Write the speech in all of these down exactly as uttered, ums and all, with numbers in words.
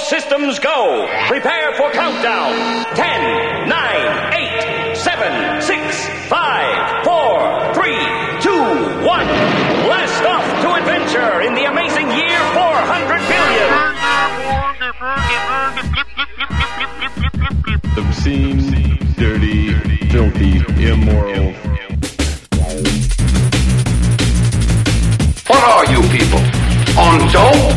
systems go. Prepare for countdown. Ten, nine, eight, seven, six, five, four, three, two, one. Blast off to adventure in the amazing year four hundred billion. Obscene, dirty, filthy, immoral. What are you people? On dope?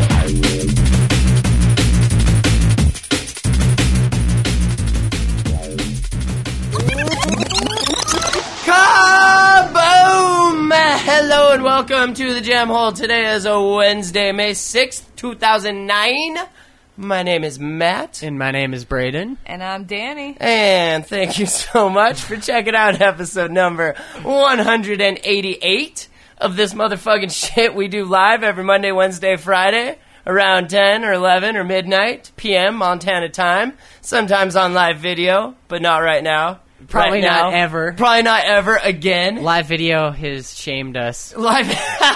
Kaboom! Hello and welcome to the Jam Hole. Today is a Wednesday, May sixth, two thousand nine. My name is Matt. And my name is Braden. And I'm Danny. And thank you so much for checking out episode number one hundred eighty-eight of this motherfucking shit we do live every Monday, Wednesday, Friday around ten or eleven or midnight p m Montana time. Sometimes on live video, but not right now. Probably right not now. ever. Probably not ever again. Live video has shamed us. Live.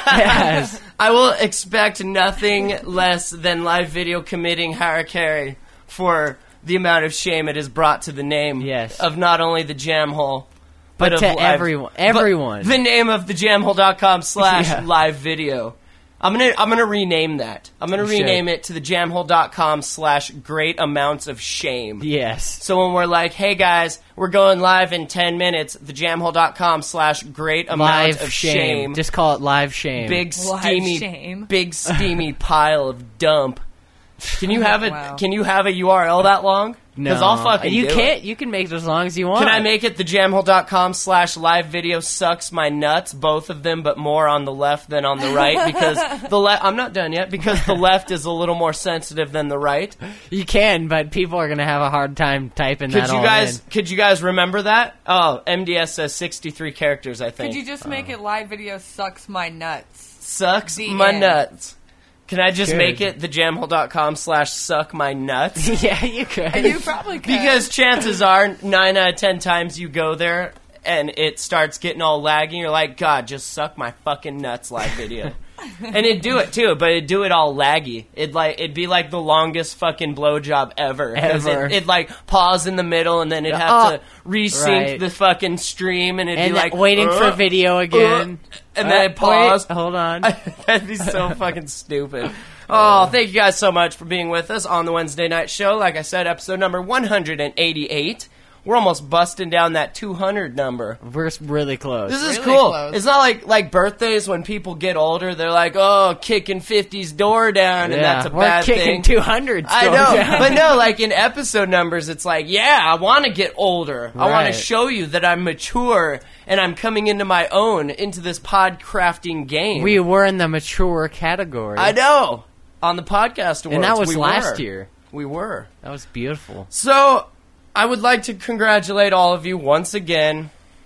Yes. I will expect nothing less than live video committing harakiri for the amount of shame it has brought to the name Yes. of not only the Jam Hole, but, But of to live, everyone. Everyone. but the name of the jamhole.com slash Yeah. live video. I'm gonna I'm gonna rename that. I'm gonna You rename should. it to the jamhole.com slash great amounts of shame. Yes. So when we're like, hey guys, we're going live in ten minutes, the jamhole.com slash great amount Live of shame. shame. Just call it live shame. Big Live steamy, shame. big steamy pile of dump. Can you have it? Wow. Can you have a U R L that long? No. Because I'll fucking You do can't. it. You can make it as long as you want. Can I make it the jamhole.com slash live video sucks my nuts? Both of them, but more on the left than on the right because the left. I'm not done yet because the left is a little more sensitive than the right. You can, but people are going to have a hard time typing Could that you all guys? in. Could you guys remember that? Oh, M D S says sixty-three characters. I think Could you just make it live video sucks my nuts? sucks The my end. nuts. Can I just Good. make it the jamhole.com slash suck my nuts? Yeah, you could. You probably could. Because chances are, nine out of ten times you go there and it starts getting all laggy, you're like, God, just suck my fucking nuts live video. And it'd do it too, but it'd do it all laggy. It'd like it'd be like the longest fucking blowjob ever. 'Cause Ever. It, it'd like pause in the middle and then it'd have Oh, to resync right. the fucking stream and it'd and be like waiting uh, for video again. uh, and then it'd pause. Wait, hold on. That'd be so fucking stupid. Oh, thank you guys so much for being with us on the Wednesday night show. Like I said, episode number one hundred eighty-eight. We're almost busting down that two hundred number. We're really close. This is Really cool. close. It's not like like birthdays when people get older. They're like, oh, kicking fifty's door down, and yeah, that's a we're bad kicking thing. two hundred. I know, but no, like in episode numbers, it's like, yeah, I want to get older. I want Right. to show you that I'm mature and I'm coming into my own into this podcrafting game. we were in the mature category. I know. On the podcast awards, And that was we last were. year. We were. That was beautiful. So, I would like to congratulate all of you once again.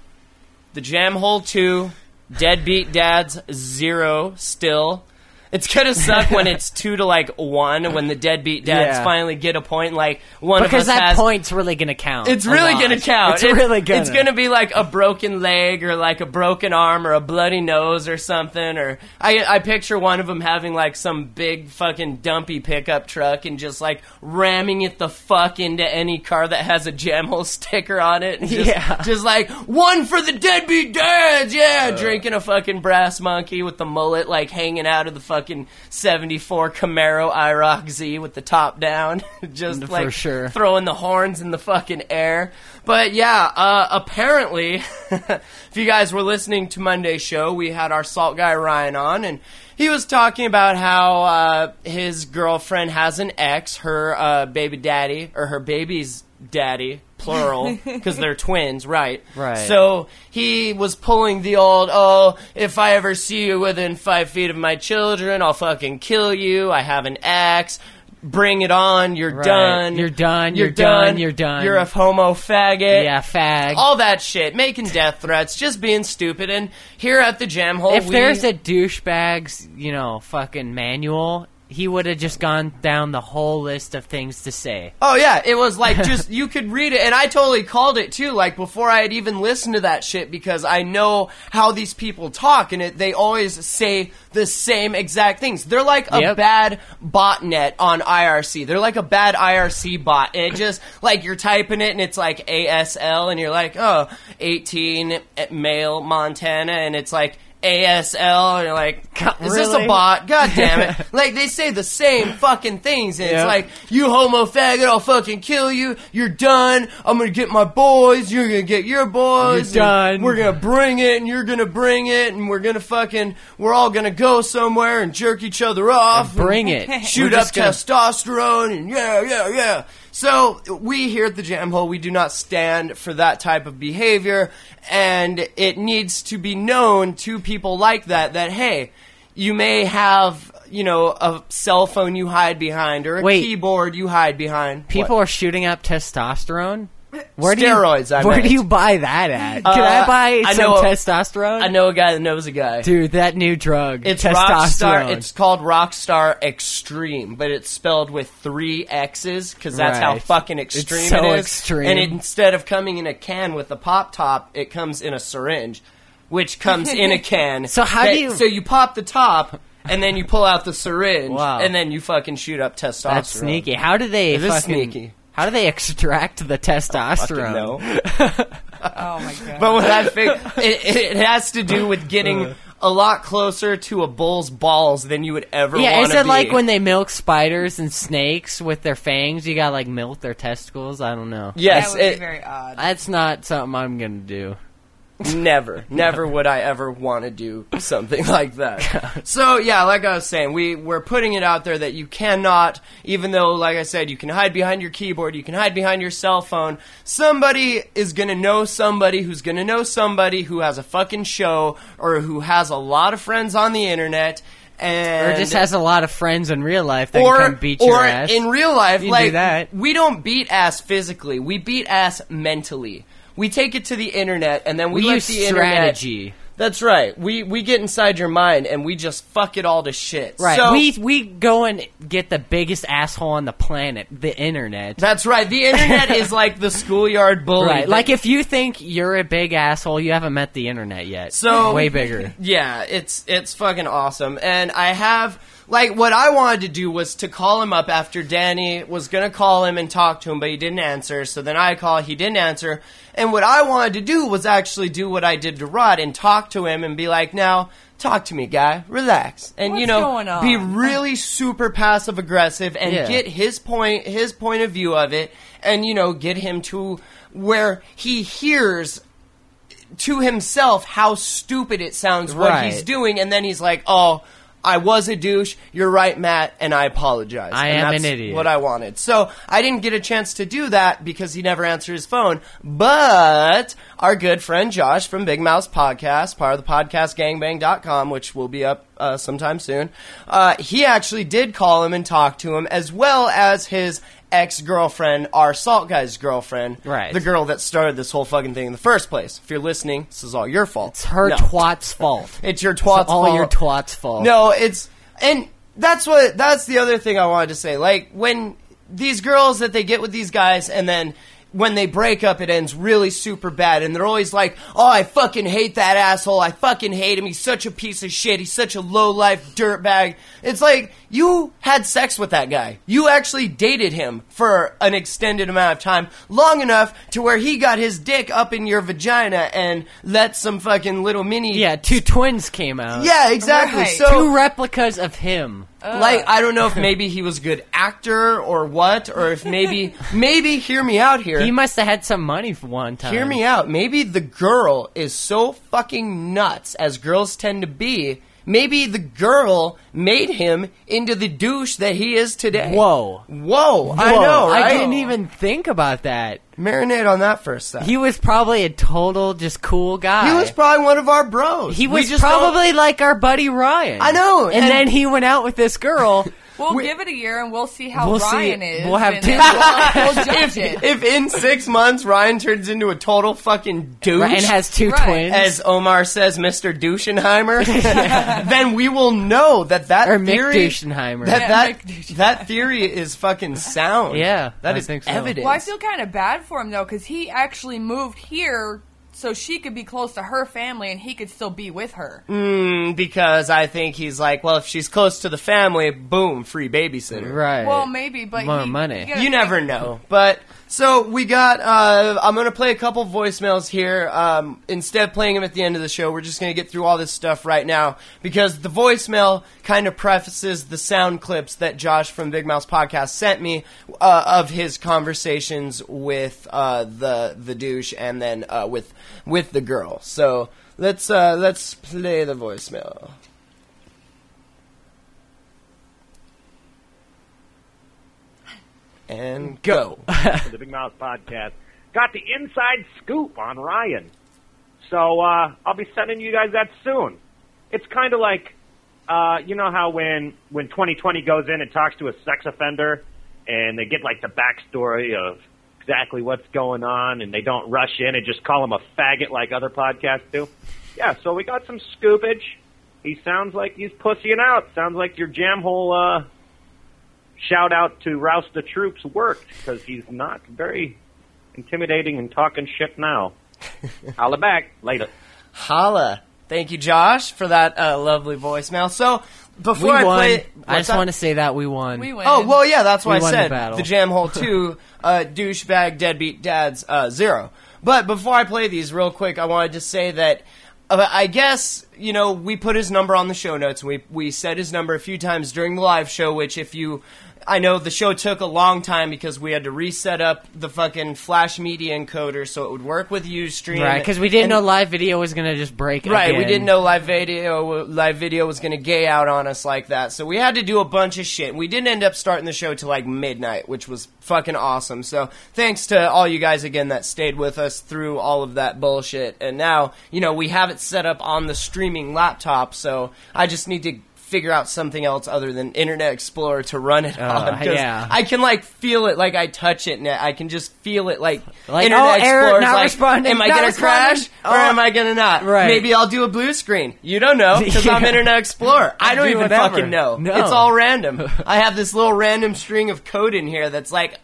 The Jam Hole two, Deadbeat Dads zero still. It's gonna suck when it's two to like one when the Deadbeat Dads Yeah. finally get a point. Like one Because of us that has. point's really going to count. It's a really lot. gonna count. It's It- really gonna. It's gonna be like a broken leg or like a broken arm or a bloody nose or something. Or I, I picture one of them having like some big fucking dumpy pickup truck and just like ramming it the fuck into any car that has a Jam Hole sticker on it. And just, Yeah. just like one for the deadbeat dads, yeah. Drinking a fucking brass monkey with the mullet like hanging out of the fucking seventy-four Camaro I ROC Z with the top down, just For like sure. throwing the horns in the fucking air. But yeah, uh, apparently, if you guys were listening to Monday's show, we had our salt guy Ryan on, and he was talking about how uh, his girlfriend has an ex, her uh, baby daddy, or her baby's daddy, plural, because they're twins, right? Right. So he was pulling the old, oh, if I ever see you within five feet of my children, I'll fucking kill you. I have an ex. Bring it on. You're Right. done. You're done, You're you're done, done. you're done. You're a homo faggot. Yeah, fag. All that shit. Making death threats. Just being stupid. And here at the Jam Hole, if we... there's a douchebag's, you know, fucking manual, he would have just gone down the whole list of things to say. Oh yeah, it was like just you could read it, and I totally called it too. Like before I had even listened to that shit, because I know how these people talk, and it, they always say the same exact things. They're like a Yep. bad botnet on I R C. They're like a bad I R C bot, and it just like you're typing it, and it's like A S L, and you're like, oh, eighteen male Montana, and it's like A S L, and you're like, is this a Really? bot? God damn it. Like, they say the same fucking things, and Yeah. it's like, you homo faggot, I'll fucking kill you, you're done, I'm gonna get my boys, you're gonna get your boys, You're and done. we're gonna bring it, and you're gonna bring it, and we're gonna fucking, we're all gonna go somewhere and jerk each other off. Bring and it. Shoot We're up just gonna- testosterone, and yeah, yeah, yeah. So, we here at the Jam Hole, we do not stand for that type of behavior, and it needs to be known to people like that, that, hey, you may have, you know, a cell phone you hide behind, or a Wait. keyboard you hide behind. People What? are shooting up testosterone? Where Steroids, do you, I Where meant. do you buy that at? Can Uh, I buy I some know- testosterone? I know a guy that knows a guy. Dude, that new drug, It's testosterone. Rockstar. It's called Rockstar Extreme, but it's spelled with three X's because that's how Right. fucking It's extreme so it is. extreme. And it, instead of coming in a can with a pop top, it comes in a syringe, which comes in a can. So how That- do you- So you pop the top, and then you pull out the syringe, Wow. and then you fucking shoot up testosterone. That's sneaky. How do they It is fucking, sneaky. How do they extract the Fucking testosterone? no. Oh my god. But what I think it, it has to do with getting a lot closer to a bull's balls than you would ever Yeah, want is to it be. like when they milk spiders and snakes with their fangs? You gotta like milk their testicles? I don't know. Yes, that would it- be very odd. That's not something I'm gonna do. Never, never would I ever want to do something like that. So yeah, like I was saying, we we're putting it out there that you cannot, even though, like I said, you can hide behind your keyboard, you can hide behind your cell phone. Somebody is gonna know somebody who's gonna know somebody who has a fucking show or who has a lot of friends on the internet. And Or just has a lot of friends in real life that or, can come beat or your ass. in real life, You can like do that. we don't beat ass physically, we beat ass mentally. We take it to the internet, and then we, we let use the strategy. internet. That's right. We we get inside your mind, and we just fuck it all to shit. Right. So, we we go and get the biggest asshole on the planet, the internet. that's right. The internet is like the schoolyard bully. Right. that- Like if you think you're a big asshole, you haven't met the internet yet. So- way bigger. Yeah, it's it's fucking awesome. And I have like what I wanted to do was to call him up after Danny was gonna call him and talk to him, but he didn't answer. So then I call, he didn't answer. And what I wanted to do was actually do what I did to Rod and talk to him and be like, now talk to me, guy, relax, and you What's know, going on? be really super passive aggressive and Yeah. get his point his point of view of it, and you know, get him to where he hears to himself how stupid it sounds what Right. he's doing, and then he's like, oh, I was a douche, you're right, Matt, and I apologize. I And am that's an idiot. what I wanted. So I didn't get a chance to do that because he never answered his phone, but our good friend Josh from Big Mouse Podcast, part of the podcast gangbang dot com, which will be up uh, sometime soon, uh, he actually did call him and talk to him, as well as his ex-girlfriend, our Salt Guy's girlfriend, Right. the girl that started this whole fucking thing in the first place. If you're listening, this is all your fault. It's her No. twat's fault. It's your It's twat's all fault. your twat's fault. No, it's and that's what that's the other thing I wanted to say. Like when these girls that they get with these guys, and then when they break up, it ends really super bad, and they're always like, "Oh, I fucking hate that asshole. I fucking hate him. He's such a piece of shit. He's such a low life dirtbag." It's like you had sex with that guy. You actually dated him for an extended amount of time, long enough to where he got his dick up in your vagina and let some fucking little mini. Yeah, two twins came out. Yeah, exactly. Right. So Two replicas of him. like, I don't know if maybe he was a good actor or what, or if maybe, maybe, hear me out here. He must have had some money for one time. Hear me out. Maybe the girl is so fucking nuts, as girls tend to be. Maybe the girl made him into the douche that he is today. Whoa. Whoa. I Whoa, know, right? I didn't even think about that. Marinate on that for a second. He was probably a total just cool guy. He was probably one of our bros. He We was just don't- probably like our buddy Ryan. I know, And, and- then he went out with this girl We'll we- give it a year and we'll see how We'll see. Ryan is. We'll have and two- then we'll, we'll judge if, it. if in six months Ryan turns into a total fucking douche Right, and has two Right. twins. as Omar says, Mister Douchenheimer, then we will know that that or Mick theory, Duschenheimer. that Yeah, that, Mick Douchen- that theory is fucking sound. Yeah, that I is think so. evidence. Well, I feel kind of bad for him, though, because he actually moved here so she could be close to her family and he could still be with her. Mm, because I think he's like, well, if she's close to the family, boom, free babysitter. Right. Well, maybe, but More he, money. gotta You think- never know. But so we got. Uh, I'm gonna play a couple voicemails here. Um, instead of playing them at the end of the show, we're just gonna get through all this stuff right now because the voicemail kind of prefaces the sound clips that Josh from Big Mouse Podcast sent me uh, of his conversations with uh, the the douche and then uh, with with the girl. So let's uh, let's play the voicemail. And go. for the Big Mouse Podcast. Got the inside scoop on Ryan. So uh, I'll be sending you guys that soon. It's kind of like, uh, you know how when, when twenty twenty goes in and talks to a sex offender and they get like the backstory of exactly what's going on and they don't rush in and just call him a faggot like other podcasts do? Yeah, so we got some scoopage. He sounds like he's pussying out. Sounds like your jam hole uh, shout out to Rouse the Troops worked because he's not very intimidating and talking shit now. Holla back. Later. Holla. Thank you, Josh, for that uh, lovely voicemail. So, before we I won. play... I what's just that? want to say that we won. We win. Oh, well, yeah, that's why We I won the said battle. the Jam Hole two, uh, douchebag, deadbeat dads, uh, zero. But before I play these real quick, I wanted to say that uh, I guess, you know, we put his number on the show notes. We, we said his number a few times during the live show, which if you... I know the show took a long time because we had to reset up the fucking Flash Media encoder so it would work with Ustream. Right, because we didn't And- know live video was going to just break Right, we again. didn't know live video live video was going to gay out on us like that. So we had to do a bunch of shit. We didn't end up starting the show till like midnight, which was fucking awesome. So thanks to all you guys again that stayed with us through all of that bullshit. And now, you know, we have it set up on the streaming laptop, so I just need to figure out something else other than Internet Explorer to run it Uh, on. 'cause yeah. I can like feel it, like I touch it, and I can just feel it, like, Like, Internet oh, error, Explorer's not like, responding, am I not gonna responding. crash or Oh. am I gonna not? Right. Maybe I'll do a blue screen. You don't know because I'm Yeah. Internet Explorer. I don't Do even whatever. fucking know. No. It's all random. I have this little random string of code in here that's like,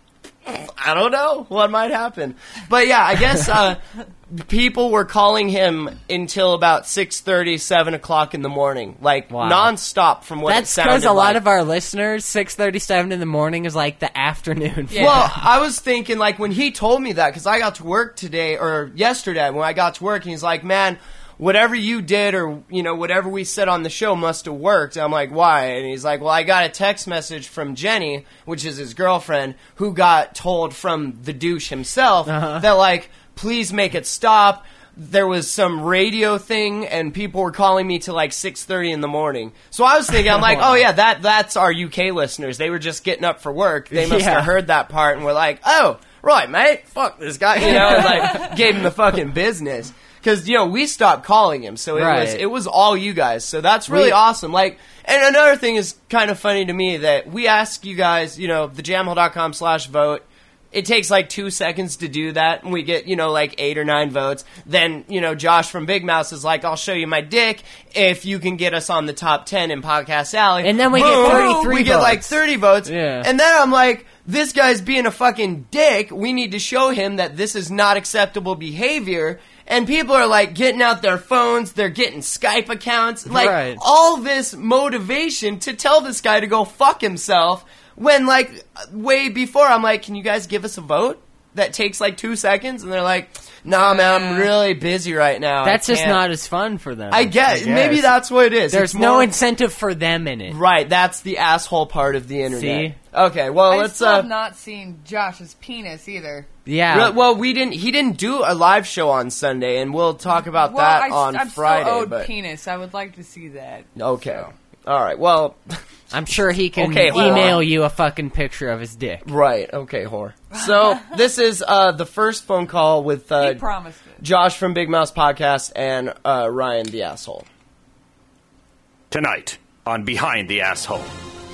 I don't know what might happen. But yeah, I guess uh, people were calling him until about six thirty, seven o'clock in the morning, like Wow. nonstop from what That's it sounded because a lot like. of our listeners, six thirty-seven in the morning is like the afternoon. Yeah. Well, I was thinking, like, when he told me that, because I got to work today, or yesterday, when I got to work, and he's like, man, whatever you did, or, you know, whatever we said on the show must have worked. I'm like, why? And he's like, well, I got a text message from Jenny, which is his girlfriend, who got told from the douche himself Uh-huh. that, like, please make it stop. There was some radio thing, and people were calling me to like six thirty in the morning. So I was thinking, I'm like, oh yeah, that that's our U K listeners. They were just getting up for work. They must Yeah. have heard that part and were like, oh, right, mate, fuck this guy, you know, and like gave him the fucking business. Because, you know, we stopped calling him, so it was Right. it was all you guys. So that's really We- awesome. Like, and another thing is kind of funny to me that we ask you guys, you know, the jamhole dot com slash vote. It takes like two seconds to do that, and we get, you know, like eight or nine votes. Then, you know, Josh from Big Mouse is like, I'll show you my dick if you can get us on the top ten in Podcast Alley. And then we get Boom! thirty-three We get like votes. thirty votes. Yeah. And then I'm like, this guy's being a fucking dick. We need to show him that this is not acceptable behavior. And people are like getting out their phones, they're getting Skype accounts, like Right. all this motivation to tell this guy to go fuck himself. When, like, way before, I'm like, can you guys give us a vote? That takes, like, two seconds? And they're like, nah, man, I'm really busy right now. That's I just can't." not as fun for them. I guess. Maybe guess. that's what it is. There's It's no more- incentive for them in it. Right, that's the asshole part of the internet. See? Okay, well, I let's, still uh... have not seen Josh's penis either. Yeah. Re- well, we didn't. He didn't do a live show on Sunday, and we'll talk about Well, that I, on I'm Friday. still owed but penis. I would like to see that. okay, all right. Well, I'm sure he can Okay, hold email on. you a fucking picture of his dick. right. Okay, whore. So this is uh, the first phone call with uh, He promised it. Josh from Big Mouse Podcast and uh, Ryan the asshole. Tonight on Behind the Asshole.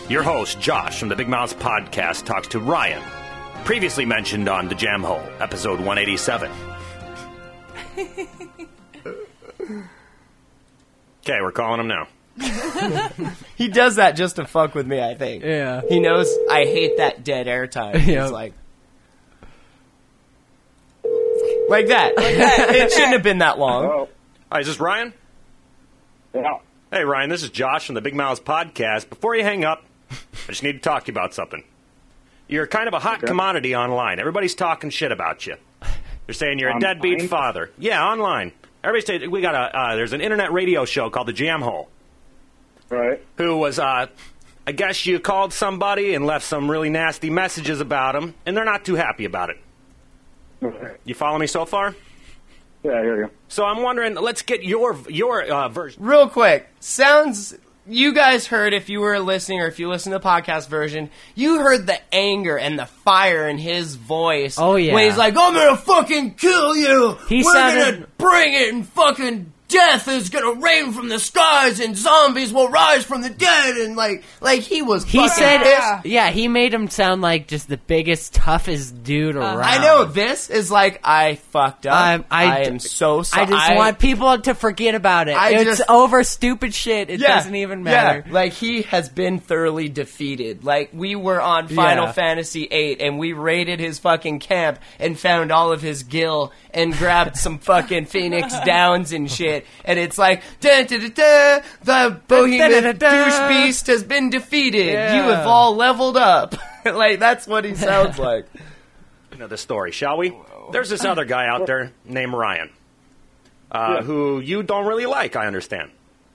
Your host, Josh, from the Big Mouths Podcast, talks to Ryan, previously mentioned on The Jam Hole, episode one eighty-seven. Okay, we're calling him now. He does that just to fuck with me, I think. Yeah. He knows I hate that dead air time. He's Yep. like... Like that. Like that. It shouldn't have been that long. Oh, Hi, is this Ryan? yeah. Hey, Ryan, this is Josh from the Big Mouths Podcast. Before you hang up, I just need to talk to you about something. You're kind of a hot Okay. commodity online. Everybody's talking shit about you. They're saying you're a Online? deadbeat father. Yeah, online. Everybody's saying we got a. Uh, there's an internet radio show called The Jam Hole. Right. Who was? Uh, I guess you called somebody and left some really nasty messages about them, and they're not too happy about it. Okay. You follow me so far? Yeah, I hear you. So I'm wondering. Let's get your your uh, version. Real quick. Sounds... You guys heard, if you were listening or if you listened to the podcast version, you heard the anger and the fire in his voice. Oh, yeah. When he's like, I'm gonna fucking kill you! He We're sounded- gonna bring it and fucking death is gonna rain from the skies and zombies will rise from the dead and like, like he was He fucking said, pissed. yeah, he made him sound like just the biggest, toughest dude around. I know, this is like, I fucked up. Um, I, I am so sorry. I just want people to forget about it. I it's just- over stupid shit. It Yeah, doesn't even matter. Yeah, like he has been thoroughly defeated. Like we were on Final Yeah. Fantasy eight and we raided his fucking camp and found all of his gil and grabbed some fucking Phoenix Downs and shit. And it's like, da da da da, the Bohemian Da-da-da-da. douche beast has been defeated. Yeah. You have all leveled up. Like that's what he sounds like. You know the story, shall we? There's this other guy out there named Ryan, uh, Yeah. who you don't really like, I understand.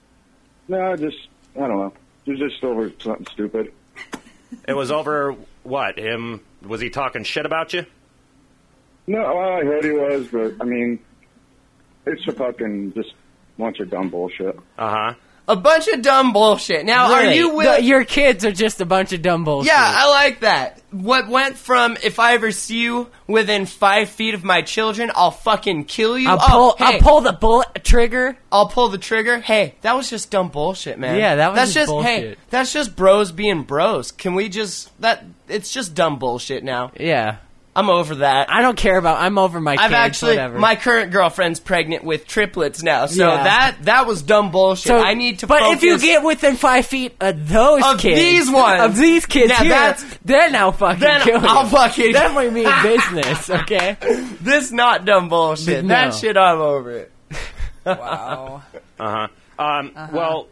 No, just, I don't know. It's just over something stupid. It was over, what, him, was he talking shit about you? No, well, I heard he was, but, I mean, it's a fucking just bunch of dumb bullshit. Uh-huh. A bunch of dumb bullshit. Now, are Really. you The- willing? your kids are just a bunch of dumb bullshit. Yeah, I like that. What went from if I ever see you within five feet of my children, I'll fucking kill you. I'll oh, pull, hey, I'll pull the bullet trigger. I'll pull the trigger. Hey, that was just dumb bullshit, man. Yeah, that was that's just Hey, bullshit. that's just bros being bros. Can we just that? It's just dumb bullshit now. Yeah. I'm over that. I don't care about, I'm over my I've kids, actually, whatever. my current girlfriend's pregnant with triplets now, so Yeah. that that was dumb bullshit. So- I need to. But focus if you get within five feet of those Of kids, these ones. of these kids Now here, that's- then I'll fucking then kill you. I'll fucking- Then we mean business, okay? this not dumb bullshit. No. That shit, I'm over it. Wow. Uh-huh. Um, well,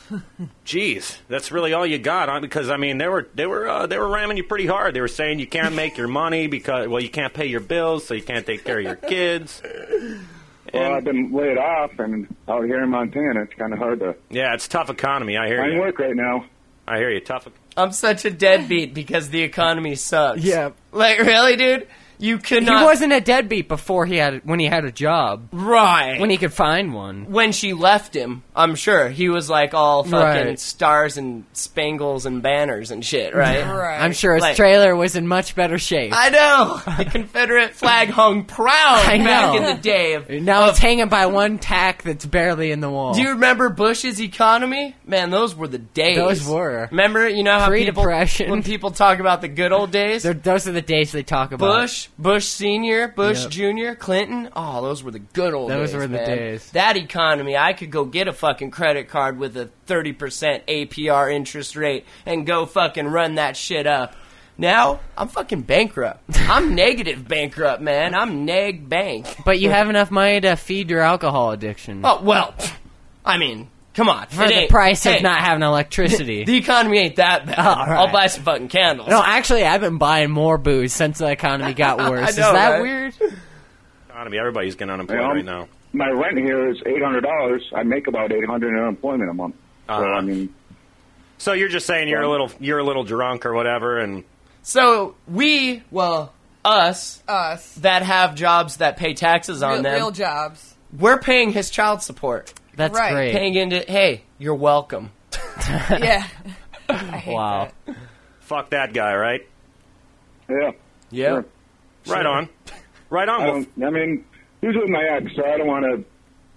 geez, that's really all you got, huh? Because, I mean, they were they were uh, they were ramming you pretty hard. They were saying you can't make your money because, well, you can't pay your bills, so you can't take care of your kids. Well, I've been laid off, and out here in Montana, it's kind of hard to Yeah, it's tough economy. I hear find you. work right now. I hear you. Tough. I'm such a deadbeat because the economy sucks. Yeah. Like, really, dude? You could He not... wasn't a deadbeat before he had when he had a job. Right. When he could find one. When she left him, I'm sure, he was like all fucking Right. stars and spangles and banners and shit, right? Right. I'm sure his Like- trailer was in much better shape. I know! The Confederate flag hung proud I back know. in the day. Of, now of- it's hanging by one tack that's barely in the wall. Do you remember Bush's economy? Man, those were the days. Those were. Remember, you know how people, Pre-depression. when people talk about the good old days? They're- those are the days they talk about. Bush, Bush Senior, Bush Yep. Junior, Clinton. Oh, those were the good old Those days. were the man. days. That economy, I could go get a fucking credit card with a thirty percent A P R interest rate and go fucking run that shit up. Now, I'm fucking bankrupt. I'm negative bankrupt, man. I'm neg bank. But you have enough money to feed your alcohol addiction. Oh, well, I mean, come on. for It the ain't- price hey, of not having electricity. The economy ain't that bad. Oh, all right. I'll buy some fucking candles. no, actually, I've been buying more booze since the economy got worse. I Is know, that right? weird? Economy. Everybody's getting unemployed You know, right now. My rent here is eight hundred dollars. I make about eight hundred in unemployment a month. So, Uh-huh. I mean, So you're just saying you're a little you're a little drunk or whatever, and So, we, well, us, Us. that have jobs that pay taxes on Real, them, real jobs. we're paying his child support. That's Right. great. Paying into, hey, you're welcome. Yeah. I hate Wow. that. fuck that guy, right? yeah. Yeah. Sure. Right on. Right on. I Well, don't. I mean, he was with my ex, so I don't want to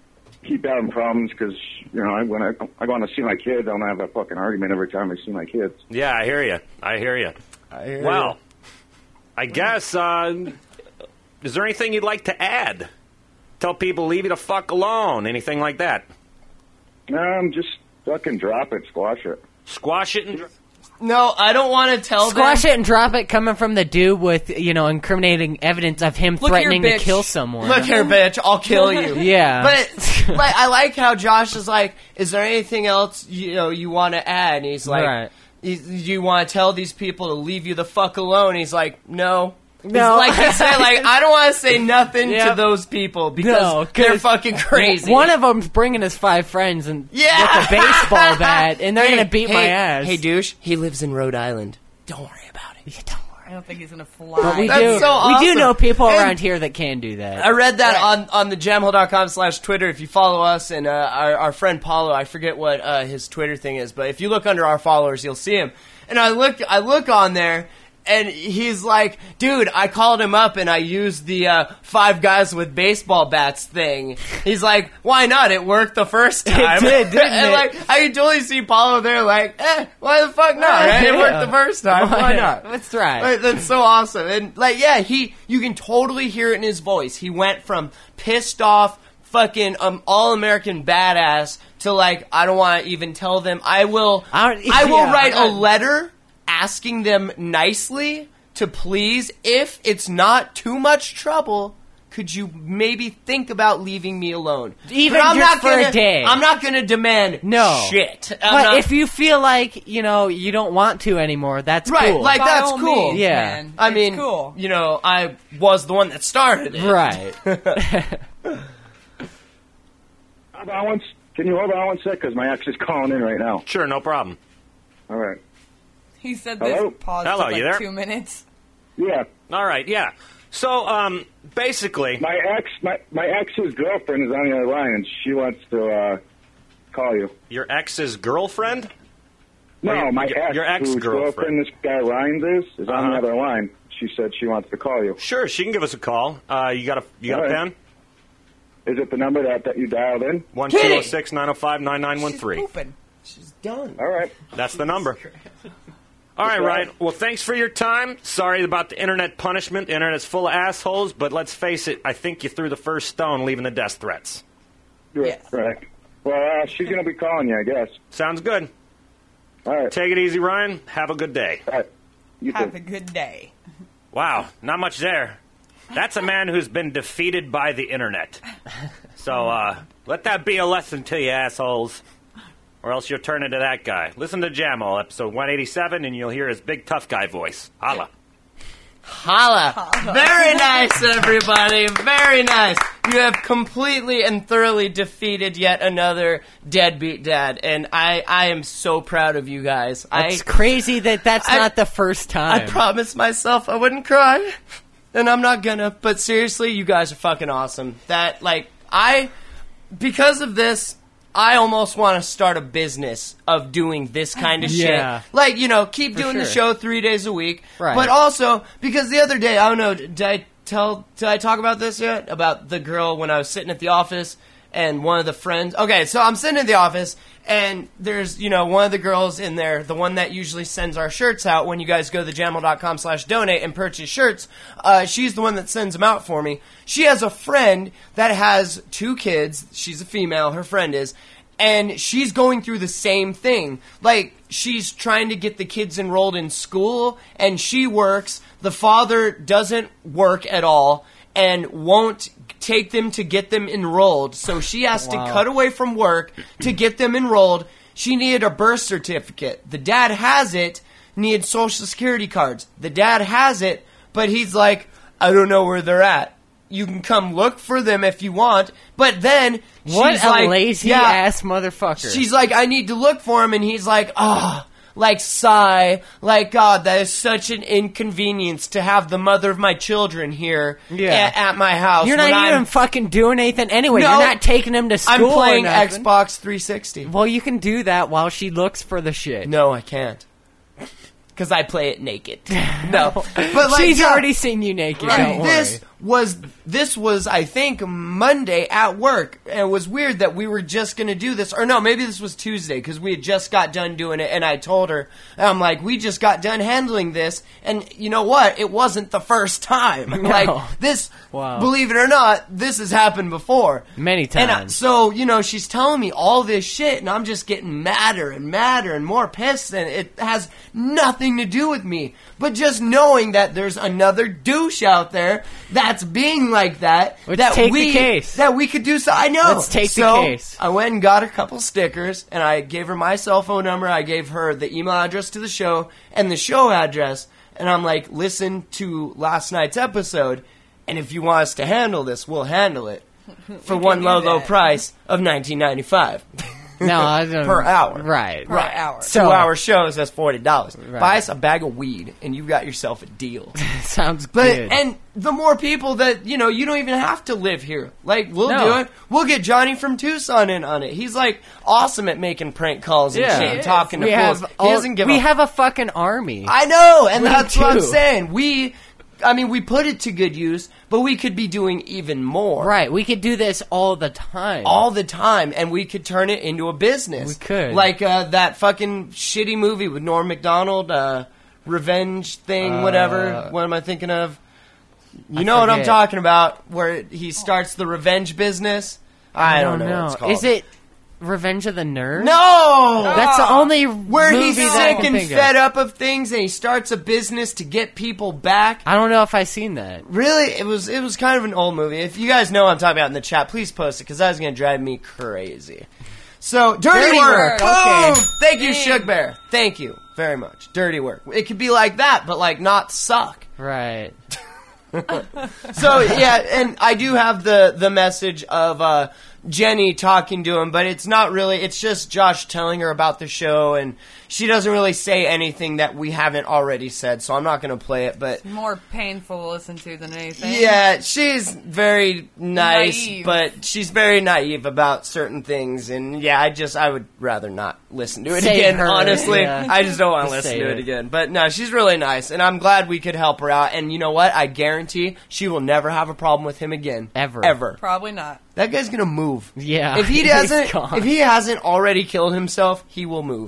keep having problems because, you know, I, when I, I want to see my kids, I'm going to have a fucking argument every time I see my kids. Yeah, I hear you. I hear you. I hear well, you. I guess, uh, is there anything you'd like to add? Tell people, leave you the fuck alone. Anything like that? Um, just fucking drop it, squash it. Squash it and... Dr- No, I don't want to tell Squash them. it and drop it coming from the dude with, you know, incriminating evidence of him Look here, threatening to bitch. kill someone. Look here, bitch, I'll kill you. Yeah. But like, I like how Josh is like, is there anything else you know you want to add? And he's like, Right. "You- you want to tell these people to leave you the fuck alone? He's like, no. No. He's like he said, like I don't want to say nothing to Yep. those people because No, 'cause they're fucking crazy. One of them's bringing his five friends and Yeah. with a baseball bat, and they're Hey, gonna beat hey, my ass. Hey, douche, he lives in Rhode Island. Don't worry about it. Yeah, don't worry. I don't think he's gonna fly. But we That's do. so We do awesome. know people And- around here that can do that. I read that Right. on, on the jamhole dot com slash Twitter. If you follow us and uh, our, our friend Paulo, I forget what uh, his Twitter thing is, but if you look under our followers, you'll see him. And I look, I look on there, and he's like, dude, I called him up and I used the uh, five guys with baseball bats thing. He's like, why not? It worked the first time. did, didn't and it? like, I can totally see Paulo there like, eh, why the fuck not? Right? It worked the first time. Why not? That's right. Like, that's so awesome. And like, yeah, he, you can totally hear it in his voice. He went from pissed off, fucking um, all-American badass to like, I don't want to even tell them. I will, I I, don't- will yeah, write I- a letter asking them nicely to please, if it's not too much trouble, could you maybe think about leaving me alone? Even But I'm just not for a gonna, day. I'm not going to demand No. shit. I'm But not- if you feel like, you know, you don't want to anymore, that's Right, cool. like By that's all cool. means, Yeah. man. I It's mean, cool. you know, I was the one that started it. Right. Hold on one, s- can you hold on one sec? Because my ex is calling in right now. Sure, no problem. All right. He said this Hello? pause Hello, took like you there? two minutes. Yeah, All right, yeah. So, um, basically... my ex, my, my ex's girlfriend is on the other line, and she wants to uh, call you. Your ex's girlfriend? No, your- my your- ex, your whose ex-girlfriend. girlfriend this guy Ryan is, is on Uh-huh. the other line. She said she wants to call you. Sure, she can give us a call. Uh, you got a you got All a right. pen? Is it the number that, that you dialed in? One two zero six nine zero five nine nine one She's three. pooping. She's done. All right. That's the number. All right, Okay. Ryan. Well, thanks for your time. Sorry about the internet punishment. The internet's full of assholes, but let's face it. I think you threw the first stone, leaving the death threats. You're Yes. Right. Well, uh, she's going to be calling you, I guess. Sounds good. All right. Take it easy, Ryan. Have a good day. All right. You Have too. a good day. Wow, not much there. That's a man who's been defeated by the internet. So uh, let that be a lesson to you, assholes. Or else you'll turn into that guy. Listen to Jamo, episode one eighty-seven, and you'll hear his big tough guy voice. Holla. Holla. Very nice, everybody. Very nice. You have completely and thoroughly defeated yet another deadbeat dad, and I, I am so proud of you guys. It's I, crazy that that's I- not the first time. I promised myself I wouldn't cry, and I'm not gonna. But seriously, you guys are fucking awesome. That, like, I, because of this, I almost want to start a business of doing this kind of Yeah. shit. Like, you know, keep doing the sure. show three days a week. Right. But also, because the other day, I don't know, did I tell, did I talk about this yet? About the girl when I was sitting at the office and one of the friends. Okay, so I'm sitting at the office and there's, you know, one of the girls in there, the one that usually sends our shirts out when you guys go to the jamel dot com slash donate and purchase shirts. Uh, she's the one that sends them out for me. She has a friend that has two kids. She's a female, her friend is. And she's going through the same thing. Like, she's trying to get the kids enrolled in school, and she works. The father doesn't work at all and won't take them to get them enrolled. So she has Wow. to cut away from work to get them enrolled. She needed a birth certificate. The dad has it, needed social security cards. The dad has it, but he's like, I don't know where they're at. You can come look for them if you want, but then what she's a like, lazy yeah, ass motherfucker. She's like, I need to look for him, and he's like, ah, like sigh, like God, that is such an inconvenience to have the mother of my children here Yeah. at, at my house. You're when not even I'm, fucking doing anything anyway. No, You're not taking him to school. I'm playing or nothing. Xbox three sixty. Well, you can do that while she looks for the shit. No, I can't. Because I play it naked. No. But like, She's yeah. already seen you naked. And Don't this worry. was this was, I think, Monday at work. And it was weird that we were just going to do this. Or no, maybe this was Tuesday because we had just got done doing it. And I told her, I'm like, we just got done handling this. And you know what? It wasn't the first time. No. Like, this, Wow. believe it or not, this has happened before. Many And I, times. so, you know, she's telling me all this shit. And I'm just getting madder and madder and more pissed. And it has nothing to do with me. But just knowing that there's another douche out there that's being like that, Let's that take we the case. that we could do so. I know. Let's take the so case. I went and got a couple stickers, and I gave her my cell phone number. I gave her the email address to the show and the show address, and I'm like, listen to last night's episode, and if you want us to handle this, we'll handle it for one do low, low that. price of nineteen ninety-five. No, I don't. Per hour. Right. Per hour. So- Two hour shows, that's forty dollars. Right. Buy us a bag of weed, and you've got yourself a deal. Sounds But good. and the more people that you know, you don't even have to live here. Like we'll No. do it. We'll get Johnny from Tucson in on it. He's like awesome at making prank calls and Yeah. shit He and is. talking to we fools. have He all- doesn't give we a have a fucking army. I know, and We that's what I'm do. saying. We, I mean, we put it to good use, but we could be doing even more. Right, we could do this all the time. All the time, and we could turn it into a business. We could. Like uh, that fucking shitty movie with Norm Macdonald, uh, Revenge thing, whatever. Uh, What am I thinking of? You I know what I'm forget. talking about, where he starts the revenge business? I, don't know, what it's called. Is it Revenge of the Nerds? No! That's the only Where he's movie that I sick can and think of. fed up of things, and he starts a business to get people back. I don't know if I've seen that. Really, it was it was kind of an old movie. If you guys know what I'm talking about in the chat, please post it because that was going to drive me crazy. So, dirty, Dirty work. work, Boom! okay. Thank you, Dang. Shug Bear. Thank you very much. Dirty work. It could be like that, but like not suck. Right. So yeah, and I do have the the message of uh, Jenny talking to him, but it's not really. It's just Josh telling her about the show, and she doesn't really say anything that we haven't already said. So I'm not going to play it. But More painful to listen to than anything. yeah, she's very nice, Naive. but she's very naive about certain things, and yeah, I just I would rather not listen to it Save again. her, Honestly, yeah. I just don't want to Just listen save to it it. again. But no, she's really nice, and I'm glad we could help her out. And you know what? I guarantee she will never have a problem with him again, Ever. ever. Probably not. That guy's gonna move. Yeah. If he he's doesn't, gone. if he hasn't already killed himself, he will move.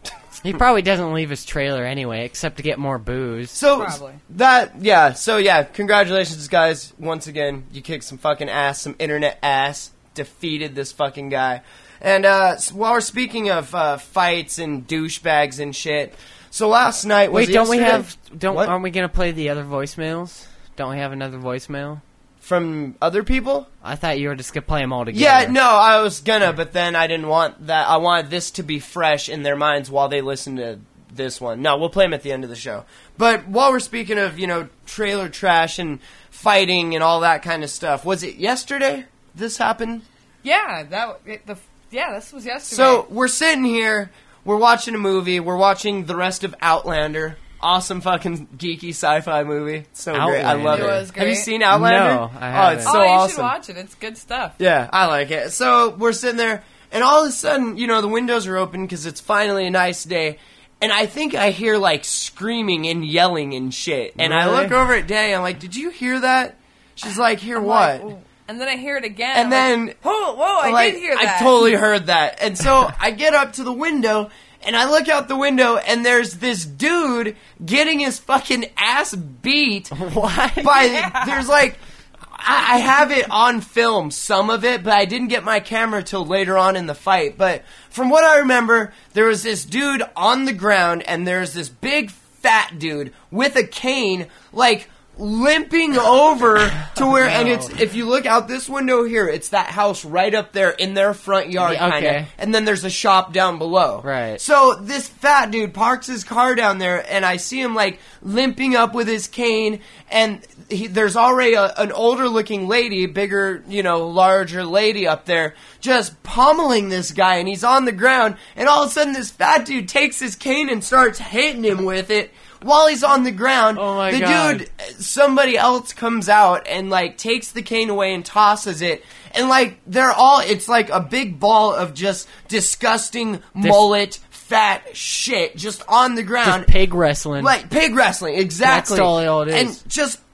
He probably doesn't leave his trailer anyway, except to get more booze. So Probably. that yeah, so yeah, congratulations guys. Once again, you kicked some fucking ass, some internet ass, defeated this fucking guy. And uh s- while we're speaking of uh fights and douchebags and shit, so last night was Wait, don't we yesterday? have? Don't What? aren't we gonna play the other voicemails? Don't we have another voicemail? From other people? I thought you were just gonna play them all together. Yeah, no, I was gonna, but then I didn't want that. I wanted this to be fresh in their minds while they listen to this one. No, we'll play them at the end of the show. But while we're speaking of, you know, trailer trash and fighting and all that kind of stuff, was it yesterday this happened? Yeah, that it, the yeah, this was yesterday. So we're sitting here, we're watching a movie, we're watching the rest of Outlander. Awesome fucking geeky sci-fi movie. It's so great. I love It it. was Have you great. seen Outlander? No, I Oh, it's haven't. so oh, you awesome. should watch it. It's good stuff. Yeah, I like it. So we're sitting there, and all of a sudden, you know, the windows are open because it's finally a nice day. And I think I hear, like, screaming and yelling and shit. And I Really? look over at Danny, I'm like, did you hear that? She's like, hear I'm what? like, ooh. And then I hear it again. And I'm then... like, whoa, whoa, I like, did hear that. I totally heard that. And so I get up to the window, and I look out the window, and there's this dude getting his fucking ass beat. What? By, Yeah. there's like... I I have it on film, some of it, but I didn't get my camera till later on in the fight. But from what I remember, there was this dude on the ground, and there's this big fat dude with a cane, like limping over to where, and it's if you look out this window here, it's that house right up there in their front yard, Yeah, kind of, okay. and then there's a shop down below. Right. So this fat dude parks his car down there, and I see him like limping up with his cane, and he, there's already a, an older looking lady, bigger, you know, larger lady up there, just pummeling this guy, and he's on the ground, and all of a sudden this fat dude takes his cane and starts hitting him with it while he's on the ground. Oh my the God. dude, somebody else comes out and like takes the cane away and tosses it, and like they're all, it's like a big ball of just disgusting mullet fat shit just on the ground. Just pig wrestling. Like pig wrestling, exactly. That's all it is. And just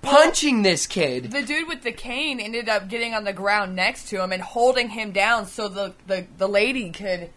punching this kid. The dude with the cane ended up getting on the ground next to him and holding him down so the, the, the lady could...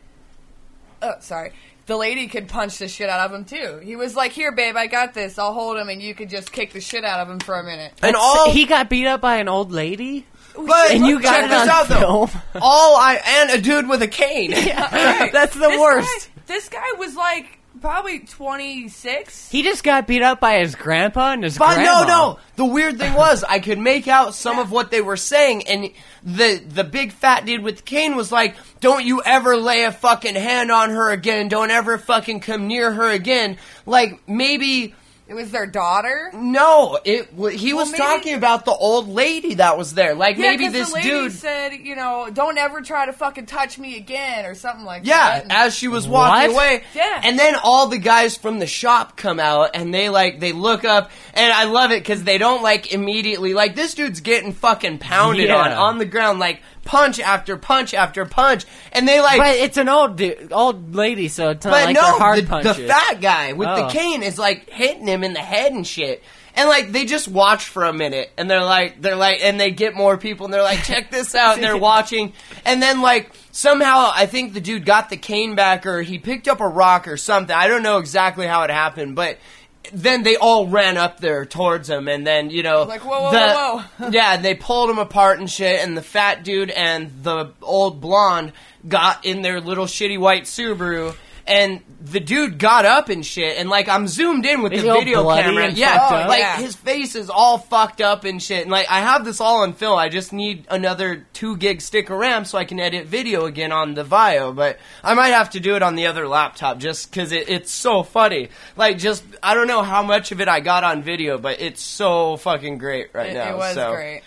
Oh, sorry. The lady could punch the shit out of him, too. He was like, here, babe, I got this. I'll hold him, and you could just kick the shit out of him for a minute. And all he got beat up by an old lady? But and you got check it this on out, film? though. All I... And a dude with a cane. Right. That's the This worst. Guy, this guy was like... Probably twenty-six. He just got beat up by his grandpa and his But grandma. no, no. The weird thing was, I could make out some Yeah. of what they were saying, and the the big fat dude with the cane was like, "Don't you ever lay a fucking hand on her again. Don't ever fucking come near her again." Like maybe. It was their daughter? No, it. w- He Well, was maybe- talking about the old lady that was there. Like Yeah, maybe 'cause this the lady dude. said, you know, don't ever try to fucking touch me again or something like Yeah, that. And- as she was walking What? away. Yeah. And then all the guys from the shop come out and they like, they look up and I love it because they don't like immediately, like this dude's getting fucking pounded Yeah. on, on the ground, like punch after punch after punch. And they like, But it's an old dude, old lady, so it's not but like no, they're hard the, the punches. fat guy with the Oh. cane is like hitting him in the head and shit. And like they just watch for a minute, and they're like, they're like, and they get more people, and they're like, check this out, and they're watching, and then like somehow I think the dude got the cane back, or he picked up a rock or something. I don't know exactly how it happened, but then they all ran up there towards him, and then you know, Like, whoa, whoa, the- whoa, whoa. yeah, they pulled him apart and shit, and the fat dude and the old blonde got in their little shitty white Subaru. And the dude got up and shit, and like I'm zoomed in with Is the he all video bloody camera. and Yeah, fucked up? like Yeah. his face is all fucked up and shit. And like I have this all on film. I just need another two gig stick of RAM so I can edit video again on the Vio. But I might have to do it on the other laptop just because it, it's so funny. Like just I don't know how much of it I got on video, but it's so fucking great right it, now. it was so. great.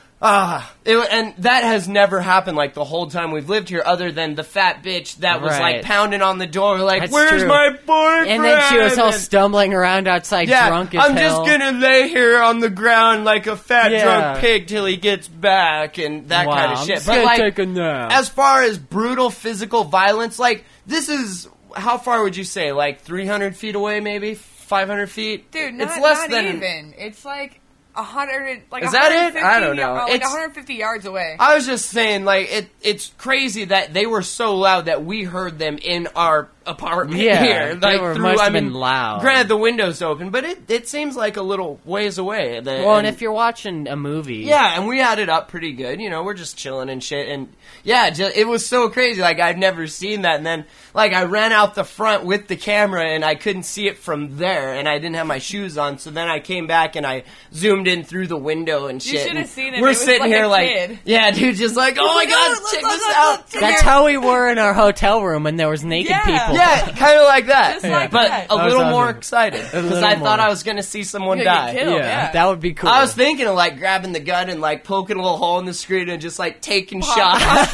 Ah, it, and that has never happened like the whole time we've lived here, other than the fat bitch that was Right. like pounding on the door, like, That's "Where's true. my boyfriend?" And then she was all And- stumbling around outside yeah, drunk as I'm hell. just gonna lay here on the ground like a fat Yeah. drunk pig till he gets back, and that Wow, kind of I'm shit. just But gonna like, take a nap. as far as brutal physical violence, like this is how far would you say? Like three hundred feet away, maybe five hundred feet. Dude, not, it's less not than even. It's like a hundred, like Is that it? one hundred fifty I don't know. ya- Like It's- one hundred fifty yards away. I was just saying, like, it. It's crazy that they were so loud that we heard them in our apartment Yeah, here. they Like, were- through, must I have mean, been loud. Granted, the window's open, but it, it seems like a little ways away. The- Well, and if you're watching a movie, yeah, and we had it up pretty good. You know, we're just chilling and shit. And yeah, just, it was so crazy. Like, I'd never seen that. And then, like, I ran out the front with the camera and I couldn't see it from there. And I didn't have my shoes on. So then I came back and I zoomed in through the window and You shit. should have and seen it. We're It was sitting like here a like, kid. yeah, dude, just like, oh my like, god, oh, check look, this look, out. look, that's how we were in our hotel room when there was naked Yeah. people. Yeah, kind of like that. Just like but that. a That was little more awesome. excited because little I thought more. I was going to see someone You're die. gonna get killed. Yeah, Yeah. that would be cool. I was thinking of like grabbing the gun and like poking a little hole in the screen and just like taking shots,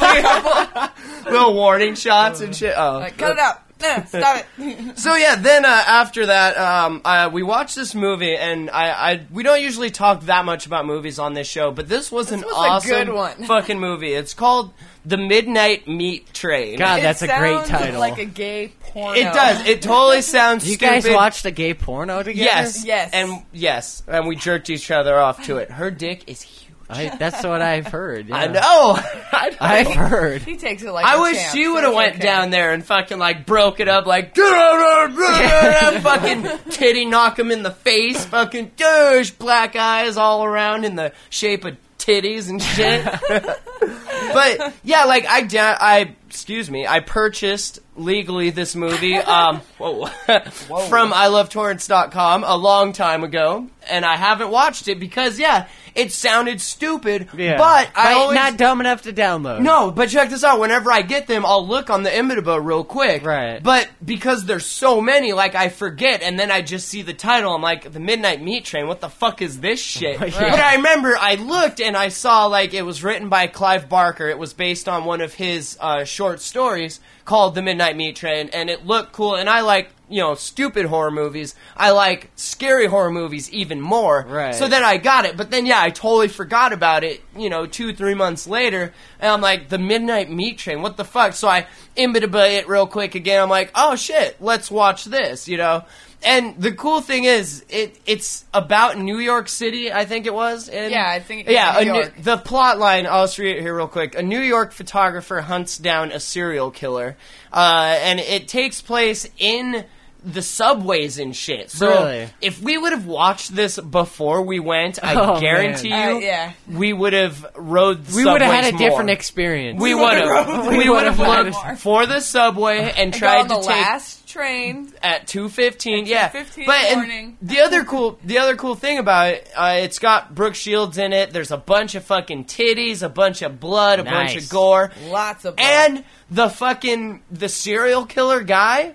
little warning shots and shit. Oh, Like, cut it out. Eh, stop it. So yeah, then uh, after that, um, uh, we watched this movie, and I, I we don't usually talk that much about movies on this show, but this was an was a awesome good one. fucking movie. It's called The Midnight Meat Train. God, It that's a great sounds title. Like a gay porno. It does. It totally sounds. you stupid. guys watched a gay porno together? Yes, Yes. and yes, and we jerked each other off to it. Her dick is huge. I, that's what I've heard. yeah. I know. I know. I've heard. He takes it like I a wish champ, she so would have it's went okay. down there and fucking like broke it up like fucking titty knock him in the face, fucking douche, black eyes all around in the shape of titties and shit. But yeah, like I da- I excuse me, I purchased legally this movie um whoa, from I love torrents dot com a long time ago, and I haven't watched it because yeah, it sounded stupid, Yeah. but I But always not dumb enough to download. no, but check this out. Whenever I get them, I'll look on the Imdb real quick. Right. But because there's so many, like, I forget, and then I just see the title. I'm like, The Midnight Meat Train, what the fuck is this shit? Right. But I remember I looked, and I saw, like, it was written by Clive Barker. It was based on one of his uh, short stories called The Midnight Meat Train, and it looked cool, and I like, you know, stupid horror movies. I like scary horror movies even more. Right. So then I got it, but then yeah, I totally forgot about it, you know, two, three months later, and I'm like, The Midnight Meat Train, what the fuck? So I Imdb it real quick again, I'm like, oh shit, let's watch this, you know? And the cool thing is, it it's about New York City, I think it was. And Yeah, I think- Yeah, yeah, a New New- York. the plot line, I'll just read it here real quick. A New York photographer hunts down a serial killer. Uh, and it takes place in the subways and shit. So Really? if we would have watched this before we went, I Oh, guarantee man. you Uh, yeah. we would have rode We would have had a subways more. different experience. We would have. We would have would've looked had- for the subway and And tried got on to the take last train. at two fifteen. At Yeah, two fifteen but in the and morning. the other cool, the other cool thing about it, uh, it's got Brooke Shields in it. There's a bunch of fucking titties, a bunch of blood, a bunch Nice. of gore, Lots of blood. and the fucking the serial killer guy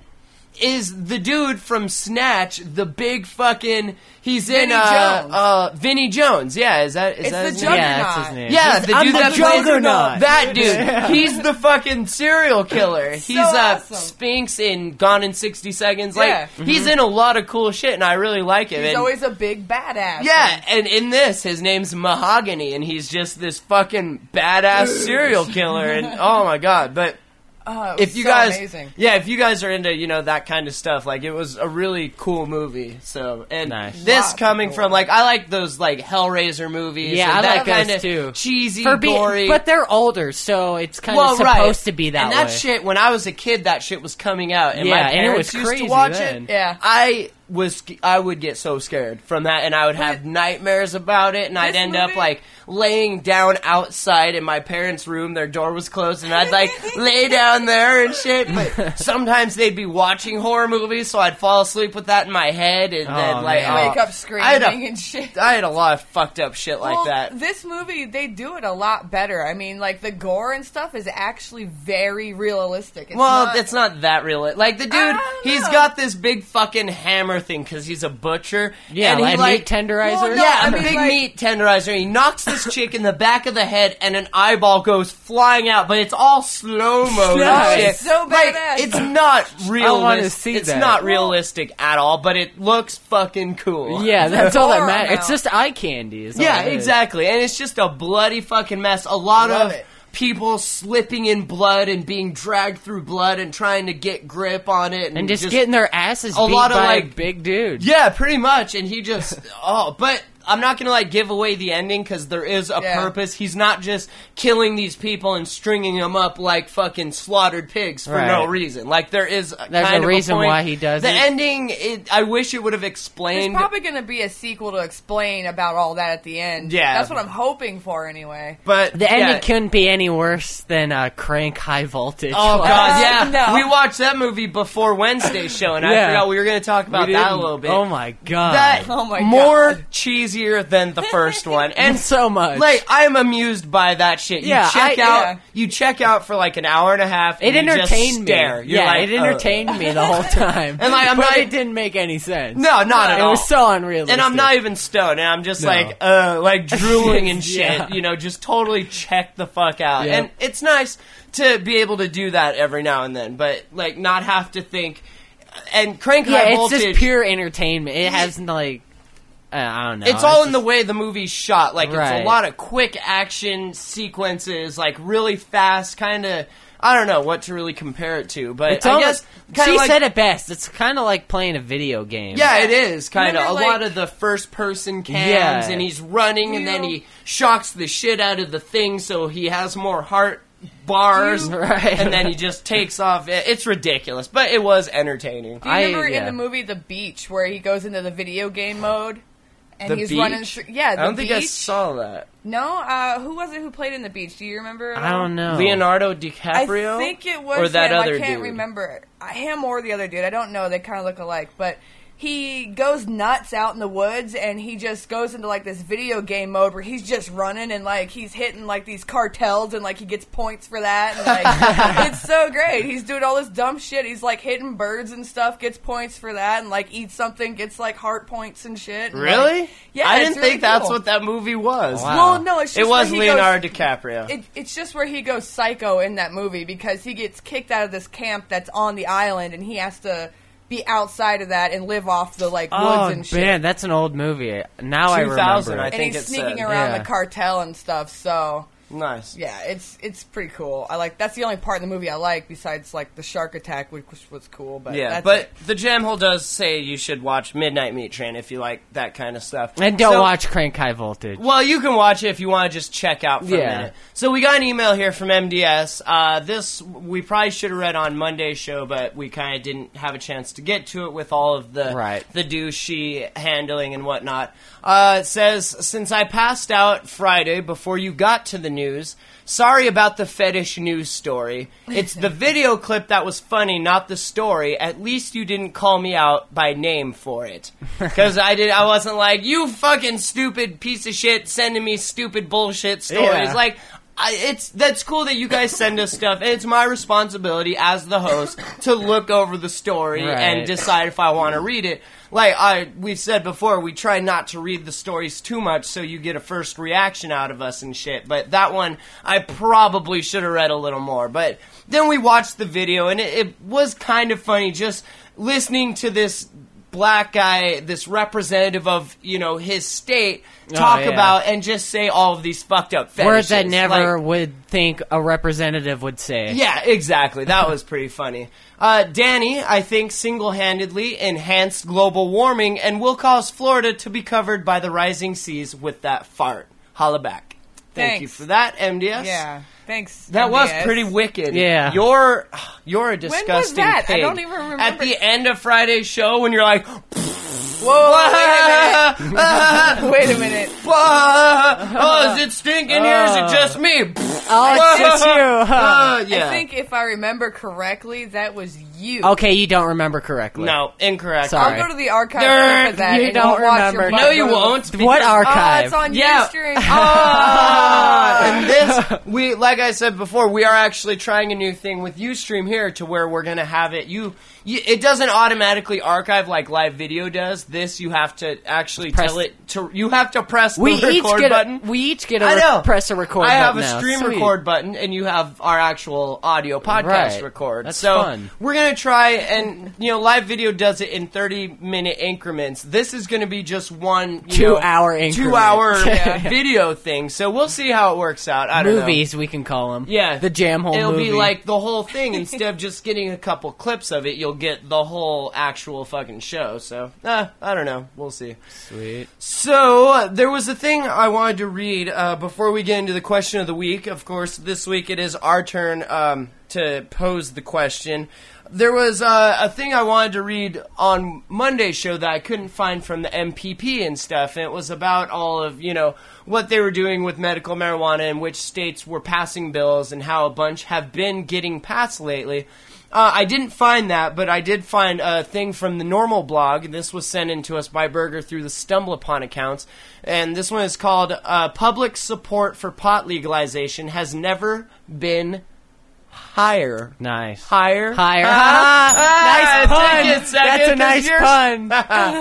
is the dude from Snatch, the big fucking. He's in Vinnie uh, Jones. uh, Vinnie Jones. Yeah, is that is It's that the his name? Juggernaut. Yeah, that's his name. Yeah, He's- the I'm dude the that plays- Juggernaut. That dude. He's the fucking serial killer. He's uh, awesome. Spinks in Gone in sixty seconds. Like Yeah. he's in a lot of cool shit, and I really like him. He's And- always a big badass. yeah, and in this, his name's Mahogany, and he's just this fucking badass serial killer. And oh my god! But Oh, it was if you so guys, amazing. yeah, if you guys are into you know that kind of stuff, like it was a really cool movie. So and Nice. this Lots of coming gore. from like I like those like Hellraiser movies. Yeah, and I that like those kind too. of cheesy, For being, gory. but they're older, so it's kind well, of supposed right. to be that and that way. shit, when I was a kid, that shit was coming out, and Yeah, my and it parents was used crazy to watch then. it. Yeah. I was, I would get so scared from that, and I would have nightmares about it, and I'd This end up movie- like laying down outside in my parents' room. Their door was closed, and I'd like lay down there and shit. But sometimes they'd be watching horror movies, so I'd fall asleep with that in my head, and Oh, then like man. oh, Wake up I had screaming a- and shit. I had a lot of fucked up shit like well, that. This movie, they do it a lot better. I mean, like the gore and stuff is actually very realistic. It's Well, not, it's not that real. Like the dude, I don't he's know. got this big fucking hammer thing because he's a butcher. Yeah, and he like like meat tenderizer. Well, no, yeah, I a mean, big like- meat tenderizer. He knocks this chick in the back of the head, and an eyeball goes flying out. But it's all slow mo. Nice. shit. It's so Like, badass. it's not realistic. wanna see it's that. not realistic at all. But it looks fucking cool. Yeah, that's all that Horror matters. It's now. just eye candy. is all Yeah, it is. exactly. And it's just a bloody fucking mess. A lot Love of it. people slipping in blood and being dragged through blood and trying to get grip on it. And, And just, getting their asses a beat lot of, by like- a big dude. Yeah, pretty much. And he just, oh, but I'm not going to, like, give away the ending because there is a Yeah. purpose. He's not just killing these people and stringing them up like fucking slaughtered pigs for no Right. reason. Like, there is a There's kind a of reason point. why he does the it. ending, it, I wish it would have There's explained. probably going to be a sequel to explain about all that at the end. Yeah. That's what I'm hoping for anyway. but The ending yeah. couldn't be any worse than uh, Crank High Voltage. Oh Like, god, yeah. No. We watched that movie before Wednesday's show, and I Yeah. forgot we were going to talk we about that a didn't- little bit. Oh my god. that Oh my more God. cheesier than the first one, and so much. like I am amused by that shit. You Yeah, check I- out, yeah. you check out for like an hour and a half. It and you just entertained me. stare. You're Yeah, like, it entertained me the whole time. And, like, I'm but not- it didn't make any sense. No, not at it all. was so unrealistic. And I'm not even stoned, and I'm just No. like, uh, like drooling and shit. Yeah. You know, just totally check the fuck out. Yep. And it's nice to be able to do that every now and then, but like not have to think. And Crank Yeah, High it's Voltage. just pure entertainment. It has like, uh, I don't know. It's all in just- the way the movie's shot. Like, it's Right. a lot of quick action sequences, like, really fast, kind of... I don't know what to really compare it to, but It's I almost, guess... kinda she like, said it best. It's kind of like playing a video game. Yeah, it is, kind of. A Remember, lot like- of the first-person cams, Yeah. and he's running, and then You- he shocks the shit out of the thing, so he has more heart bars, You- Right. and then he just takes off. It- It's ridiculous, but it was entertaining. Do you I- remember yeah. in the movie The Beach where he goes into the video game mode? And The he's Beach? running through. Yeah, the I don't beach. think I saw that. No, uh, who was it who played in The Beach? Do you remember? at I all? don't know. Leonardo I DiCaprio? think it was or that him. other I can't dude? remember Uh, him or the other dude. I don't know. They kind of look alike, but he goes nuts out in the woods, and he just goes into like this video game mode where he's just running and like he's hitting like these cartels, and like he gets points for that. And like it's so great. He's doing all this dumb shit. He's like hitting birds and stuff, gets points for that, and like eats something, gets like heart points and shit. And, Really? like, yeah, I it's didn't really think that's cool. what that movie was. Wow. Well, no, it's just It was where he goes- Leonardo DiCaprio. It, it's just where he goes psycho in that movie because he gets kicked out of this camp that's on the island, and he has to be outside of that and live off the like woods Oh and shit. man, that's an old movie. Now I two thousand, remember. I and think he's it sneaking said. around Yeah. the cartel and stuff. So Nice. Yeah, it's it's pretty cool. I like that's the only part in the movie I like besides like the shark attack, which was cool. But Yeah, that's but it. the Jam Hole does say you should watch Midnight Meat Train if you like that kind of stuff. And don't So- watch Crank High Voltage. Well, you can watch it if you want to just check out for Yeah. a minute. So we got an email here from M D S. Uh, this we probably should have read on Monday's show, but we kind of didn't have a chance to get to it with all of the Right. the douchey handling and whatnot. Uh, it says, since I passed out Friday before you got to the news, sorry about the fetish news story. It's the video clip that was funny, not the story. At least you didn't call me out by name for it. Because I did. I wasn't like, you fucking stupid piece of shit sending me stupid bullshit stories. Yeah. Like, I, it's that's cool that you guys send us stuff, and it's my responsibility as the host to look over the story Right. and decide if I want to read it. Like I we've said before, we try not to read the stories too much so you get a first reaction out of us and shit. But that one, I probably should have read a little more. But then we watched the video, and it, it was kind of funny just listening to this black guy, this representative of, you know, his state, talk Oh, yeah. about and just say all of these fucked up fetishes. Words that never Like, would think a representative would say. yeah, exactly. That was pretty funny. Uh, Danny, I think, single-handedly enhanced global warming and will cause Florida to be covered by the rising seas with that fart. Holla back. Thank Thanks. you for that, M D S. Yeah, thanks. That M D was S. pretty wicked. Yeah. You're you're a disgusting that? I pig. don't even remember. At the end of Friday's show when you're like, Whoa, wait a minute. Wait a minute. oh, is it stinking here? Is it just me? Oh, it's just you. Huh? Uh, yeah. I think if I remember correctly, that was you. Okay, you don't remember correctly. No, incorrect. Sorry. I'll go to the archive Nerd, for that. you and don't watch remember. your No, butt No, you move. won't. What because- Oh, archive? it's on Yeah. Ustream. Ah, and this, we like I said before, we are actually trying a new thing with Ustream here, to where we're gonna have it. You, you it doesn't automatically archive like live video does. This you have to actually Press- tell it to. You have to press the We each record get button. a, we each get a I re- know. press a record. I have a button now. stream Sweet. record button, and you have our actual audio podcast Right. record. That's so fun. we're gonna try, and you know, live video does it in thirty minute increments. This is gonna be just one you Two know, hour two increment. hour Yeah. video thing. So we'll see how it works out. I don't know. Movies, we can call them. Yeah, the jam hole It'll movie. be like the whole thing. Instead of just getting a couple clips of it, you'll get the whole actual fucking show. So, uh, I don't know. We'll see. Sweet. So, uh, there was a thing I wanted to read uh, before we get into the question of the week. Of course, this week it is our turn um, to pose the question. There was uh, a thing I wanted to read on Monday's show that I couldn't find from the M P P and stuff, and it was about all of, you know, what they were doing with medical marijuana and which states were passing bills and how a bunch have been getting passed lately. Uh, I didn't find that, but I did find a thing from the Normal blog. This was sent in to us by Berger through the Stumble Upon accounts, and this one is called uh, Public Support for Pot Legalization Has Never Been Higher. Nice. Higher? Higher. Ah, nice ah, pun. take it, second, That's a 'cause nice yours- pun.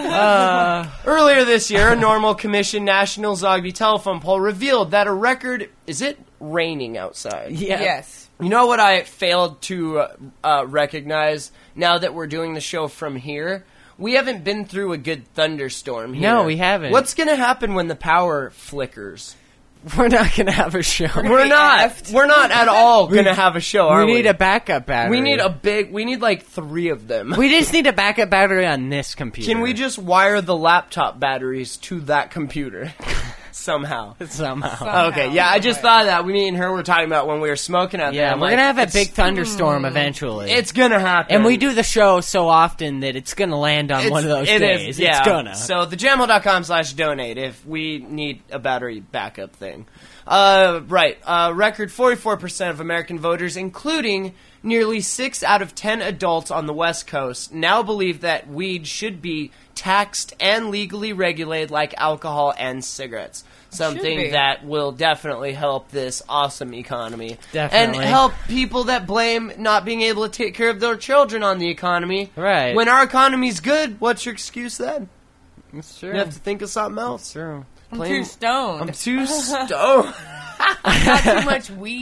uh, Earlier this year, a Normal Commission National Zogby telephone poll revealed that a record... Is it raining outside? yeah. Yes. You know what I failed to uh, uh, recognize now that we're doing the show from here? We haven't been through a good thunderstorm here. No, we haven't. What's going to happen when the power flickers? We're not gonna have a show. We're be not. effed. We're not at all going to have a show, are we we? need a backup battery. We need a big... We need like three of them. We just need a backup battery on this computer. Can we just wire the laptop batteries to that computer? Somehow. somehow? Somehow. Okay, yeah, I just thought of that. We, me and her were talking about when we were smoking out there. Yeah, I'm we're like, gonna have a it's- big thunderstorm eventually. It's gonna happen. and we do the show so often that it's gonna land on It's- one of those it days. is, yeah. It's gonna. So the jamhole dot com slash donate if we need a battery backup thing. Uh, right. Uh, record forty-four percent of American voters, including nearly six out of ten adults on the West Coast, now believe that weed should be taxed and legally regulated like alcohol and cigarettes. Something be. that will definitely help this awesome economy. Definitely. And help people that blame not being able to take care of their children on the economy. Right. When our economy's good, what's your excuse then? It's true. You have to think of something else. true. I'm Plain- too stoned. I'm too stoned. Got too much weed.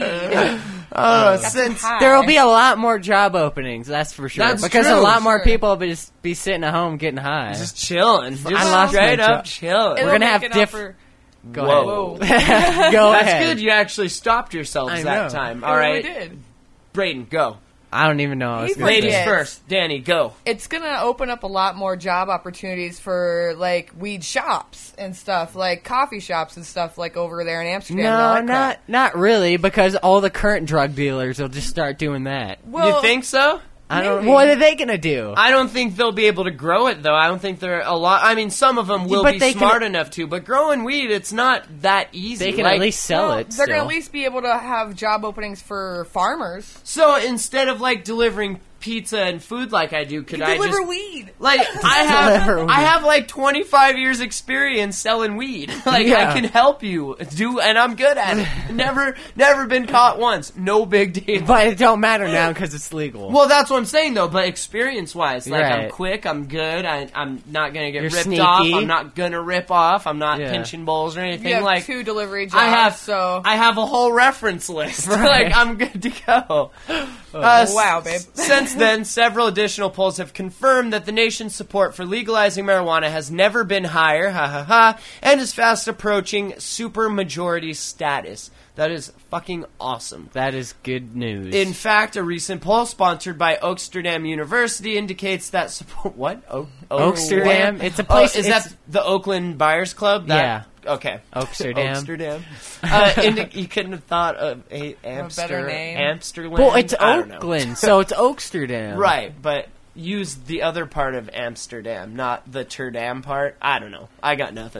Oh, since High. There will be a lot more job openings, that's for sure. That's because true. a lot more Sure. people will just be sitting at home getting high. just chilling, just I lost straight my up job. chilling. It'll We're gonna make have it diff- up for- Go Whoa. ahead. Go That's ahead. good. You actually stopped yourselves I that know. time. I All really right, did. Braden, go. I don't even know. I was He gonna Ladies forgets. say. first. Danny, go. It's gonna open up a lot more job opportunities for like weed shops and stuff, like coffee shops and stuff, like over there in Amsterdam. and all No, that not crap. not really, because all the current drug dealers will just start doing that. Well, you think so? I don't. maybe. What are they gonna do? I don't think they'll be able to grow it, though. I don't think they're a lot. I mean, some of them will but be they can- smart enough to, but growing weed, it's not that easy. They can Like, at least sell Well, it. they're gonna still. at least be able to have job openings for farmers. So instead of like delivering pizza and food like I do, could You I deliver just weed. like I Deliver have weed. I have like twenty-five years experience selling weed. Like Yeah. I can help you do, and I'm good at it. Never never been caught once. No big deal. But it don't matter now because it's legal. Well, that's what I'm saying, though. But experience-wise, like I'm Right. quick, I'm good. I, I'm not gonna get You're ripped sneaky. off. I'm not gonna rip off. I'm not Yeah. pinching bowls or anything. You have like two delivery jobs. I have, so I have a whole reference list. Right. Like I'm good to go. Uh, wow, babe. Since then, several additional polls have confirmed that the nation's support for legalizing marijuana has never been higher, ha ha ha, and is fast approaching supermajority status. That is fucking awesome. that is good news. In fact, a recent poll sponsored by Oaksterdam University indicates that support. What? O- O- Oaksterdam? what? It's a Oh, place- is it's- that the Oakland Buyers Club? That, yeah. Okay. Oaksterdam. Oaksterdam. Uh, indi- you couldn't have thought of a Amster, better name. Amsterland. well, it's I don't know. Oakland, so it's Oaksterdam. Right, but use the other part of Amsterdam, not the Turdam part. I don't know. I got nothing.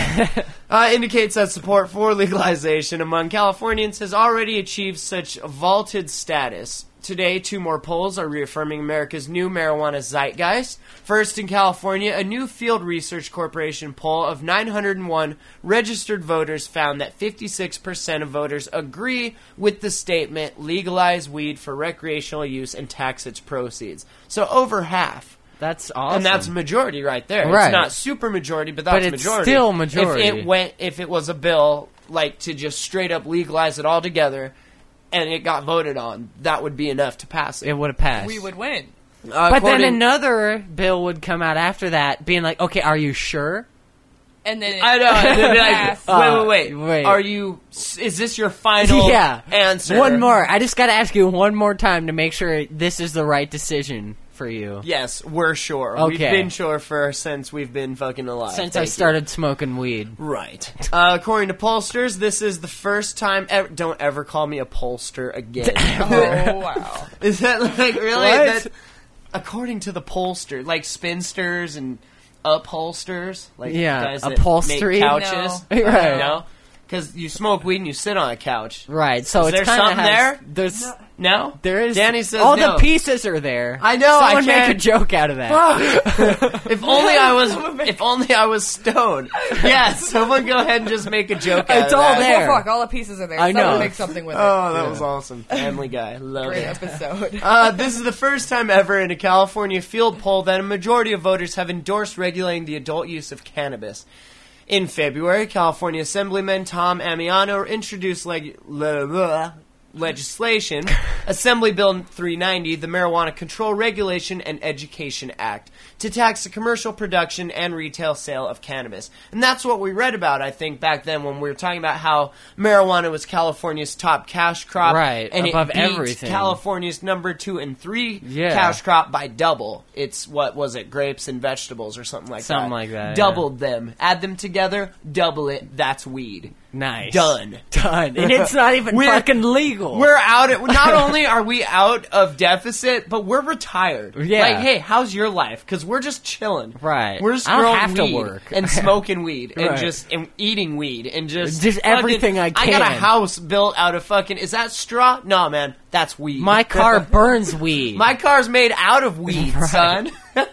uh, indicates that support for legalization among Californians has already achieved such vaulted status. Today, two more polls are reaffirming America's new marijuana zeitgeist. First, in California, a new Field Research Corporation poll of nine hundred one registered voters found that fifty-six percent of voters agree with the statement, legalize weed for recreational use and tax its proceeds. So over half. That's awesome. And that's majority right there. Right. It's not super majority, but that's But it's majority. still majority. If it went, if it was a bill like to just straight up legalize it all together, and it got voted on, that would be enough to pass it. it would have passed. we would win. Uh, But then according- another bill would come out after that, being like, "Okay, are you sure?" And then I know. and they'd be like, Pass. wait, wait, wait, Uh, wait. Are you? Is this your final yeah. answer? One more. I just got to ask you one more time to make sure this is the right decision for you. Yes, we're sure. We've Okay. been sure for since we've been fucking alive. Since Thank I you. started smoking weed. Right. Uh, according to pollsters, this is the first time ever. Don't ever call me a pollster again. oh wow. Is that like really? What? That, according to the pollster, like spinsters and upholsters, like Yeah, guys that upholstery? make couches. No. Right. No, because you smoke weed and you sit on a couch. Right. So Is it's there kinda something has- there? There's No, there is Danny says all no. the pieces are there. I know, I Someone make a can't- joke out of that. if only I was. If only I was stoned. Yeah, someone go ahead and just make a joke. Out It's of all that. there. Well, fuck, all the pieces are there. I Someone know. make something with it. Oh, that was awesome. Family Guy, love Great it. episode. Uh, this is the first time ever in a California field poll that a majority of voters have endorsed regulating the adult use of cannabis. In February, California Assemblyman Tom Amiano introduced leg- le- le- legislation, Assembly Bill three ninety, the Marijuana Control Regulation and Education Act, to tax the commercial production and retail sale of cannabis. And that's what we read about, I think, back then when we were talking about how marijuana was California's top cash crop. Right, and above it beat everything. California's number two and three Yeah. cash crop by double. It's, what was it, grapes and vegetables or something like Something that. like that, yeah. Doubled them. Add them together, double it, that's weed. Nice. Done. Done. And it's not even We're- fucking legal. We're out. Of, not only are we out of deficit, but we're retired. Yeah. Like, hey, how's your life? Because we're just chilling. Right. We're just I don't growing have to weed work. and smoking weed and Right. just and eating weed and just Just fucking- everything I I got a can. house built out of fucking. Is that straw? No, man, that's weed. My car burns weed. My car's made out of weed, son.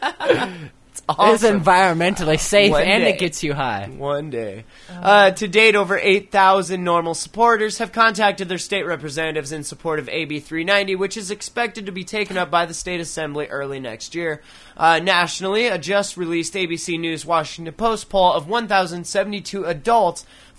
It's It's awesome. environmentally safe One and day. it gets you high. One day. Uh, to date, over eight thousand normal supporters have contacted their state representatives in support of A B three ninety, which is expected to be taken up by the state assembly early next year. Uh, nationally, a just released A B C News Washington Post poll of one thousand seventy-two adults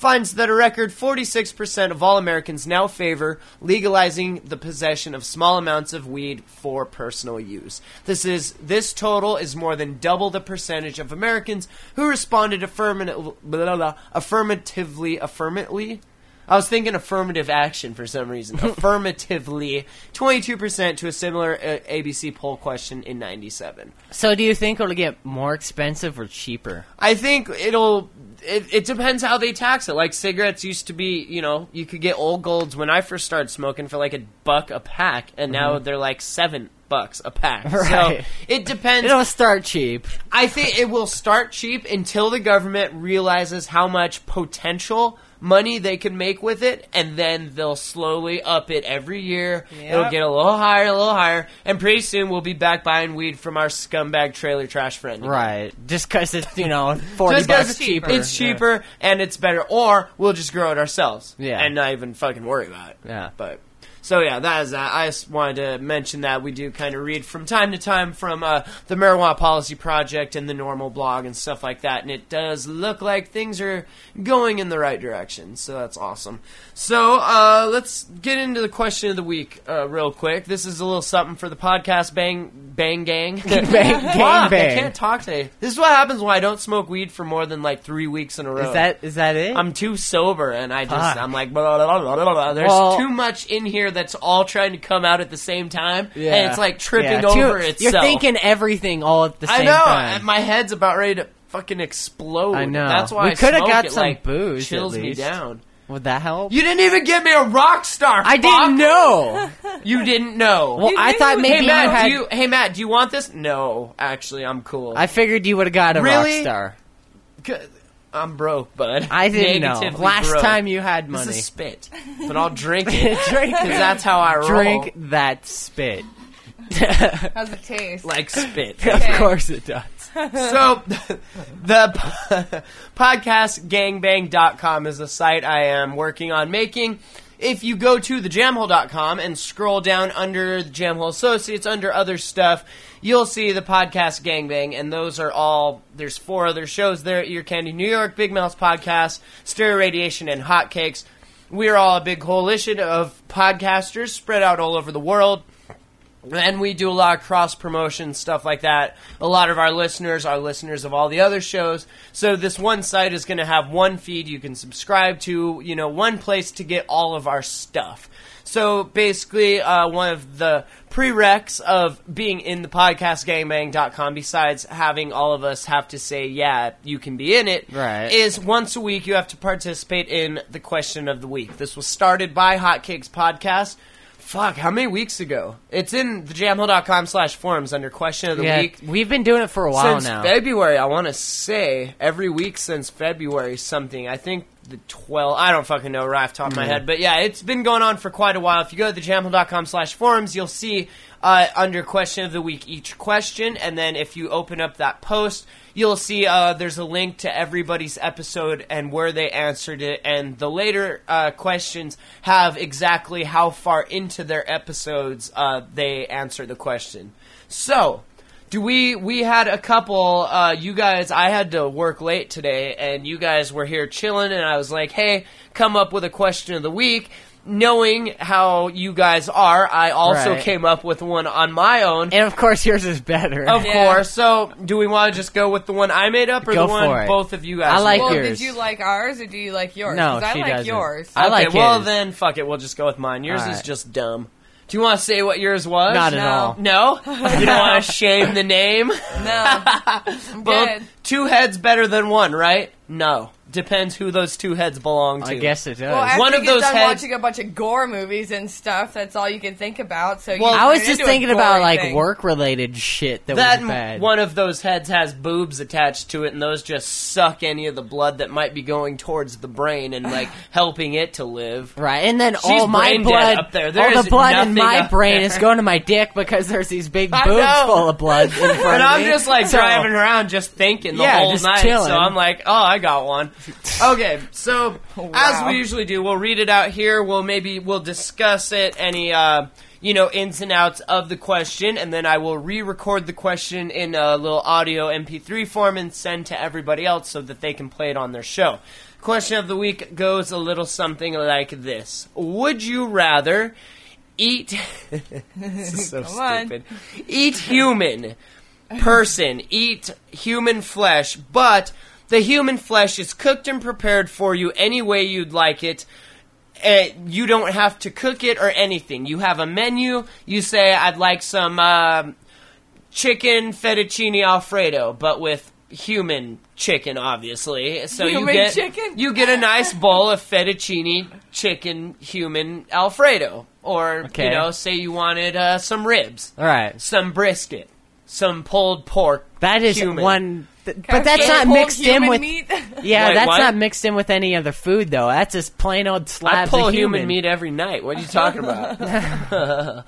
finds that a record forty-six percent of all Americans now favor legalizing the possession of small amounts of weed for personal use. This is this total is more than double the percentage of Americans who responded affirmative, blah, blah, affirmatively, affirmatively. I was thinking affirmative action for some reason. Affirmatively, twenty-two percent to a similar uh, A B C poll question in ninety-seven. So do you think it'll get more expensive or cheaper? I think it'll... It, it depends how they tax it. Like, cigarettes used to be, you know, you could get Old Golds when I first started smoking for like a buck a pack, and now Mhm. they're like seven bucks a pack. Right. So it depends. It'll start cheap. I think it will start cheap until the government realizes how much potential money they can make with it, and then they'll slowly up it every year. Yep. It'll get a little higher, a little higher, and pretty soon we'll be back buying weed from our scumbag trailer trash friend. again. Right. Just because it's, you know, forty Just 'cause bucks it's cheaper. It's cheaper and it's better, or we'll just grow it ourselves. Yeah. and not even fucking worry about it. Yeah. But so yeah, that is that. I just wanted to mention that we do kind of read from time to time from uh, the Marijuana Policy Project and the Normal blog and stuff like that, and it does look like things are going in the right direction. So that's awesome. So uh, let's get into the question of the week uh, real quick. This is a little something for the podcast. Bang bang gang. Bang, gang, Fuck, bang. I can't talk today. This is what happens when I don't smoke weed for more than like three weeks in a row. Is that is that it? I'm too sober, and I just Fuck. I'm like blah, blah, blah, blah, blah. There's Well- too much in here that's all trying to come out at the same time, Yeah. and it's like tripping Yeah, over too- itself. You're thinking everything all at the same I know, time. and my head's about ready to fucking explode. I know. That's why We I coulda smoke got it, some like, booze, at Chills me least. down. Would that help? You didn't even give me a rock star. I fuck. didn't know. You didn't know. Well, I thought maybe hey you Matt, had. do you? Hey Matt, do you want this? No, actually, I'm cool. I figured you would have got a Really? rock star. C- I'm broke, bud. I didn't know. Negatively Last broke. time you had This money. is spit, but I'll drink it. Drink because that's how I roll. Drink that spit. How's it taste? Like spit. Of Okay. course it does. So, the podcast gangbang dot com is a site I am working on making. If you go to the jamhole dot com and scroll down under the Jamhole Associates, under other stuff, you'll see the podcast Gangbang, and those are all, there's four other shows there, Ear Candy New York, Big Mouth Podcast, Stereo Radiation, and Hotcakes. We're all a big coalition of podcasters spread out all over the world. And we do a lot of cross-promotion, stuff like that. A lot of our listeners are listeners of all the other shows. So this one site is going to have one feed you can subscribe to, you know, one place to get all of our stuff. So basically, uh, one of the prereqs of being in the podcast gangbang dot com, besides having all of us have to say, yeah, you can be in it, Right. is once a week you have to participate in the question of the week. This was started by Hotcakes Podcast. Fuck, how many weeks ago? It's in the jamhole dot com slash forums under question of the Yeah, week. we've been doing it for a while Since now. February, I want to say, every week since February something. I think the twelfth, I don't fucking know right off the top of my Mhm. head. But yeah, it's been going on for quite a while. If you go to the jamhole dot com slash forums, you'll see uh, under question of the week each question. And then if you open up that post, you'll see uh, there's a link to everybody's episode and where they answered it. And the later uh, questions have exactly how far into their episodes uh, they answer the question. So, do we, we had a couple, uh, you guys, I had to work late today, and you guys were here chilling, and I was like, hey, come up with a question of the week. Knowing how you guys are, I also Right. came up with one on my own. And of course yours is better. Of Yeah. course. So, do we want to just go with the one I made up, or Go the one for it. both of you guys I like made? Well, yours. did you like ours or do you like yours? No, 'Cause I she like doesn't. yours. I Okay, like well his. then, fuck it, we'll just go with mine. Yours All is right. just dumb. Do you want to say what yours was? Not at No. all. No? You don't want to shame the name? No. I'm Both good. two heads better than one, right? No. Depends who those two heads belong to. I guess it does. Well, after One you of get those done heads- watching a bunch of gore movies and stuff, that's all you can think about. So you Well, I was turn just into a thinking about gory like thing. work-related shit that, that was bad. one of those heads has boobs attached to it, and those just suck any of the blood that might be going towards the brain and like helping it to live. Right, and then She's all my brain dead blood, up there. There all is the blood in nothing my up brain there. is going to my dick because there's these big I boobs know. full of blood in front of me. And I'm just like So- driving around just thinking the Yeah, whole just night. chilling. So I'm like, oh, I got one. Okay, so as Wow. we usually do, we'll read it out here. We'll maybe we'll discuss it, any uh, you know ins and outs of the question, and then I will re-record the question in a little audio M P three form and send to everybody else so that they can play it on their show. Question of the week goes a little something like this. Would you rather eat... this is so Come stupid. Eat human person, eat human flesh, but the human flesh is cooked and prepared for you any way you'd like it. Uh, you don't have to cook it or anything. You have a menu. You say, I'd like some uh, chicken fettuccine Alfredo, but with human chicken, obviously. So Human you get chicken? you get a nice bowl of fettuccine chicken human Alfredo, or Okay. you know, say you wanted uh, some ribs, All right. some brisket, some pulled pork. That is human. one... Th- Can but I that's get not whole mixed in human with... meat? Yeah, Wait, that's what? not mixed in with any other food, though. That's just plain old I slabs pull of human human meat every night. What are you talking about?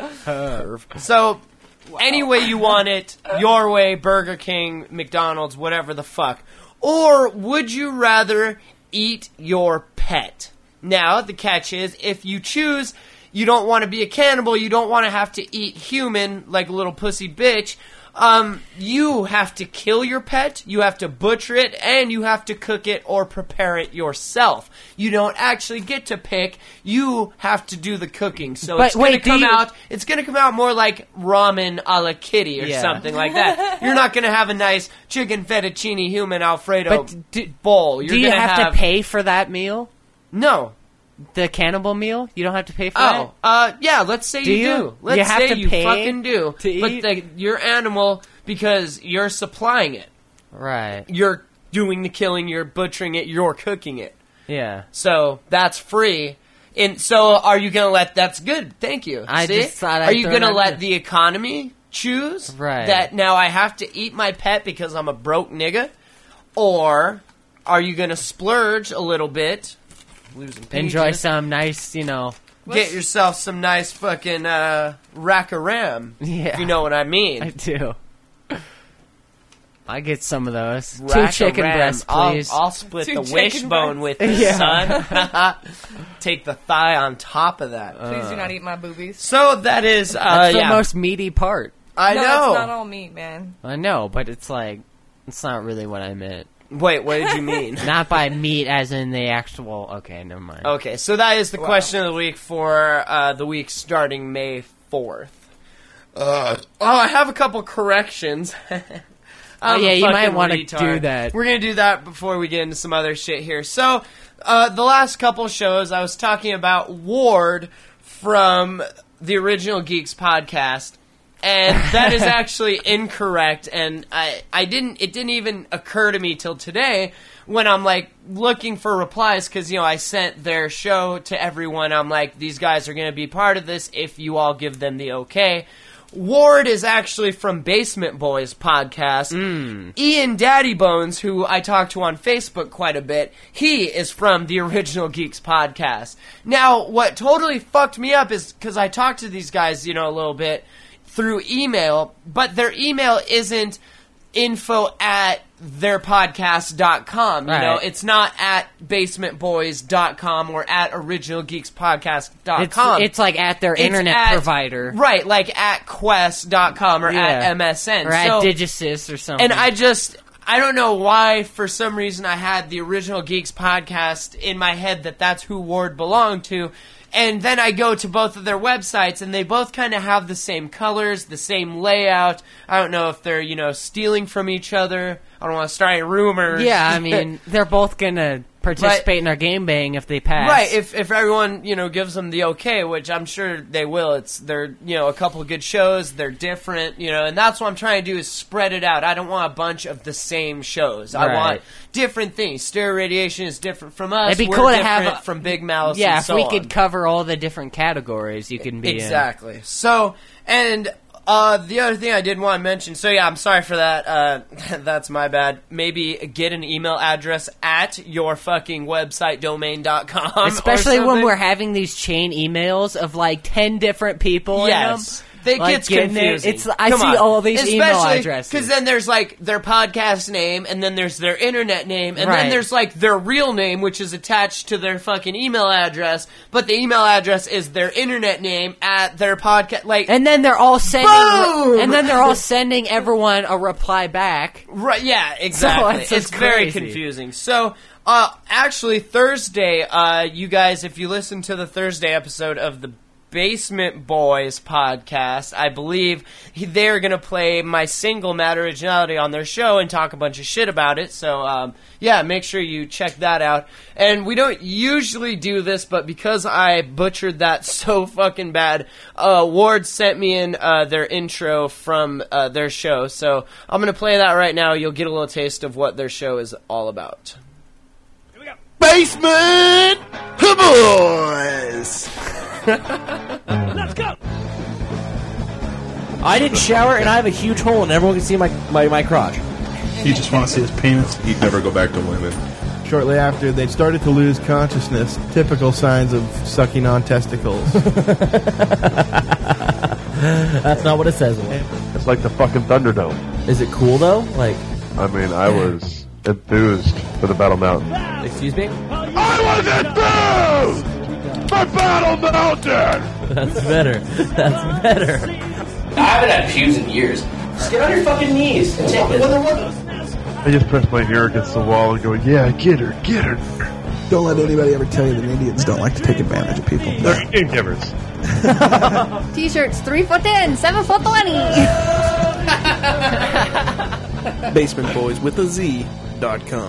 So, any way you want it, your way, Burger King, McDonald's, whatever the fuck. Or would you rather eat your pet? Now, the catch is, if you choose, you don't want to be a cannibal, you don't want to have to eat human like a little pussy bitch, um, you have to kill your pet, you have to butcher it, and you have to cook it or prepare it yourself. You don't actually get to pick, you have to do the cooking. So But it's going to wait, do come you- out, it's going to come out more like ramen a la kitty or Yeah. something like that. You're not going to have a nice chicken fettuccine human Alfredo But do, bowl. You're do you gonna have, have to pay for that meal? No. The cannibal meal? You don't have to pay for Oh, that? uh, yeah, let's say Do you, you? do. Let's You have say to you pay fucking do. to but eat? the, your animal, because you're supplying it. Right. You're doing the killing, you're butchering it, you're cooking it. Yeah. So that's free. And so are you going to let, that's good, thank you. I See? just thought I'd Are you throw going to that let in. the economy choose Right. that now I have to eat my pet because I'm a broke nigga? Or are you going to splurge a little bit, losing pages, Enjoy some nice, you know... get yourself some nice fucking uh, rack of ram, Yeah. if you know what I mean. I do. I get some of those. Rack Two of chicken ram. breasts, I'll- please. I'll, split Two the chicken wishbone breasts. with you, Yeah. son. Take the thigh on top of that. Please do not eat my boobies. So that is, uh, That's the yeah. most meaty part. I no, know. it's not all meat, man. I know, but it's like... It's not really what I meant. Wait, what did you mean? Not by meat as in the actual... Okay, never mind. Okay, so that is the Wow. question of the week for uh, the week starting May fourth. Uh, oh, I have a couple corrections. I'm yeah, a you might fucking wanna retard. do that. We're going to do that before we get into some other shit here. So, uh, the last couple shows, I was talking about Ward from the Original Geeks podcast. And that is actually incorrect, and I, I didn't, it didn't even occur to me till today when I'm, like, looking for replies, because, you know, I sent their show to everyone. I'm like, these guys are going to be part of this if you all give them the okay. Ward is actually from Basement Boys podcast. Ian Daddy Bones, who I talk to on Facebook quite a bit, he is from the Original Geeks podcast. Now, what totally fucked me up is, because I talked to these guys, you know, a little bit, through email, but their email isn't info at their podcast dot com. You Right. know, it's not at basement boys dot com or at original geeks podcast dot It's, com. it's like at their It's internet at- provider. Right, like at quest dot com or Yeah. at M S N. Or at So- Digisys or something. and I just, I don't know why, for some reason, I had the Original Geeks podcast in my head that that's who Ward belonged to. And then I go to both of their websites, and they both kind of have the same colors, the same layout. I don't know if they're, you know, stealing from each other. I don't want to start any rumors. Yeah, I mean, they're both going to participate in our game bang if they pass. Right, if if everyone, you know, gives them the okay, which I'm sure they will. It's they're, you know, a couple of good shows, they're different, you know, and that's what I'm trying to do is spread it out. I don't want a bunch of the same shows. I Right. want different things. Stereo Radiation is different from us. It'd be We're cool to different have a- from Big Mouth. Yeah, and if so we on. could cover all the different categories you can be Exactly. So, and uh, the other thing I did want to mention, so yeah, I'm sorry for that. Uh, that's my bad. Maybe get an email address at your fucking website domain dot com. in. Especially when something. we're having these chain emails of like ten different people Yes. in them. It Like, gets getting it- confusing. it's- I Come see on. all these email addresses. Because then there's like their podcast name, and then there's their internet name, and Right. then there's like their real name, which is attached to their fucking email address. But the email address is their internet name at their podcast. Like, And then they're all sending Boom! and then they're all sending everyone a reply back. right? Yeah, exactly. it's it's just very crazy. confusing. So. Uh, actually, Thursday, uh, you guys, if you listen to the Thursday episode of the Basement Boys podcast, I believe he, they're going to play my single Mad Originality on their show and talk a bunch of shit about it. So, um, yeah, make sure you check that out. And we don't usually do this, but because I butchered that so fucking bad, uh, Ward sent me in uh, their intro from uh, their show. So I'm going to play that right now. You'll get a little taste of what their show is all about. Basement Boys. Let's go! I didn't shower and I have a huge hole and everyone can see my, my, my crotch. You just want to see his penis? He'd never go back to women. Shortly after, they started to lose consciousness. Typical signs of sucking on testicles. That's not what it says. It's like the fucking Thunderdome. Is it cool though? Like, I mean, I was enthused for the Battle Mountain. excuse me? I was enthused for Battle Mountain! That's better. That's better. I haven't had pubes in years. Just get on your fucking knees and take this. I just pressed my ear against the wall and go, yeah, get her, get her. Don't let anybody ever tell you that Indians don't like to take advantage of people. They're game givers. T-shirts, three foot ten, seven foot twenty. Basement Boys with a Z dot com.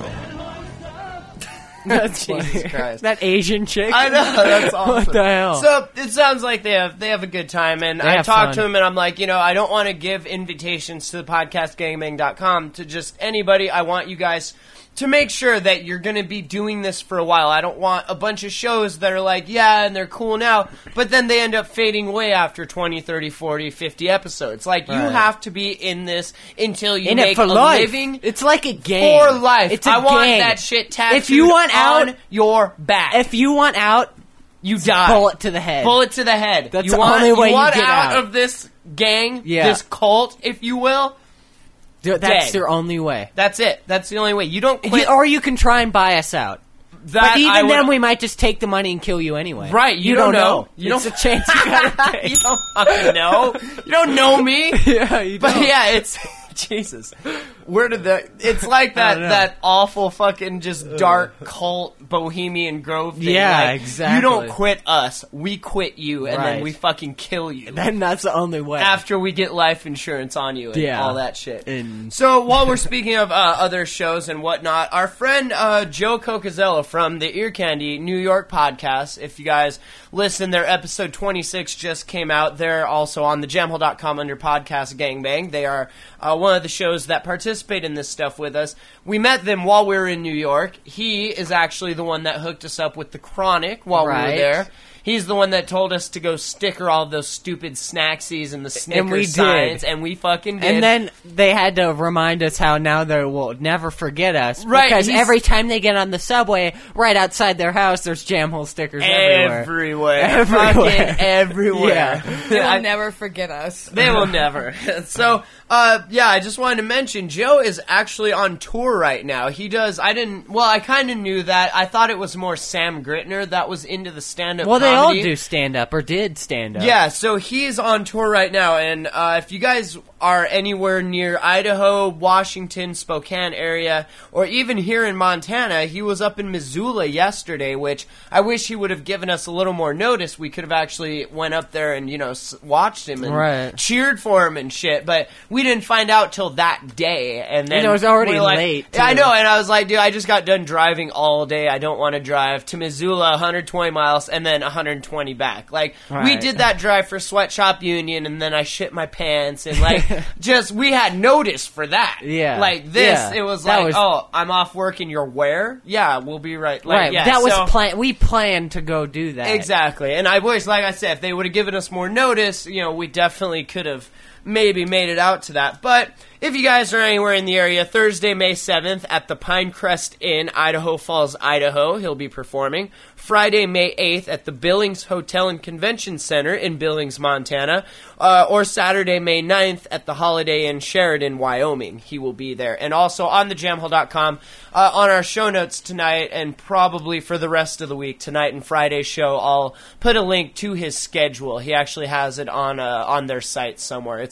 Jesus Christ. That Asian chick. I know, that's awesome. What the hell? So it sounds like they have they have a good time, and They I have talked fun. to him, and I'm like, you know, I don't want to give invitations to the podcast gangbang dot com to just anybody. I want you guys to make sure that you're going to be doing this for a while. I don't want a bunch of shows that are like, yeah, and they're cool now, but then they end up fading away after twenty, thirty, forty, fifty episodes. Like, you Right. have to be in this until you In make it for a life. living. It's like a game. For life. It's a I want game. that shit tattooed If you want on out, your back. If you want out, you die. Bullet to the head. Bullet to the head. That's you the want, only way you you want get out, out. of this gang, Yeah. this cult, if you will. Dude, that's dead. your only way. That's it. That's the only way. You don't quit. You- or you can try and buy us out. That but even I would- then, we might just take the money and kill you anyway. Right, you, You don't, don't know. know. You It's don't a chance you gotta take. You don't fucking know. You don't know me. Yeah, you But don't. yeah, it's Jesus. Where did that? It's like I that don't know. that awful fucking just dark cult Bohemian Grove thing. Yeah, like, exactly. You don't quit us. We quit you, and then Right. we fucking kill you. Then that's the only way. After we get life insurance on you and Yeah. all that shit. And- So while we're speaking of uh, other shows and whatnot, our friend uh, Joe Cocazella from the Ear Candy New York podcast, if you guys listen, their episode twenty-six just came out. They're also on the jamhole dot com under Podcast Gangbang. They are uh, one of the shows that participate in this stuff with us. We met them while we were in New York. He is actually the one that hooked us up with the Chronic while we Right. were there. He's the one that told us to go sticker all those stupid Snacksies and the Snickers And we did. signs, and we fucking did. And then they had to remind us how now they will never forget us. Right, Because he's- every time they get on the subway, right outside their house, there's Jamhole stickers everywhere. everywhere, Everywhere. fucking everywhere. They will I- never forget us. They will never. So, uh, yeah, I just wanted to mention, Joe is actually on tour right now. He does, I didn't, well, I kind of knew that. I thought it was more Sam Gritner that was into the stand-up Well, they all comedy. do stand-up, or did stand-up. Yeah, so he's on tour right now, and uh, if you guys are anywhere near Idaho, Washington, Spokane area, or even here in Montana, he was up in Missoula yesterday, which I wish he would have given us a little more notice. We could have actually went up there and, you know, s- watched him and Right. cheered for him and shit, but we didn't find out till that day, and then You know, it was already we're like- late, Yeah, I too. know, and I was like, dude, I just got done driving all day. I don't want to drive to Missoula one hundred twenty miles and then one hundred twenty back. Like, we Right. did that drive for Sweatshop Union, and then I shit my pants, and like, just, we had notice for that. Yeah. Like, this, Yeah. it was That like, was- oh, I'm off work and you're where? Yeah, we'll be right. Like, right, yeah, that was so- plan. We planned to go do that. Exactly. And I wish, like I said, if they would have given us more notice, you know, we definitely could have maybe made it out to that. But if you guys are anywhere in the area, Thursday, May seventh at the Pinecrest Inn, Idaho Falls, Idaho, he'll be performing. Friday, May eighth at the Billings Hotel and Convention Center in Billings, Montana. Uh, or Saturday, May ninth at the Holiday Inn Sheridan, Wyoming. He will be there. And also on the jamhole dot com, uh, on our show notes tonight, and probably for the rest of the week, tonight and Friday's show, I'll put a link to his schedule. He actually has it on uh, on their site somewhere. It's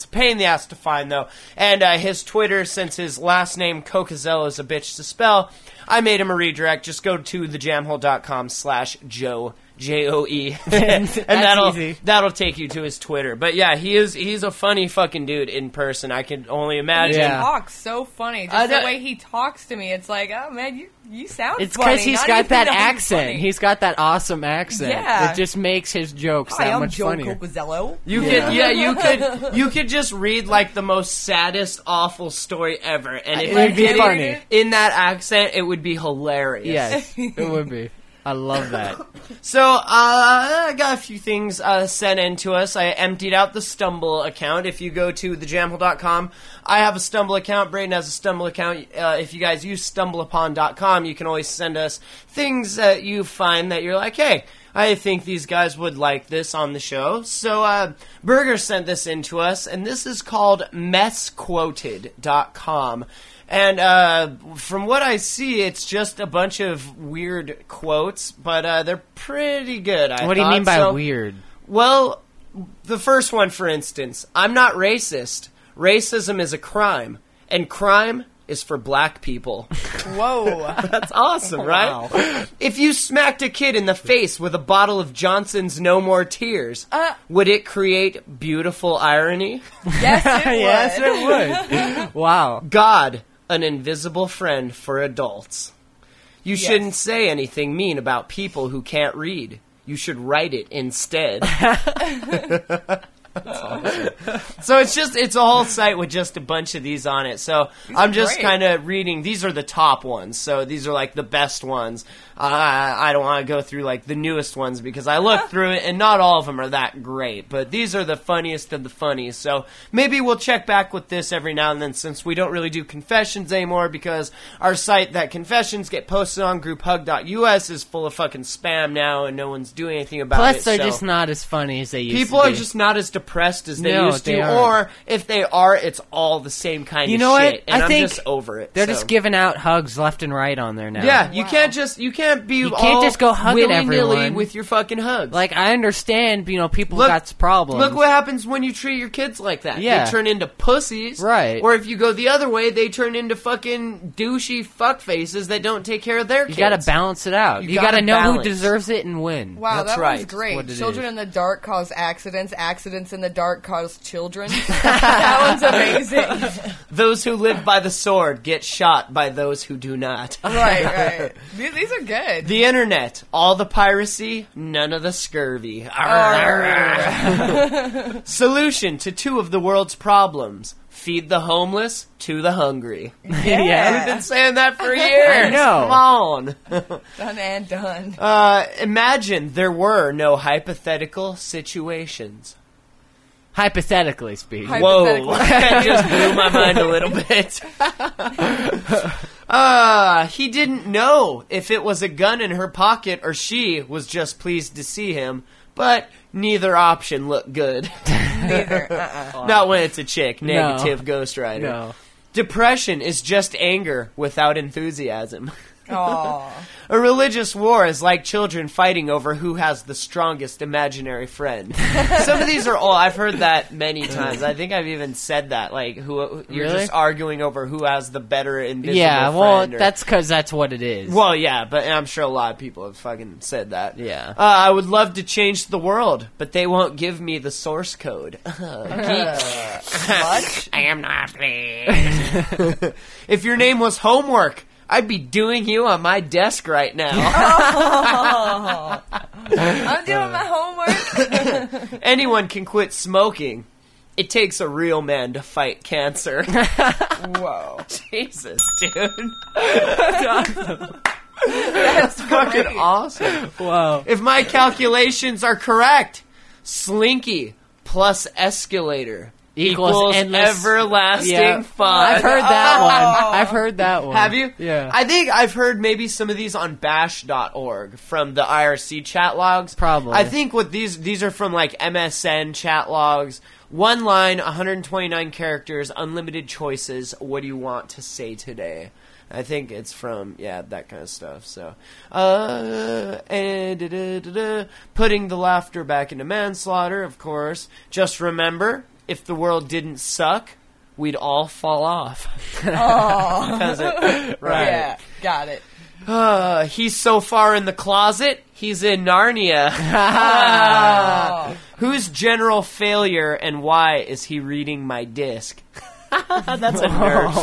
It's a pain in the ass to find, though. And uh, his Twitter, since his last name, Cocazello, is a bitch to spell, I made him a redirect. Just go to thejamhole.com slash Joe. J O E and that'll easy. that'll take you to his Twitter. But yeah, he is he's a funny fucking dude in person. I can only imagine. He talks so funny. Just I the know- way he talks to me, it's like, oh man, you you sound. It's funny. because he's Not got even that though he's accent. funny. He's got that awesome accent. Yeah. It just makes his jokes Hi, that I'm much Joe funnier. Cocazello. You could, yeah, you could, you could just read like the most saddest, awful story ever, and if It would you be did funny. it in that accent, it would be hilarious. Yes, it would be. I love that. So, uh, I got a few things uh, sent in to us. I emptied out the Stumble account. If you go to the jamhole dot com, I have a Stumble account. Brayden has a Stumble account. Uh, if you guys use stumble upon dot com, you can always send us things that you find that you're like, hey, I think these guys would like this on the show. So, uh, Burger sent this in to us, and this is called mess quoted dot com. And uh, from what I see, it's just a bunch of weird quotes, but uh, they're pretty good. I What do you thought. mean by So- weird? Well, the first one, for instance, I'm not racist. Racism is a crime, and crime is for black people. Whoa. That's awesome, right? Wow. If you smacked a kid in the face with a bottle of Johnson's No More Tears, Uh, would it create beautiful irony? Yes, it would. Yes, it would. Wow. God, an invisible friend for adults. You Yes. shouldn't say anything mean about people who can't read. You should write it instead. So it's just, it's a whole site with just a bunch of these on it. So These I'm are just great. kind of reading. These are the top ones. So these are like the best ones. Uh, I don't want to go through like the newest ones because I looked through it and not all of them are that great. But these are the funniest of the funniest. So maybe we'll check back with this every now and then since we don't really do confessions anymore because our site that confessions get posted on group hug dot U S is full of fucking spam now and no one's doing anything about it. Plus, they're so just not as funny as they used people to are be. just not as depressed as they No, used to, they aren't. or if they are, it's all the same kind You of know shit. what? And I I'm think just over it. They're so. just giving out hugs left and right on there now. Yeah, you can't just you can't be You all can't just go hugging willy-nilly everyone. with your fucking hugs. Like, I understand, you know, people Look- got problems. Look what happens when you treat your kids like that. Yeah. They turn into pussies. Right. Or if you go the other way, they turn into fucking douchey fuckfaces that don't take care of their You kids. gotta balance it out. You You, gotta, gotta know balance. who deserves it and win. Wow, That's that right. was great. That's what it Children is. in the dark cause accidents. Accidents in the dark cause children. That one's amazing. Those who live by the sword get shot by those who do not. Right, right. These, these are good. The internet, all the piracy, none of the scurvy. Solution to two of the world's problems. Feed the homeless to the hungry. Yeah. We've been saying that for years. I know. Come on. Done and done. Uh, imagine there were no hypothetical situations. Hypothetically speaking. Whoa. Hypothetically. That just blew my mind a little bit. Uh, he didn't know if it was a gun in her pocket or she was just pleased to see him, but neither option looked good. Neither. Uh-uh. Not when it's a chick. No. Negative Ghost Rider. No. Depression is just anger without enthusiasm. Aw. A religious war is like children fighting over who has the strongest imaginary friend. Some of these are all I've heard that many times. I think I've even said that. Like, who you're Really? just arguing over who has the better invisible Yeah, well, friend. or- that's because that's what it is. well, yeah, but I'm sure a lot of people have fucking said that. Yeah. Uh, I would love to change the world, but they won't give me the source code. Geek. Much? I am not pleased. If your name was Homework, I'd be doing you on my desk right now. Oh. I'm doing my homework. Anyone can quit smoking. It takes a real man to fight cancer. Whoa. Jesus, dude. That's Fucking great. awesome. Wow. If my calculations are correct, Slinky plus escalator Equals equals, endless- everlasting Yeah. fun. I've heard that Oh. one. I've heard that one. Have you? Yeah. I think I've heard maybe some of these on bash dot org from the I R C chat logs. Probably. I think what these these are from like M S N chat logs. One line, one hundred twenty-nine characters, unlimited choices. What do you want to say today? I think it's from, yeah, that kind of stuff. So, uh, and da, da, da, da, putting the laughter back into manslaughter, of course. Just remember, if the world didn't suck, we'd all fall off. Oh. Does it? Right. Yeah, got it. Uh, he's so far in the closet, he's in Narnia. Oh. Who's general failure and why is he reading my disc? That's a nerd.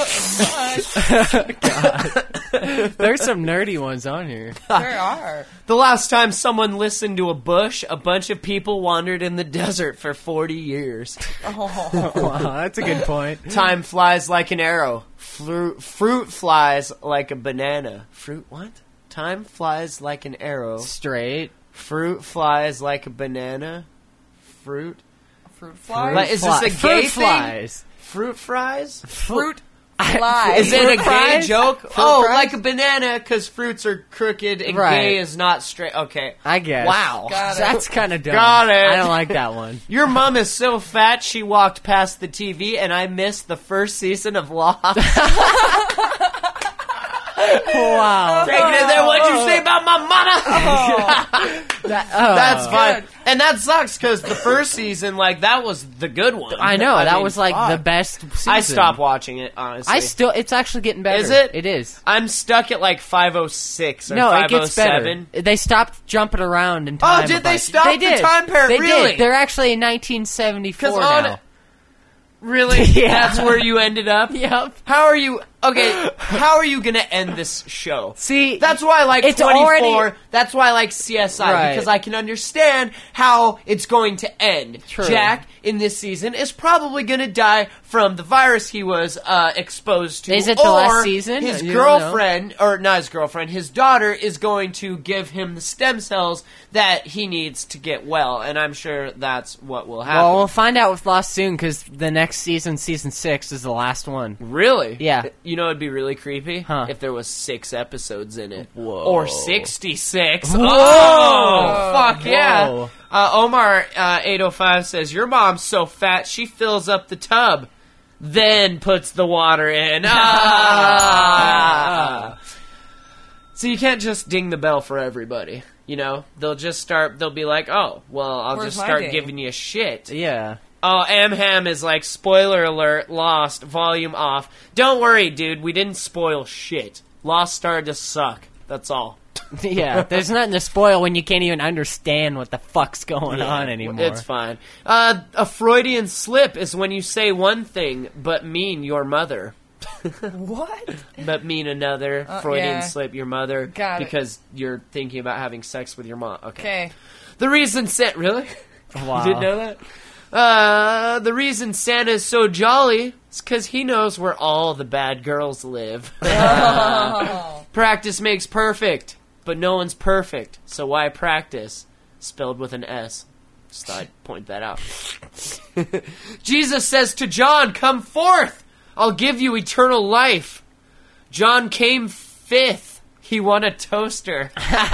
God. There's some nerdy ones on here. There are. The last time someone listened to a bush, a bunch of people wandered in the desert for forty years. Oh. Wow, that's a good point. Time flies like an arrow. Fruit, fruit flies like a banana. Fruit what? Time flies like an arrow. Straight. Fruit flies like a banana. Fruit. Fruit flies? Like, is this a Fruit gay flies. thing? Fruit fries? Fruit flies. Is it a Fruit gay fries? joke? Fruit oh, fries? like a banana, because fruits are crooked and Right. gay is not straight. Okay. I guess. Wow. Got it. That's kind of dumb. Got it. I don't like that one. Your mom is so fat she walked past the T V and I missed the first season of Lost. Wow. Taking it there, what'd you say about my mama? That- oh. That's fine. And that sucks because the first season, like, that was the good one. I know. that mean, was like fuck. the best season. I stopped watching it, honestly. I still, it's actually getting better. Is it? It is. I'm stuck at like five oh six or No, it five oh gets seven. better. They stopped jumping around in time. Oh, did they like- stop they the did. time period? They Really? did. They're actually in nineteen seventy-four 'Cause on- now. Really? Yeah. That's where you ended up? Yep. How are you... Okay, how are you going to end this show? See... That's why I like it's twenty-four. already- That's why I like C S I. Right. Because I can understand how it's going to end. True. Jack, in this season, is probably going to die from the virus he was uh, exposed to. Is it the or last season? His You don't know. girlfriend, or not his girlfriend, his daughter is going to give him the stem cells that he needs to get well. And I'm sure that's what will happen. Well, we'll find out with Lost soon, because the next season, season six, is the last one. Really? Yeah. You know, it'd be really creepy Huh. if there was six episodes in it, Whoa. or sixty-six. Whoa. Oh, fuck yeah! Whoa. Uh, Omar uh, eight oh five says your mom's so fat she fills up the tub, then puts the water in. Ah. So you can't just ding the bell for everybody. You know, they'll just start. They'll be like, "Oh, well, I'll Where's just my start ding? giving you shit." Yeah. Oh, Amham is like, spoiler alert, Lost, volume off. Don't worry, dude, we didn't spoil shit. Lost started to suck. That's all. Yeah, there's nothing to spoil when you can't even understand what the fuck's going Yeah, on anymore. It's fine. Uh, a Freudian slip is when you say one thing, but mean your mother. What? But mean another. Uh, Freudian yeah. slip, your mother. Got it. Because you're thinking about having sex with your mom. Okay. Okay. The reason Santa... Really? Wow. You didn't know that? Uh, the reason Santa's so jolly is because he knows where all the bad girls live. Oh. Practice makes perfect, but no one's perfect, so why practice? Spelled with an S. Just thought I'd point that out. Jesus says to John, come forth! I'll give you eternal life. John came fifth. He won a toaster.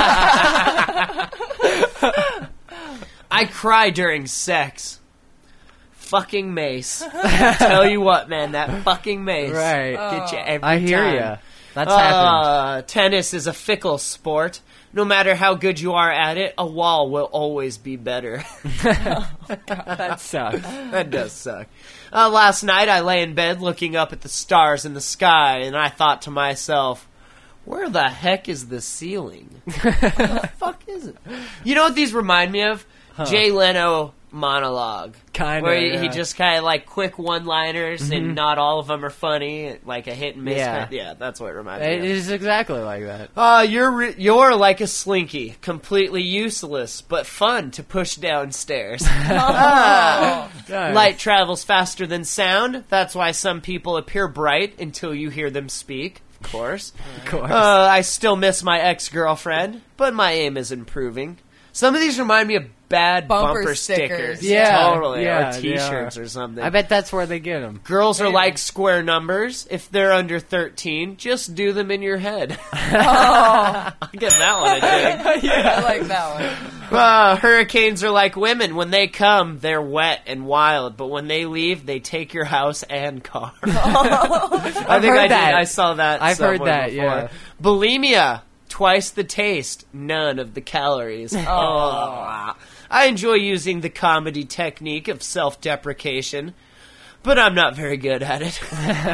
I cry during sex. Fucking mace. Tell you what, man, that fucking mace. Right. Get you every I hear time. ya. That's uh, happened. Tennis is a fickle sport. No matter how good you are at it, a wall will always be better. That sucks. That does suck. Uh, last night I lay in bed looking up at the stars in the sky, and I thought to myself, where the heck is the ceiling? What the fuck is it? You know what these remind me of? Huh. Jay Leno monologue. Kinda, Where he, yeah. he just kind of like quick one-liners, Mhm. and not all of them are funny, like a hit and miss. Yeah. kind- yeah, that's what it reminds me It of. is exactly like that. Uh, you're re- you're like a slinky, completely useless, but fun to push downstairs. Ah. Nice. Light travels faster than sound. That's why some people appear bright until you hear them speak. Of course. Of course. Uh, I still miss my ex-girlfriend, but my aim is improving. Some of these remind me of bad bumper, Bumper stickers. stickers. Yeah, Totally. yeah, or they t-shirts are. or something. I bet that's where they get them. Girls are Yeah. like square numbers. If they're under thirteen, just do them in your head. Oh. I'll give that one a dig. I like that one. Uh, hurricanes are like women. When they come, they're wet and wild, but when they leave, they take your house and car. I I've think heard I that. did. I saw that I've heard somewhere that, before. yeah. Bulimia. twice the taste, none of the calories. Oh. Oh. I enjoy using the comedy technique of self-deprecation, but I'm not very good at it.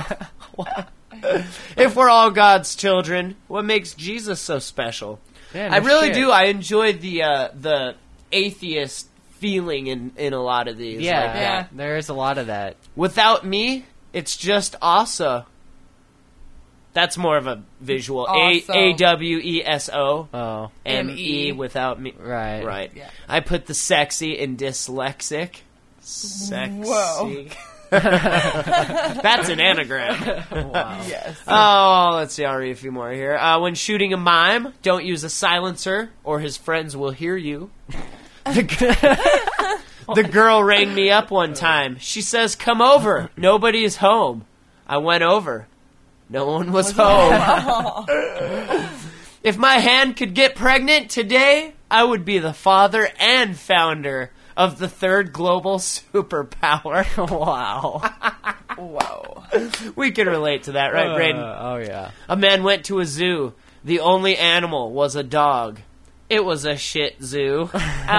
If we're all God's children, what makes Jesus so special? Yeah, no I really shit. do. I enjoy the uh, the atheist feeling in, in a lot of these. Yeah, like yeah, that. there is a lot of that. Without me, it's just Asa. That's more of a visual. A Also. A W E S O. Oh. M M E E. without me. Right. Right. Yeah. I put the sexy in dyslexic. Sexy. Whoa. That's an anagram. Wow. Yes. Oh, let's see. I'll read a few more here. Uh, when shooting a mime, don't use a silencer or his friends will hear you. The, g- the girl rang me up one time. She says, come over. Nobody is home. I went over. No one was home. If my hand could get pregnant today, I would be the father and founder of the third global superpower. Wow. Whoa. We can relate to that, right, Uh, Braden? oh, yeah. A man went to a zoo. The only animal was a dog. It was a shit zoo.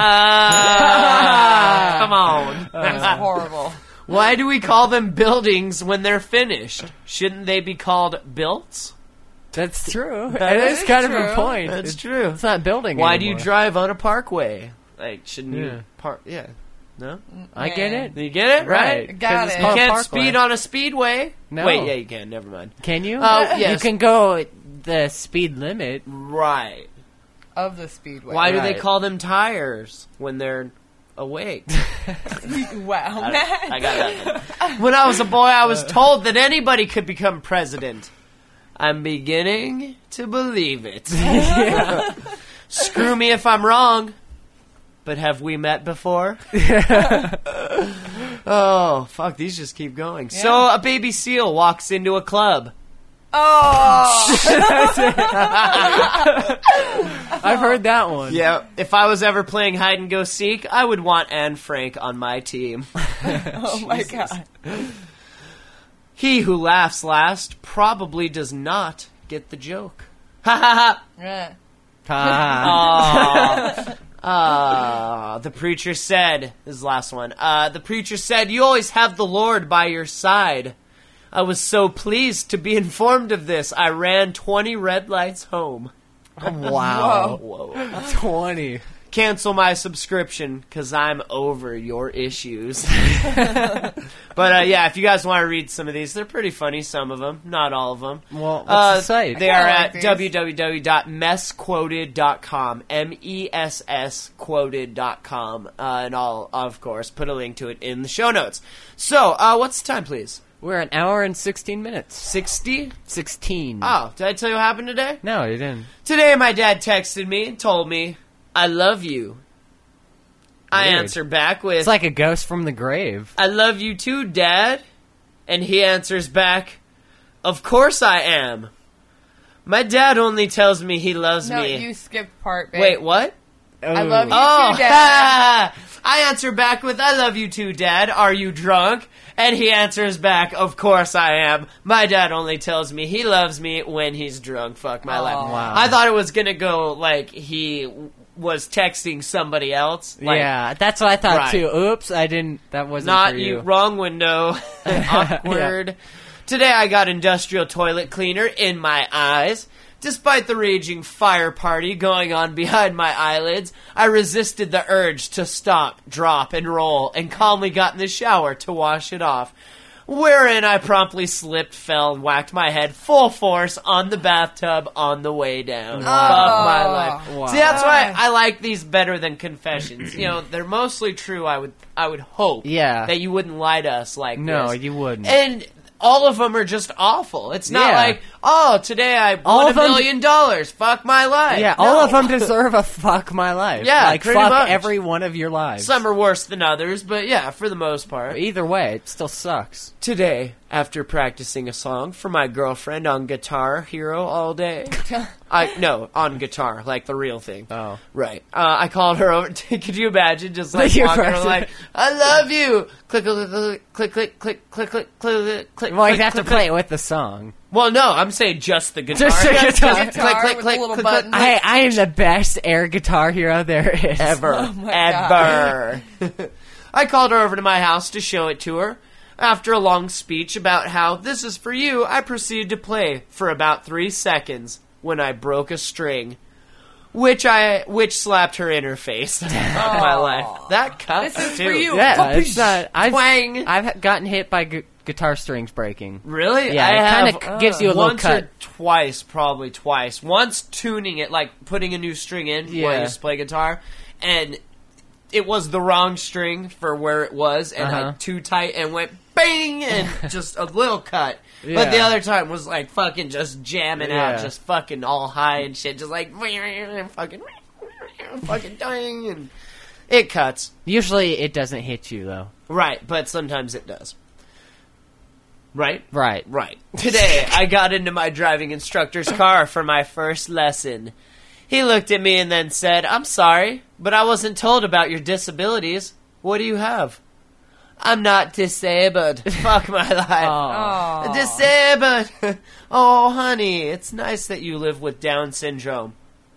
Ah, come on. That's horrible. Why do we call them buildings when they're finished? Shouldn't they be called built? That's true. That it is is kind of true. a point. That's It's- true. It's not building Why do you anymore. drive on a parkway? Like, shouldn't Yeah. you park? Yeah. No? I get it. You get it? Right? Right. Got 'Cause it's it. You called can't parkway. speed on a speedway. No. Wait, yeah, you can. Never mind. Can you? Oh, yes. You can go the speed limit. Right. Of the speedway. Why do they Right. call them tires when they're awake? Wow. I, I got that. When I was a boy, I was told that anybody could become president. I'm beginning to believe it. Screw me if I'm wrong. But have we met before? Oh, fuck, these just keep going. Yeah. So, a baby seal walks into a club. Oh. I've heard that one. Yeah, if I was ever playing hide and go seek, I would want Anne Frank on my team. Oh my god. He who laughs last probably does not get the joke. Ha ha ha! Yeah. Ah. Ah, the preacher said, this is the last one. Uh, the preacher said, you always have the Lord by your side. I was so pleased to be informed of this. I ran twenty red lights home. Wow. Whoa. twenty. Cancel my subscription because I'm over your issues. But uh, yeah, if you guys want to read some of these, they're pretty funny, some of them, not all of them. Well, what's Uh, the site? They I are kinda at like these. w w w dot mess quoted dot com, M E S S quoted dot com, uh, and I'll, of course, put a link to it in the show notes. So, uh, what's the time, please? We're an hour and sixteen minutes. sixty? Sixteen. Oh, did I tell you what happened today? No, you didn't. Today, my dad texted me and told me, I love you. I Weird. answer back with, It's like a ghost from the grave. I love you too, Dad. And he answers back, of course I am. My dad only tells me he loves No, me. you skipped part, babe. Wait, what? I love you Oh, too, Dad. I answer back with, I love you too, Dad. Are you drunk? And he answers back, of course I am. My dad only tells me he loves me when he's drunk. Fuck my Aw. life. Wow. I thought it was going to go like he was texting somebody else. Like, yeah, that's what I thought Right. too. Oops, I didn't. That wasn't Not for you. you. Wrong window. Awkward. Today I got industrial toilet cleaner in my eyes. Despite the raging fire party going on behind my eyelids, I resisted the urge to stop, drop, and roll, and calmly got in the shower to wash it off. Wherein I promptly slipped, fell, and whacked my head full force on the bathtub on the way down. Wow. Fuck my life. Wow. See, that's why I like these better than confessions. You know, they're mostly true. I would, I would hope, Yeah. that you wouldn't lie to us like No, this. you wouldn't. And all of them are just awful. It's not Yeah. like, oh, today I All won a of them- million dollars. Fuck my life. Yeah, No. all of them deserve a fuck my life. Yeah, like pretty fuck much. every one of your lives. Some are worse than others, but yeah, for the most part. Either way, it still sucks. Today, after practicing a song for my girlfriend on Guitar Hero all day. I no, on guitar, like the real thing. Oh. Right. Uh, I called her over. Could you imagine just like Your walking her person. like, I love you. Click, click, click, click, click, click, click, click, click, click. Well, you click, have to click, play click. it with the song. Well, no, I'm saying just the guitar. Just the Just guitar. click, click, click, with click, the little click, button. click. I, I am the best air guitar hero there is. Ever. Oh my Ever. I called her over to my house to show it to her. After a long speech about how this is for you, I proceeded to play for about three seconds when I broke a string, which I which slapped her in her face. My life. That cuts This is too. for you. Yeah, it's not. I've, Twang. I've gotten hit by gu- guitar strings breaking. Really? Yeah, I it have, kinda gives you a little once cut. or twice, probably twice. Once tuning it, like putting a new string in when I Yeah. used to play guitar, and it was the wrong string for where it was, and Uh-huh. I too tight and went bang, and just a little cut. But Yeah. the other time was like fucking just jamming out, Yeah. just fucking all high and shit, just like fucking fucking dying, and it cuts. Usually it doesn't hit you, though. Right, but sometimes it does. Right? Right. Right. Today, I got into my driving instructor's car for my first lesson. He looked at me and then said, I'm sorry, but I wasn't told about your disabilities. What do you have? I'm not disabled. Fuck my life. Aw. Disabled. Oh, honey, it's nice that you live with Down syndrome.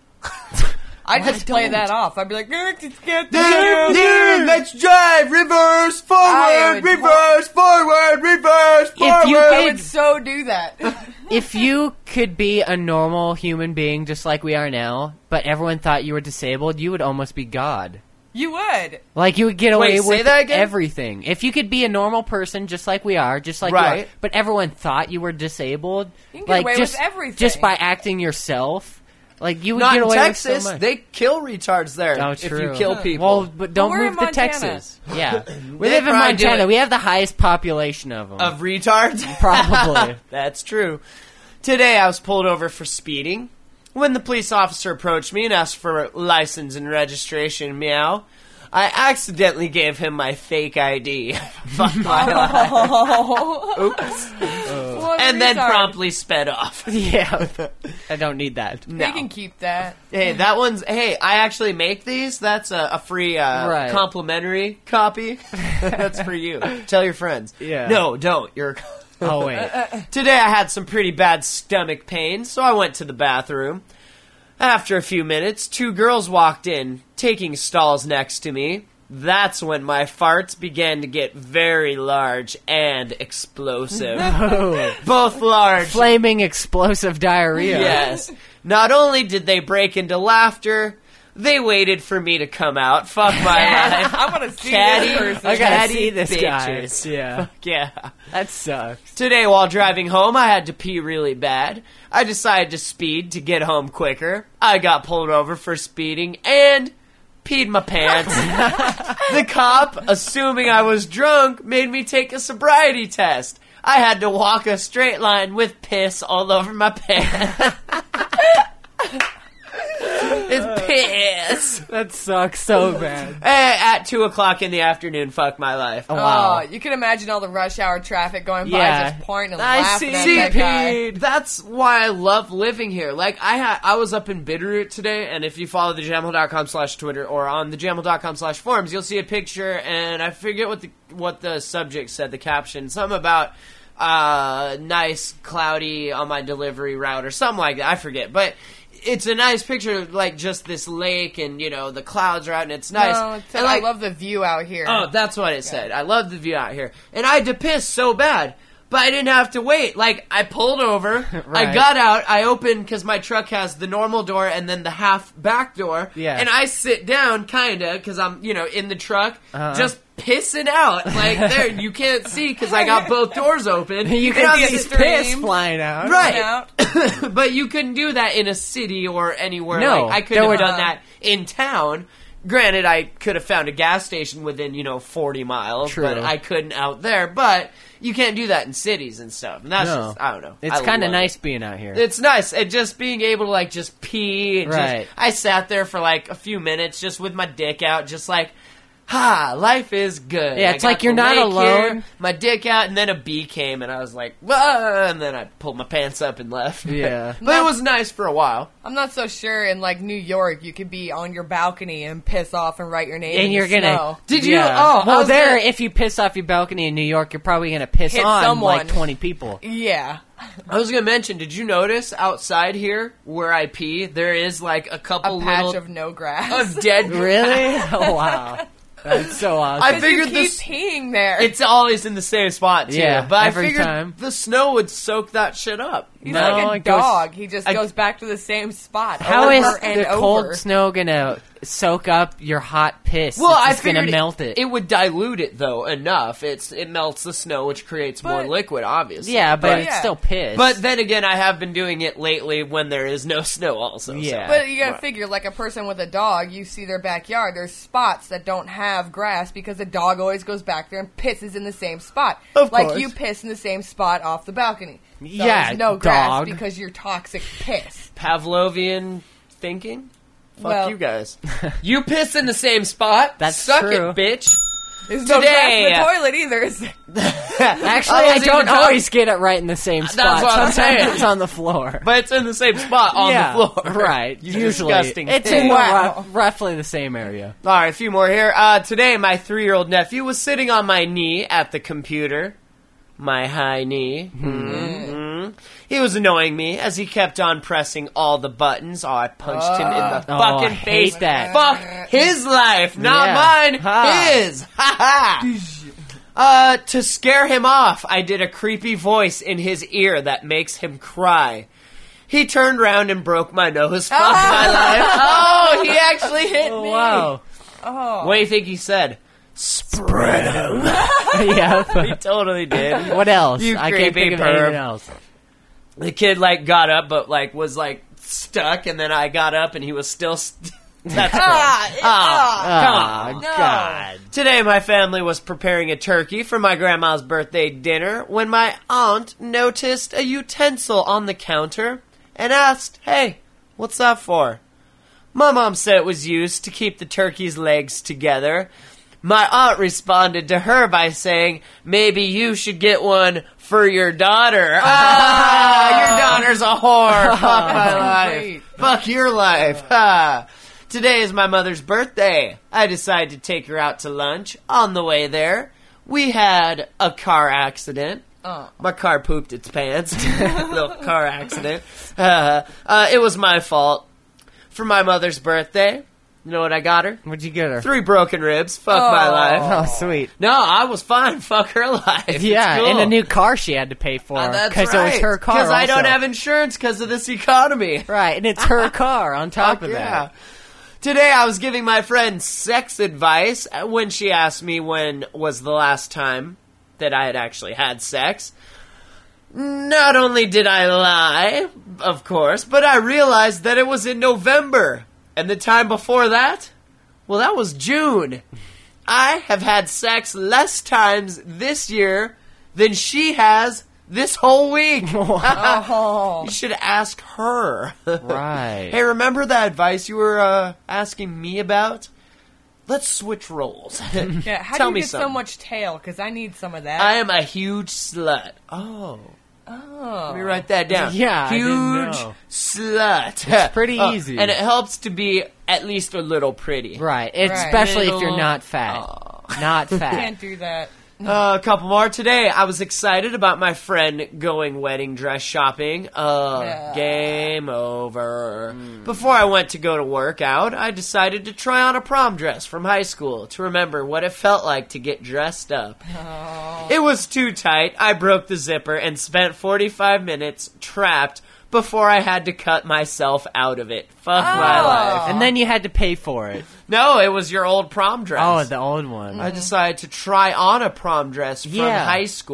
I just I play don't. that off. I'd be like, "Dude, get Dude, dude, let's drive. Reverse, I forward, would reverse, forward, reverse, forward. If you I could- would so do that. If you could be a normal human being just like we are now, but everyone thought you were disabled, you would almost be God. You would. Like, you would get away Wait, say with that again? everything. If you could be a normal person just like we are, just like you Right. are, but everyone thought you were disabled, You can get like, away just, with everything. just by acting yourself, like, you would Not get in away Texas. with so much. They kill retards there. Oh, if true. you kill people. Well, but don't But we're move in to Montana. Texas. Yeah. We They live in probably do Montana. it. We have the highest population of them. Of retards? Probably. That's true. Today I was pulled over for speeding. When the police officer approached me and asked for license and registration, meow, I accidentally gave him my fake I D. Fuck my life. Oops. What a And then retard. promptly sped off. Yeah. I don't need that. You can keep that. Hey, that one's. Hey, I actually make these. That's a, a free uh, Right. complimentary copy. That's for you. Tell your friends. Yeah. No, don't. You're. Oh, wait. Today I had some pretty bad stomach pain, so I went to the bathroom. After a few minutes, two girls walked in, taking stalls next to me. That's when my farts began to get very large and explosive. Oh. Both large. Flaming explosive diarrhea. Yes. Not only did they break into laughter, they waited for me to come out. Fuck my life. I want to see Catty, this person. I gotta catty see this bitches. guy. Yeah. Fuck yeah. That sucks. Today, while driving home, I had to pee really bad. I decided to speed to get home quicker. I got pulled over for speeding and peed my pants. The cop, assuming I was drunk, made me take a sobriety test. I had to walk a straight line with piss all over my pants. It's piss. That sucks so bad. Eh, At two o'clock in the afternoon, fuck my life. Oh, wow. Oh, you can imagine all the rush hour traffic going Yeah. by, just pointing and I laughing see. at See, that guy. that's why I love living here. Like, I ha- I was up in Bitterroot today, and if you follow the jamhole.com slash Twitter or on the jamhole.com slash forums, you'll see a picture, and I forget what the what the subject said, the caption, something about uh, nice, cloudy on my delivery route or something like that. I forget, but it's a nice picture, like just this lake, and you know the clouds are out, and it's nice. No, it said, and, like, I love the view out here. Oh, that's what it said. I love the view out here. And I had to piss so bad, but I didn't have to wait. Like, I pulled over, I Right. got out, I opened, because my truck has the normal door and then the half back door. Yeah. And I sit down, kinda, because I'm, you know, in the truck, Uh-huh. just pissing out. Like, there, you can't see, because I got both doors open. You And can I'm see just- piss flying out. Right. Out. But you couldn't do that in a city or anywhere. No, Like, I could there have would- done that in town. Granted, I could have found a gas station within, you know, forty miles, True. but I couldn't out there. But you can't do that in cities and stuff. And that's No. just, I don't know. It's I kind of love it. nice being out here. It's nice. And just being able to, like, just pee. And Right. Just, I sat there for, like, a few minutes just with my dick out, just like, ha, life is good. Yeah, I it's got like you're the not lake alone. here, my dick out, and then a bee came, and I was like, ah, and then I pulled my pants up and left. Yeah. But it was nice for a while. I'm not so sure in like New York you could be on your balcony and piss off and write your name in And you're the gonna. snow. Did you? Yeah. Oh, I well, was there. gonna- If you piss off your balcony in New York, you're probably gonna piss Hit on someone. like twenty people. Yeah. I was gonna mention, did you notice outside here where I pee, there is like a couple A patch little of no grass. of dead Really? Oh wow, that's so awesome. I figured you keep this. peeing there. It's always in the same spot too. Yeah, but I every figured time. the snow would soak that shit up. He's No, like a it goes- dog. he just I- goes back to the same spot. How over is and the over. cold snow gonna soak up your hot piss? Well, it's I just gonna figured melt it. It would dilute it though enough. It's it melts the snow, which creates more But- liquid, obviously. Yeah, but, it's Yeah. still piss. But then again, I have been doing it lately when there is no snow. Also, so- Yeah. But you gotta Right. figure, like a person with a dog, you see their backyard. There's spots that don't have grass because the dog always goes back there and pisses in the same spot. Of like course. you piss in the same spot off the balcony. So Yeah, there's no grass dog. because you're toxic piss. Pavlovian thinking. Fuck Well- you guys. You piss in the same spot. That's Suck true. it, bitch. There's no Today- grass in the toilet either. is there? Actually, I I, wasn't don't even talking- always get it right in the same spot. what I'm Sometimes saying. it's on the floor. But it's in the same spot on yeah, the floor. right. You Usually, disgusting it's thing. in the Wow. ru- roughly the same area. All right, a few more here. Uh, today, my three-year-old nephew was sitting on my knee at the computer. My high knee. Mm-hmm. He was annoying me as he kept on pressing all the buttons. Oh, I punched him in the Oh, fucking I hate face. that. Fuck his life, not Yeah. mine. Ha. His. Ha ha. Uh, to scare him off, I did a creepy voice in his ear that makes him cry. He turned around and broke my nose. Fuck my life. Oh, he actually hit me. Wow. Oh. What do you think he said? Spread 'em. Yeah. He totally did. What else? You I can't creepy think of perv. anything else. The kid like got up, but like was like stuck, and then I got up, and he was still. St- That's Ah, gross. it- Oh, ah. come Oh, on. No. God. Today, my family was preparing a turkey for my grandma's birthday dinner when my aunt noticed a utensil on the counter and asked, "Hey, what's that for?" My mom said it was used to keep the turkey's legs together. My aunt responded to her by saying, "Maybe you should get one for your daughter." Ah, your daughter's a whore. Fuck my life. Great. Fuck your life. Ha. Today is my mother's birthday. I decided to take her out to lunch. On the way there, we had a car accident. Oh. My car pooped its pants. Little car accident. Uh, uh, it was my fault. For my mother's birthday, you know what I got her? What'd you get her? Three broken ribs. Fuck my Oh. life. Oh, sweet. No, I was fine. Fuck her life. It's Yeah, cool. and a new car she had to pay for Uh, that's because right. it was her car. Because I don't also. have insurance because of this economy. Right, and it's her car on top Fuck of yeah. that. Today I was giving my friend sex advice when she asked me when was the last time that I had actually had sex. Not only did I lie, of course, but I realized that it was in November. And the time before that? Well, that was June. I have had sex less times this year than she has this whole week. Oh. You should ask her. Right. Hey, remember that advice you were uh, asking me about? Let's switch roles. Yeah, how Tell do you me get so something. much tail? Because I need some of that. I am a huge slut. Oh. Oh. Let me write that down. Yeah, I huge didn't know. slut. It's pretty Oh, easy. and it helps to be at least a little pretty. Right, it's Right. especially if you're Little- not fat. Not fat. Can't do that. Uh, a couple more today. I was excited about my friend going wedding dress shopping. Uh, Yeah. game over. Before I went to go to work out, I decided to try on a prom dress from high school to remember what it felt like to get dressed up. It was too tight. I broke the zipper and spent forty-five minutes trapped before I had to cut myself out of it. Fuck my Oh. life. And then you had to pay for it. No, it was your old prom dress. Oh, the old one. I decided to try on a prom dress from Yeah. high school.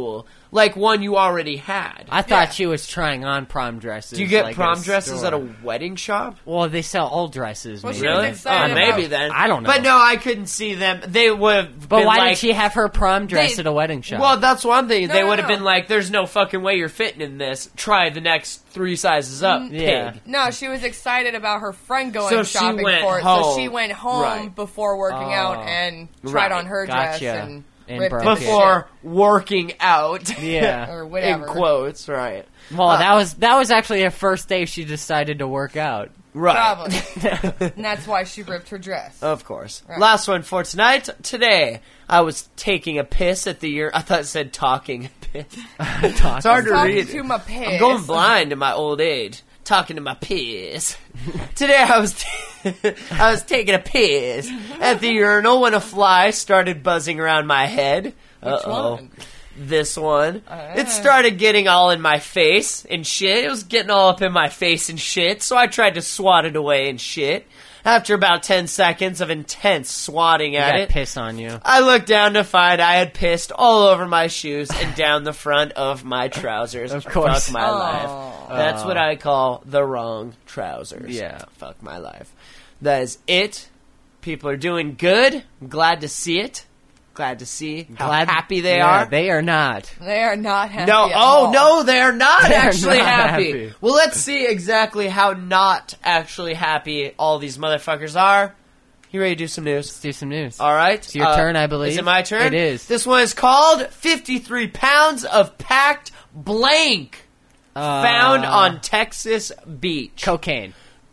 like one you already had. I thought she was trying on prom dresses. Do you get like, prom at a dresses store. at a wedding shop? Well, they sell old dresses. Well, maybe. she was Really? excited Uh, maybe about- then. I don't know. But no, I couldn't see them. They would have But been why like, did she have her prom dress They- at a wedding shop? Well, that's one thing. No, they no, would have no. been like, "There's no fucking way you're fitting in this. Try the next three sizes up, Mm, yeah. pig." No, she was excited about her friend going So she shopping went for it. home. So she went home Right. before working out Oh. and tried Right. on her dress Gotcha. and, And ripped broke it it. to Before working out, Yeah. or in whatever. quotes, right? well, Uh, that was that was actually her first day. She decided to work out. Right. Probably. And that's why she ripped her dress. Of course. Right. Last one for tonight. Today, I was taking a piss at the year. I thought it said talking a piss. It's hard to Talking read. to my piss. I'm going blind in my old age. Talking to my piss. Today I was t- I was taking a piss at the urinal when a fly started buzzing around my head. Which Uh-oh. one? This one. Uh. It started getting all in my face and shit. It was getting all up in my face and shit, so I tried to swat it away and shit. After about ten seconds of intense swatting You at got it, piss on you. I looked down to find I had pissed all over my shoes and down the front of my trousers. Of course. Fuck my Oh. life. That's what I call the wrong trousers. Yeah. Fuck my life. That is it. People are doing good. I'm glad to see it. Glad to see how Glad- happy they Yeah, are. They are not. They are not happy. No, at oh all. no, they're not They're actually not happy. happy. Well, let's see exactly how not actually happy all these motherfuckers are. You ready to do some news? Let's do some news. All right. It's your turn, I believe. Is it my turn? It is. This one is called fifty-three pounds of packed blank Uh, found on Texas beach. cocaine.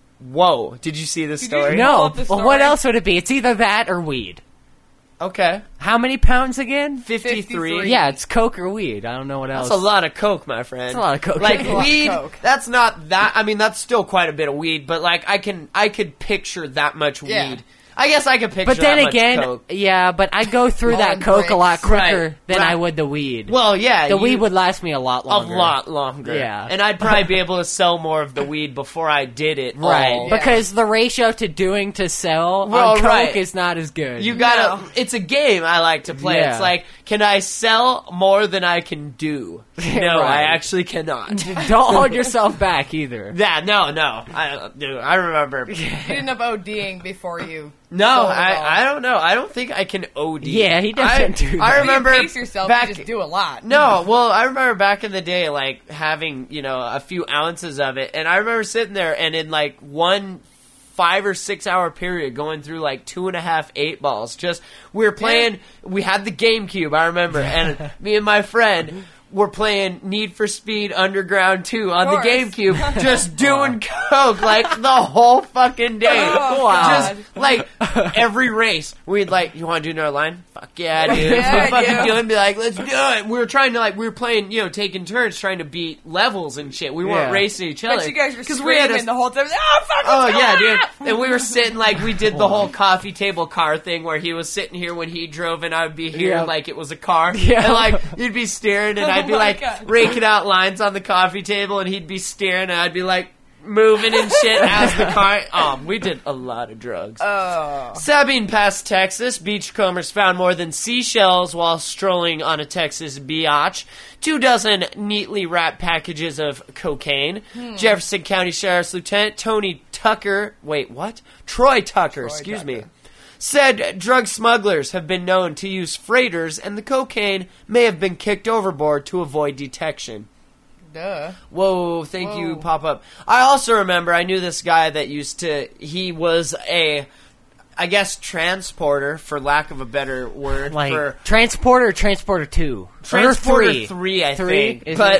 Whoa. Did you see this Did you- story? Pull No. up the Well, story. what else would it be? It's either that or weed. Okay. How many pounds again? fifty-three. fifty-three. Yeah, it's coke or weed. I don't know what else. That's a lot of coke, my friend. That's a lot of coke. Like That's a lot of weed, coke. that's not that. I mean, that's still quite a bit of weed, but like I can, I could picture that much Yeah. weed. I guess I could picture. But then that much again, coke. yeah, but I go through that Long coke a lot breaks. quicker Right, than right. I would the weed. Well, yeah, the you- weed would last me a lot a longer. lot longer. Yeah. and I'd probably be able to sell more of the weed before I did it. Right, all. Yeah. because the ratio to doing to sell Well, on coke right. is not as good. You gotta. No. It's a game I like to play. Yeah. It's like, can I sell more than I can do? No, Right. I actually cannot. Don't hold yourself back either. Yeah, no, no. I, dude, I remember. You didn't have ODing before you. No, sold it all. I, I don't know. I don't think I can O D. Yeah, he doesn't I, do that. I remember you pace yourself. back. You just do a lot. No, well, I remember back in the day, like having you know a few ounces of it, and I remember sitting there and in like one five or six hour period going through like two and a half eight balls. Just we were playing. We had the GameCube, I remember, and me and my friend. We're playing Need for Speed Underground two on the course. GameCube, just doing coke like the whole fucking day. Oh, God. Just like every race, we'd like, you want to do another line? Fuck yeah, dude. Yeah, We'll fucking yeah. do it and be like, let's do it. We were trying to like, we were playing, you know, taking turns trying to beat levels and shit. We weren't Yeah. racing each other. But you guys were 'Cause screaming we had a- the whole time. Oh, fuck, Oh let's go! yeah, dude. And we were sitting like we did the whole coffee table car thing where he was sitting here when he drove and I would be here Yeah. like it was a car. Yeah. And like you'd be staring and I'd be Oh, my like God. raking out lines on the coffee table and he'd be staring and I'd be like moving and shit as the car. Oh, we did a lot of drugs. Oh. Sabine Pass, Texas. Beachcombers found more than seashells while strolling on a Texas beach. Two dozen neatly wrapped packages of cocaine. Hmm. Jefferson County Sheriff's Lieutenant Tony Tucker. Wait, what? Troy Tucker, Troy excuse Tucker. me. Said drug smugglers have been known to use freighters and the cocaine may have been kicked overboard to avoid detection. Duh. Whoa, thank Whoa. you, Pop Up. I also remember I knew this guy that used to, he was a, I guess, transporter, for lack of a better word. Like for transporter, or transporter two, Transporter or three, three, I Three? think. Is But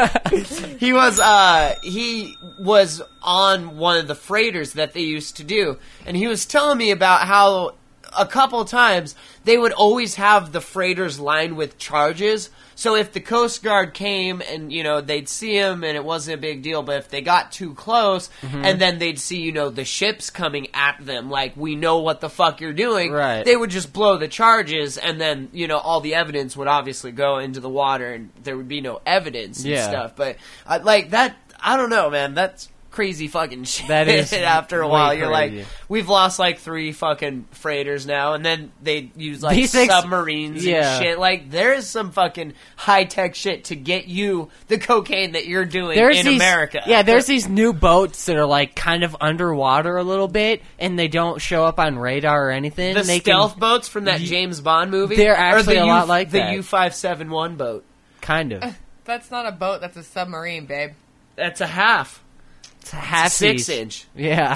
it? he was, uh, he was on one of the freighters that they used to do. And he was telling me about how a couple times they would always have the freighters lined with charges. So if the Coast Guard came and, you know, they'd see him and it wasn't a big deal, but if they got too close Mhm. and then they'd see, you know, the ships coming at them, like, we know what the fuck you're doing, Right. they would just blow the charges and then, you know, all the evidence would obviously go into the water and there would be no evidence and Yeah. stuff. But, uh, like, that, I don't know, man, that's crazy fucking shit. That is after a way while, you're crazy. like, we've lost like three fucking freighters now, and then they use like These things- submarines yeah. and shit. Like, there is some fucking high tech shit to get you the cocaine that you're doing There's in these, America. Yeah, there's these new boats that are like kind of underwater a little bit, and they don't show up on radar or anything. the they stealth can, boats from that James Bond movie. They're or actually the a U- lot like the that. U five seventy-one boat. Kind of. That's not a boat. That's a submarine, babe. That's a half. It's a half six piece. inch. Yeah.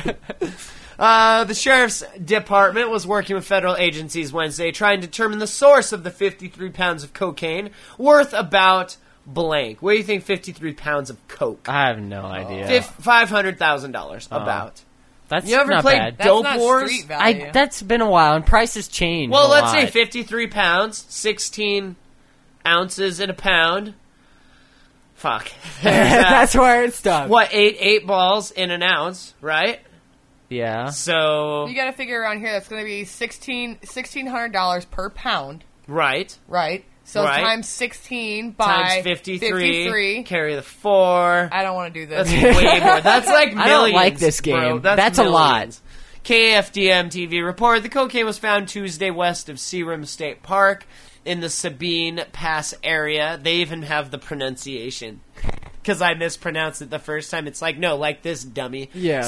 Uh, the sheriff's department was working with federal agencies Wednesday trying to determine the source of the fifty-three pounds of cocaine worth about blank. What do you think fifty-three pounds of coke? I have no idea. Fif- five hundred thousand dollars, Oh. about. That's You ever not played bad. Dope That's not Wars? street value. I, that's been a while, and prices change. Well, a let's lot. say fifty-three pounds, sixteen ounces in a pound. Fuck. That's where it stops. What, eight eight balls in an ounce, right? Yeah. So, You got to figure around here that's going to be sixteen sixteen hundred dollars per pound, right. right? So Right. times sixteen by Times fifty-three, fifty-three. carry the four. I don't want to do That's this. way more. That's like millions. I don't like this bro. game. That's, That's a lot. millions. K F D M T V reported the cocaine was found Tuesday west of Searim State Park in the Sabine Pass area. They even have the pronunciation. Because I mispronounced it the first time. It's like, no, like this, dummy. Yeah.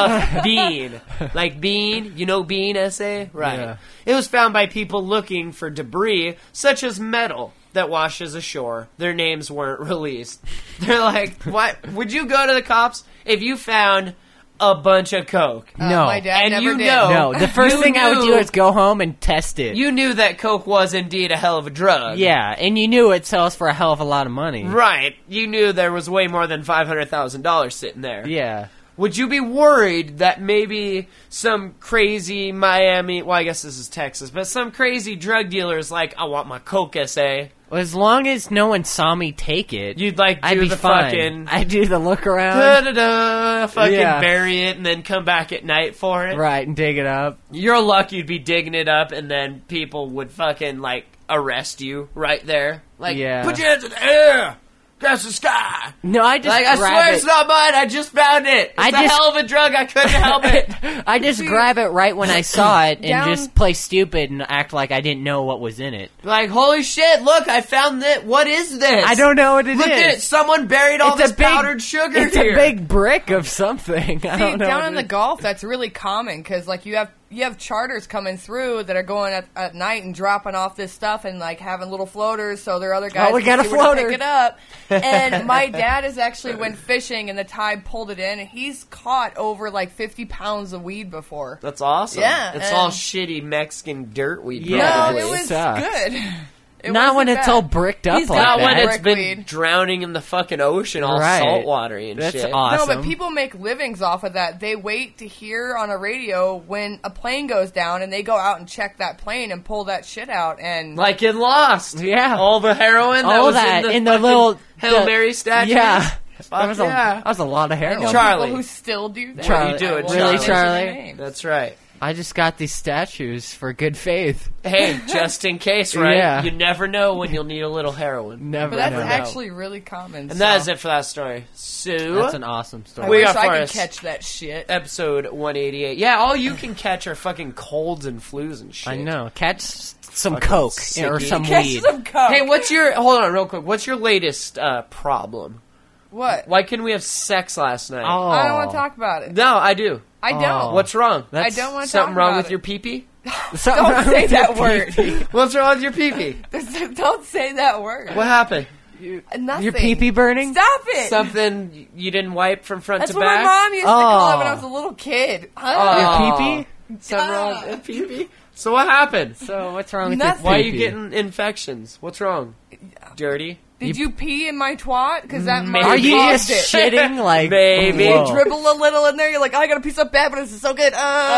Sabine. Like bean. You know bean, S A? Right. Yeah. It was found by people looking for debris, such as metal, that washes ashore. Their names weren't released. They're like, what? Would you go to the cops if you found a bunch of coke? Uh, No. my dad And never you did. know- No, the first You thing I would do knew- is go home and test it. You knew that coke was indeed a hell of a drug. yeah, and you knew it sells for a hell of a lot of money. Right. You knew there was way more than five hundred thousand dollars sitting there. Yeah. Would you be worried that maybe some crazy Miami, well, I guess this is Texas, but some crazy drug dealer is like, I want my coke, S A? Well, as long as no one saw me take it, You'd like do I'd be the fine. fucking I'd do the look around. da-da-da, fucking Yeah. bury it and then come back at night for it. Right, and dig it up. Your luck, you'd be digging it up and then people would fucking like arrest you right there. Like, Yeah. put your hands in the air! That's the sky! No, I just Like, I grab swear it. it's not mine, I just found it! It's I a just- hell of a drug, I couldn't help it! I just grab it right when I saw it and Down- just play stupid and act like I didn't know what was in it. Like, holy shit, look, I found it. What is this? I don't know what it Look is. at it, someone buried all It's a this big- powdered sugar It's here. a big brick of something. I See, don't know. down what in it the is. Gulf, that's really common because, like, you have you have charters coming through that are going at, at night and dropping off this stuff and like having little floaters, so there are other guys Oh, we can got a see where to floater. pick it up. And my dad has actually went fishing and the tide pulled it in, and he's caught over like fifty pounds of weed before. That's awesome. Yeah, It's and- all shitty Mexican dirt weed. Yeah, probably. no, it was sucks. good. It Not wasn't when it's bad. all bricked up He's like got that. Not when it's been brickweed. drowning in the fucking ocean, all Right. saltwatery and That's shit. awesome. No, but people make livings off of that. They wait to hear on a radio when a plane goes down, and they go out and check that plane and pull that shit out. And Like in Lost. Yeah. All the heroin that All was that in the, in the fucking little Hail the- Mary statue. Yeah, Fuck that was, a, yeah. that was a lot of I heroin. know Charlie. people who still do that. Charlie. What are you doing, I won't Really, mention Charlie? their names. That's right. I just got these statues for good faith. Hey, just in case, right? Yeah. You never know when you'll need a little heroin. Never But that's know. actually really common. And so. that is it for that story. Sue. That's an awesome I story. We wish got I for could us. catch that shit. Episode one eighty-eight. Yeah, all you can catch are fucking colds and flus and shit. I know. Catch s- some Fucking coke sicky. or some Catch weed. some coke. Hey, what's your... Hold on real quick. What's your latest uh, problem? What? Why couldn't we have sex last night? Oh. I don't want to talk about it. No, I do. I Oh. don't. What's wrong? I don't want to Something talk wrong about with it. your pee-pee? Something Don't wrong say with that your word. pee-pee. What's wrong with your pee-pee? Don't say that word. What happened? Nothing. Your pee-pee burning? Stop it. Something you didn't wipe from front That's to what back? my mom used to call it Oh. when I was a little kid. Oh. Huh? Your pee-pee? Something wrong with pee-pee? So what happened? So what's wrong with Nothing. your Why are pee-pee? you getting infections? What's wrong? Dirty? Did you pee in my twat? Because that Maybe. might Are you caused just it. shitting like Maybe. Whoa. Dribble a little in there. You're like, oh, I gotta pee so bad, but this is so good. Uh,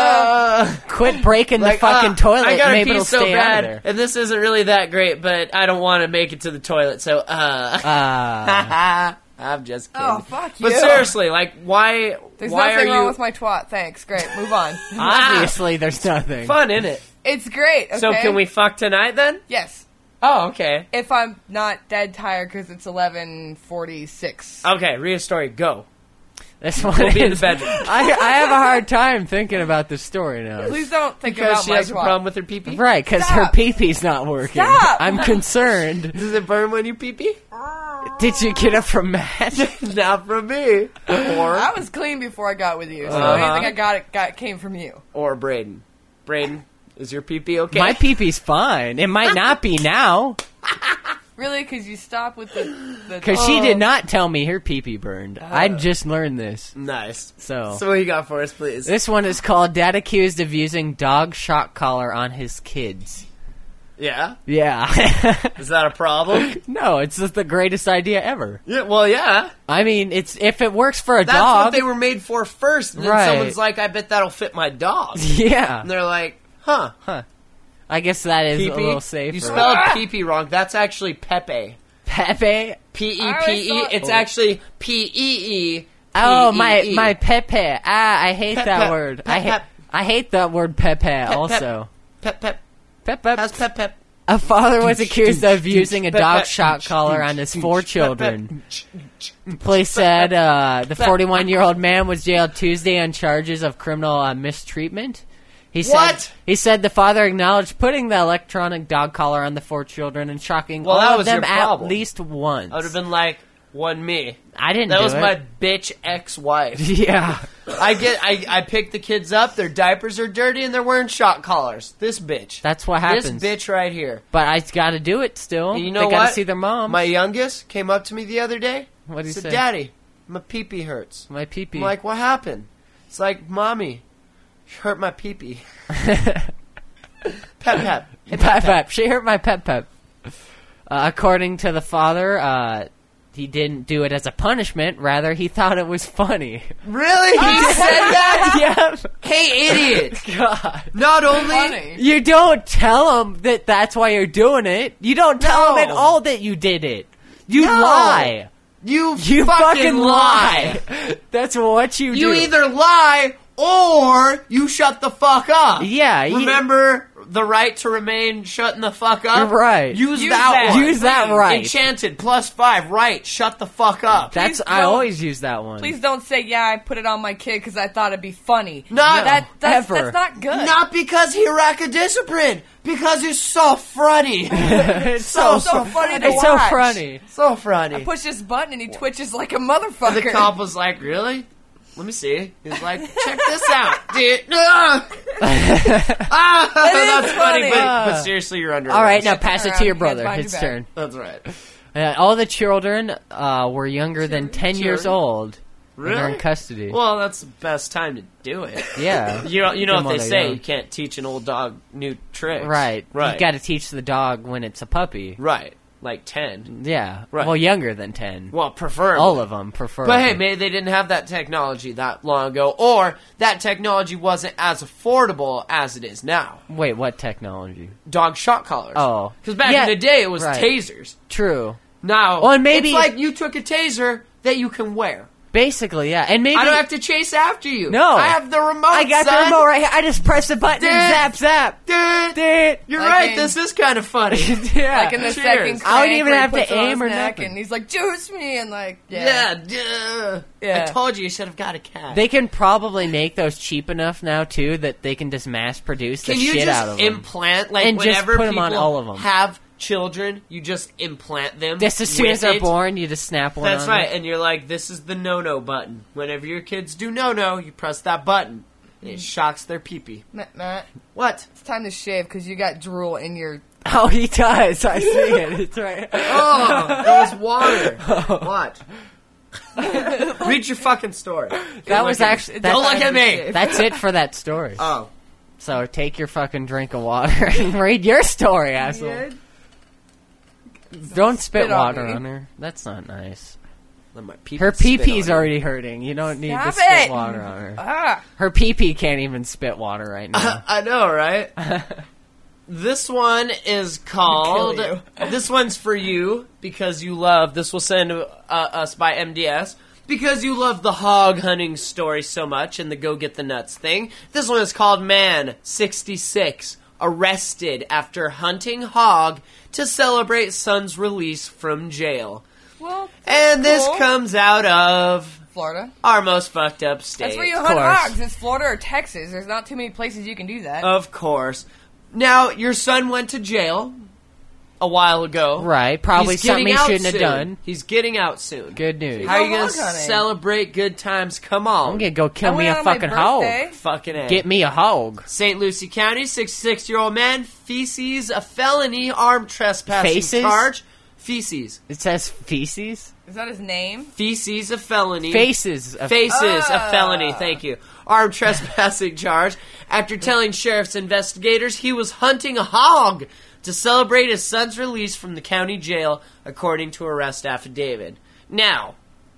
Uh, Quit breaking like, the fucking uh, toilet. I gotta Maybe pee it'll so stay bad, out of there. and this isn't really that great, but I don't want to make it to the toilet, so, uh... Ah. I'm just kidding. oh, fuck you. But seriously, like, why... There's why nothing are wrong you... with my twat. Thanks. Great. Move on. Obviously, there's nothing. Fun, innit? It's great. Okay? So can we fuck tonight, then? Yes. Oh, okay. If I'm not dead tired because it's eleven forty-six. Okay, read a story. Go. This one We'll be in the is- bedroom. I, I have a hard time thinking about this story now. Please don't think Because about she my has a twat. problem with her pee-pee? Right, because her Stop. pee-pee's not working. Stop. I'm concerned. Does it burn when you pee-pee? Did you get it from Matt? Not from me. Or I was clean before I got with you, so Uh-huh. anything I got it got came from you. or Braden. Braden, is your pee-pee okay? My pee-pee's fine. It might not be now. Really? Because you stop with the... the Because she did not tell me her pee-pee burned. Uh. I just learned this. Nice. So, So what you got for us, please? this one is called Dad Accused of Using Dog Shock Collar on His Kids. Yeah? Yeah. Is that a problem? No, it's just the greatest idea ever. Yeah, well, yeah. I mean, it's if it works for a That's dog. what they were made for first. And then Right. someone's like, I bet that'll fit my dog. Yeah. And they're like, huh. Huh. I guess that is Pee-pee? a little safer. You spelled pee-pee wrong. That's actually Pepe. Pepe? P E I always P E. thought- It's actually P E E. Oh, my my Pepe. Ah, I hate Pep, that pep. word. Pep, I hate pep. I hate that word Pepe also. Pep, pep. Pep pep. How's Pep, pep? A father was accused of using a Pep, dog pep. shock collar on his four Pep, children. Police said uh, the forty-one-year-old man was jailed Tuesday on charges of criminal uh, mistreatment. He said, What? He said the father acknowledged putting the electronic dog collar on the four children and shocking Well, all that of was them your at problem. least once. I would have been like, one me. I didn't That do was it. my bitch ex-wife. Yeah. I get, I, I pick the kids up, their diapers are dirty, and they're wearing shock collars. This bitch. That's what happens. This bitch right here. But I got to do it still. And you know they what? got to see their mom. My youngest came up to me the other day. What did he said, say? Daddy, my pee-pee hurts. My pee-pee. I'm like, what happened? It's like, Mommy, you hurt my pee-pee. Pep, pep. Hey, Pep pep. She hurt my pep pep. Uh, according to the father, uh, he didn't do it as a punishment. Rather, he thought it was funny. Really? He said that? Yeah. Hey, idiot. God. Not only... Funny. You don't tell him that that's why you're doing it. You don't tell him at No. all that you did it. You No. lie. You, You fucking, fucking lie. lie. That's what you, You do. either lie or you shut the fuck up. Yeah. you- Remember the right to remain shutting the fuck up? Right. Use, Use that, that. one. Use that right. Enchanted, plus five, right, shut the fuck up. That's Please I don't- always use that one. Please don't say, yeah, I put it on my kid because I thought it'd be funny. Not that, that's, ever. that's not good. Not because he rack a discipline, because it's so funny. it's so, so funny to It's so watch. funny. So funny. Push this button and he twitches like a And the motherfucker. cop was like, really? Let me see. He's like, check this out, dude. Ah, ah That is that's funny, funny. but, but seriously, you're under All right, arrest. now pass it to around, your hands brother. behind His your back. turn. That's right. Uh, all the children uh, were younger than ten years Children? old. And They're Really? in custody. Well, that's the best time to do it. yeah. You know, you know Them if while they they're say young. you can't teach an old dog new tricks. Right. Right. You got to teach the dog when it's a puppy. Right. Like ten. Yeah. Right. Well, younger than ten. Well, prefer All of them prefer. But hey, maybe they didn't have that technology that long ago, or that technology wasn't as affordable as it is now. Wait, what technology? Dog shot collars. Oh. Because back Yeah, in the day, it was right. tasers. True. Now, Well, and maybe- it's like you took a taser that you can wear. Basically, yeah. And maybe I don't have to chase after you. No. I have the remote. I got son. the remote right here. I just press the button Dude. and zap zap. Dude, Dude. you're Like right. in- This is kind of funny. Yeah. Like in the Cheers. second I don't crank even where he have to puts it on aim his or neck nothing. And he's like, juice me, and like, yeah, yeah. duh. Yeah. I told you you should have got a cat. They can probably make those cheap enough now too that they can just mass produce the Can you shit just out of them. implant like And just whenever put 'em people on all of 'em. have children, you just implant them. Just as soon with as they're it. born, you just snap one. That's on right, them. and you're like, this is the no-no button. Whenever your kids do no-no, you press that button, and it shocks their pee-pee. Matt, Matt, What? it's time to shave because you got drool in your. Oh, he does. I see it. It's right. Oh, that was water. What? Read your fucking story. That was look at- actually. Don't that- look at me. That's it for that story. Oh. So take your fucking drink of water and read your story, asshole. Don't spit, Spit on water me. on her. That's not nice. Let my pee-pee Her spit pee-pee's on you. already hurting. You don't need Stop to spit it! water on her. Ah. Her pee-pee can't even spit water right now. I know, right? This one is called. Kill This one's for you because you love. This will send uh, us by M D S because you love the hog hunting story so much and the go get the nuts thing. This one is called Man sixty-six arrested after hunting hog to celebrate son's release from jail. Well, And this cool. comes out of Florida. Our most fucked up state. That's where you hunt hogs. It's Florida or Texas. There's not too many places you can do that. Of course. Now, your son went to jail a while ago. Right, probably He's getting something he out shouldn't have soon. done. He's getting out soon. Good news. How are you Go going to hog hunting. celebrate good times? Come on. I'm gonna go kill I me went a on my fucking birthday. hog. Fucking A. Get me a hog. Saint Lucie County, sixty-six-year-old man, feces, a felony armed trespassing Faces? charge. Feces. It says feces? Is that his name? Feces, a felony. Faces. A Faces, a Ah. felony, thank you. Armed trespassing charge. After telling sheriff's investigators he was hunting a hog to celebrate his son's release from the county jail, according to arrest affidavit. Now,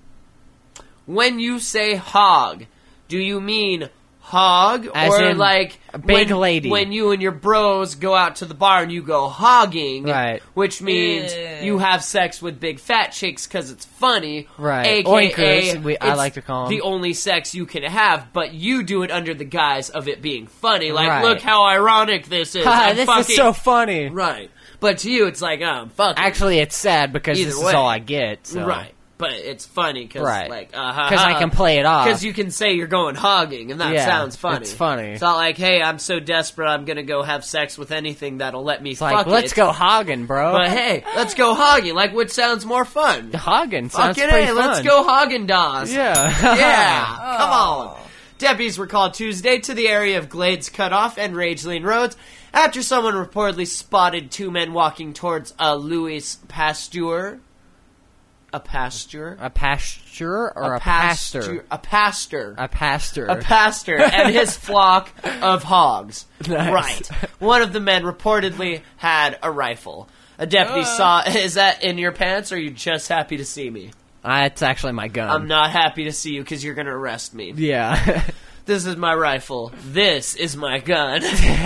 when you say hog, do you mean hog As or in like a big when, lady? when you and your bros go out to the bar and you go hogging, Right. which means Ew. you have sex with big fat chicks because it's funny, Right. A K A Oinkers, we- I it's like to call 'em. the only sex you can have, but you do it under the guise of it being funny. Like, Right. look how ironic this is. Ha, I'm this fucking, is so funny. right. But to you, it's like, oh, I'm fucking. Actually, it's sad because Either this way. is all I get. So. Right. But it's funny because, Right. like, uh, 'Cause I can play it off. Because you can say you're going hogging, and that Yeah, sounds funny. it's funny. It's not like, hey, I'm so desperate, I'm gonna go have sex with anything that'll let me It's fuck like, let's it. go hogging, bro. But hey, let's go hogging. Like, which sounds more fun? Hogging sounds Fucking pretty hey, fun. let's go hogging, Dawes. Yeah. Yeah, Oh. come on. Deputies were called Tuesday to the area of Glades Cutoff and Rangeline Roads after someone reportedly spotted two men walking towards a Louis Pasteur. A pasture? A pasture or a, pasture? pastor? A pastor. A pastor. A pastor and his flock of hogs. Nice. Right. One of the men reportedly had a rifle. A deputy Uh. saw... Is that in your pants, or are you just happy to see me? Uh, it's actually my gun. I'm not happy to see you because you're going to arrest me. Yeah. This is my rifle. This is my gun.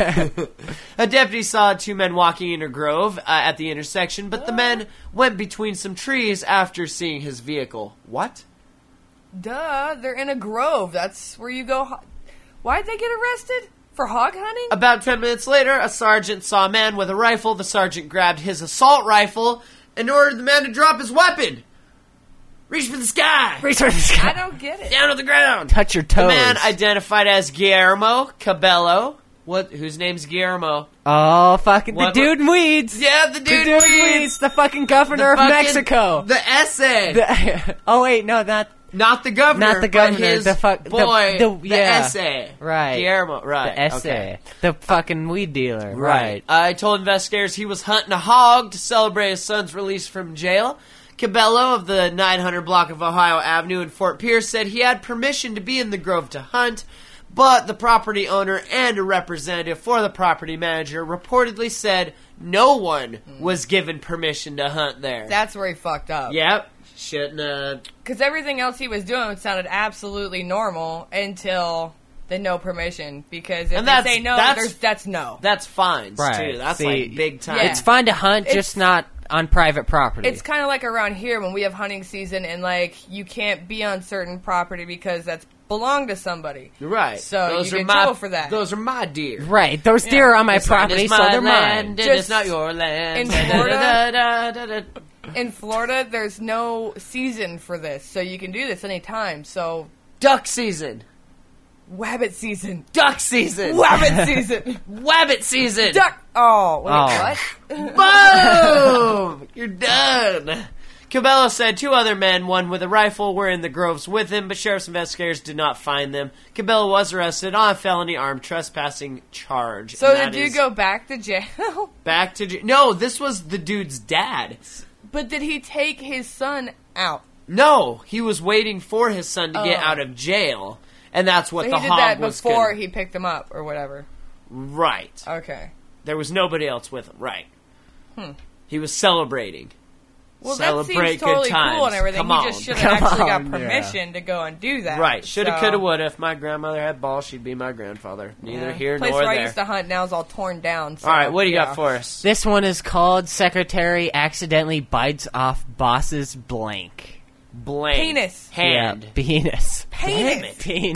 A deputy saw two men walking in a grove uh, at the intersection, but the men went between some trees after seeing his vehicle. What? Duh, they're in a grove. That's where you go. Ho- Why'd they get arrested? For hog hunting? About ten minutes later, a sergeant saw a man with a rifle. The sergeant grabbed his assault rifle and ordered the man to drop his weapon. Reach for the sky. Reach for the sky. I don't get it. Down to the ground. Touch your toes. The man identified as Guillermo Cabello. What? Whose name's Guillermo? Oh, fucking What- the dude in weeds. Yeah, the The dude, dude in weeds. weeds. The fucking governor The of fucking- Mexico. The essay. The- oh wait, no, not Not the governor. not the governor. But his the fuck the- boy. The, The, yeah. essay. Right. Guillermo. Right. The essay. Okay. The fucking weed dealer. Right. I told investigators he was hunting a hog to celebrate his son's release from jail. Cabello of the nine hundred block of Ohio Avenue in Fort Pierce said he had permission to be in the grove to hunt, but the property owner and a representative for the property manager reportedly said no one was given permission to hunt there. That's where he fucked up. Yep. Shouldn't have. Because everything else he was doing sounded absolutely normal until the no permission. Because if And they that's- say no, that's- there's, that's no. That's fines, Right. too. That's See, like big time. Yeah. It's fine to hunt, It's- just not on private property. It's kind of like around here when we have hunting season and, like, you can't be on certain property because that's belonged to somebody. Right. So those you are get my, trouble for that. Those are my deer. right. Those deer are on my This land property, is so my they're land, mine. and Just it's not your land. in Da, da, Florida- da, da, da, da, da. In Florida, there's no season for this, so you can do this anytime. So, Duck season. wabbit season. Duck season. Wabbit season. Wabbit season. Duck. Oh, wait, Oh. what? Boom! You're done. Cabello said two other men, one with a rifle, were in the groves with him, but sheriff's investigators did not find them. Cabello was arrested on a felony armed trespassing charge. So and that did you is go back to jail? back to jail? No, this was the dude's dad. But did he take his son out? No, he was waiting for his son to get Oh. out of jail, and that's what So the he did hog that was before gonna- he picked him up or whatever. Right. Okay. There was nobody else with him. Right. Hmm. He was celebrating. Well, Celebrate that seems good totally times. cool and everything. Come he on. just should have Come actually got on, yeah. permission to go and do that. Right. Shoulda, So- coulda, woulda. If my grandmother had balls, she'd be my grandfather. Neither Yeah. here Place nor where there. I used to hunt now is all torn down. So, All right, what do you yeah. got for us? This one is called Secretary Accidentally Bites Off Boss's Blank. Blank. Penis. Hand. Yeah, penis. Penis. Damn it. Penis.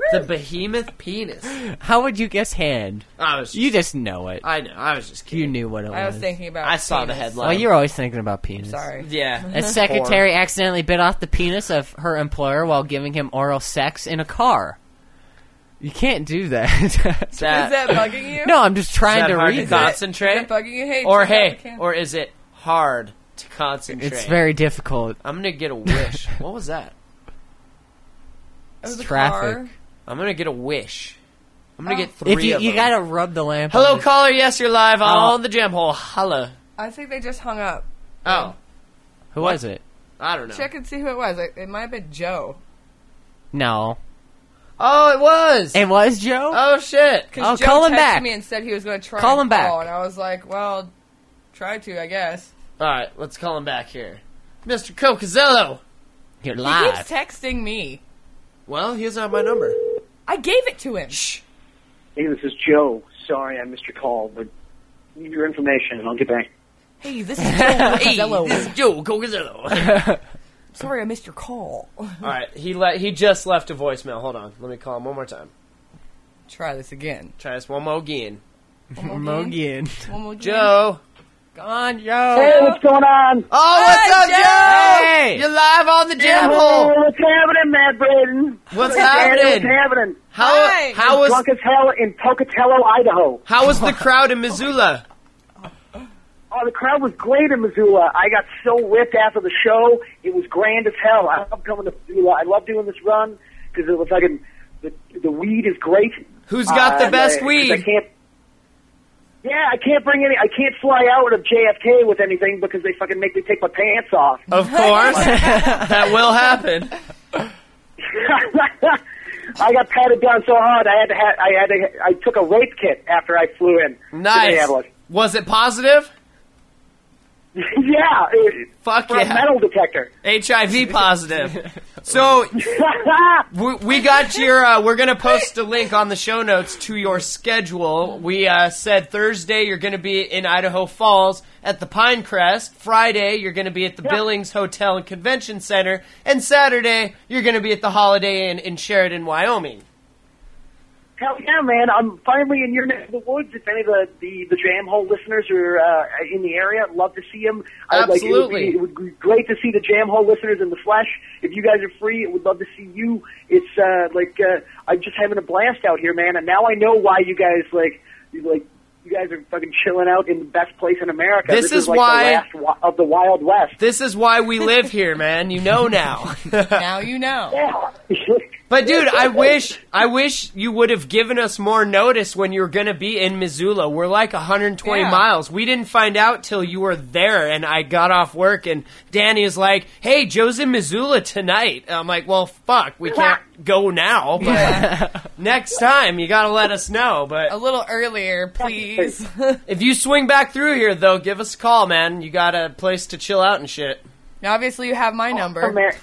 The behemoth penis. How would you guess hand? I was. Just, you just know it. I know. I was just kidding. You knew what it was. I was thinking about. I saw penis. the headline. Well, you're always thinking about penis. Sorry. Yeah. A secretary accidentally bit off the penis of her employer while giving him oral sex in a car. You can't do that. that, Is that bugging you? No, I'm just trying to hard read to it. concentrate. Is that bugging you? Hey, or check out hey, the camera. or is it hard to concentrate? It's very difficult. I'm gonna get a wish. What was that? Oh, It's the traffic. car. I'm gonna get a wish. I'm gonna Oh. get three If you of you them. gotta rub the lamp. Hello, on the- caller. Yes, you're live Oh. on the jam hole. Hello. I think they just hung up. Oh, Who was it? I don't know. Check and see who it was. It, it might have been Joe. No. Oh, it was. It was Joe? Oh shit. Oh, Joe call him texted back. me and said he was going to try Call and him back. call, and I was like, well, try to, I guess. All right, let's call him back here, Mister Cocazello. You're He live. keeps texting me. Well, he doesn't have my number. I gave it to him. Shh. Hey, this is Joe. Sorry I missed your call, but leave your information and I'll get back. Hey, this is Joe Hey, Cocazello. this is Joe Cocazello. Sorry, I missed your call. All right, he le- he just left a voicemail. Hold on, let me call him one more time. Try this again. Try this one more again. One more again. Mogian. One more again. Joe. Come on, Joe. Hey, what's going on? Oh, what's Hi, up, Joe? Joe? Hey. You're live on the jam Hey, hole. what's happening, Matt Braden? What's Hey, happening? What's happening? How Hi. how was Drunk as hell in Pocatello, Idaho. how was the crowd in Missoula? Oh, the crowd was great in Missoula. I got so ripped after the show. It was grand as hell. I love coming to Missoula. I love doing this run because it was like a, the the weed is great. Who's got the Uh, best I- 'cause weed? I can't. Yeah, I can't bring any. I can't fly out of J F K with anything because they fucking make me take my pants off. Of course, that will happen. I got patted down so hard. I had to. Ha- I had to. I took a rape kit after I flew in. to Nice. Minneapolis. Was it positive? Yeah, it, Fuck for a yeah. metal detector. H I V positive. So we, we got your. Uh, we're gonna post a link on the show notes to your schedule. We uh, said Thursday you're gonna be in Idaho Falls at the Pinecrest. Friday you're gonna be at the Yeah. Billings Hotel and Convention Center, and Saturday you're gonna be at the Holiday Inn in Sheridan, Wyoming. Hell yeah, man! I'm finally in your neck of the woods. If any of the the, the Jam Hole listeners are uh, in the area, I'd love to see them. I'd like, it, would Absolutely. be, it would be great to see the Jam Hole listeners in the flesh. If you guys are free, I would love to see you. It's uh, like uh, I'm just having a blast out here, man. And now I know why you guys like you like. You guys are fucking chilling out in the best place in America. This is like why- the last wi- of the Wild West. This is why we live here, man. You know now. Now you know. Yeah. But dude, I wish I wish you would have given us more notice when you were gonna be in Missoula. We're like one hundred twenty Yeah. miles. We didn't find out till you were there, and I got off work, and Danny is like, "Hey, Joe's in Missoula tonight." And I'm like, "Well, fuck, we can't go now, but next time you gotta let us know." But A little earlier, please. if you swing back through here, though, give us a call, man. You got a place to chill out and shit. Now, obviously, you have my number. Oh, man.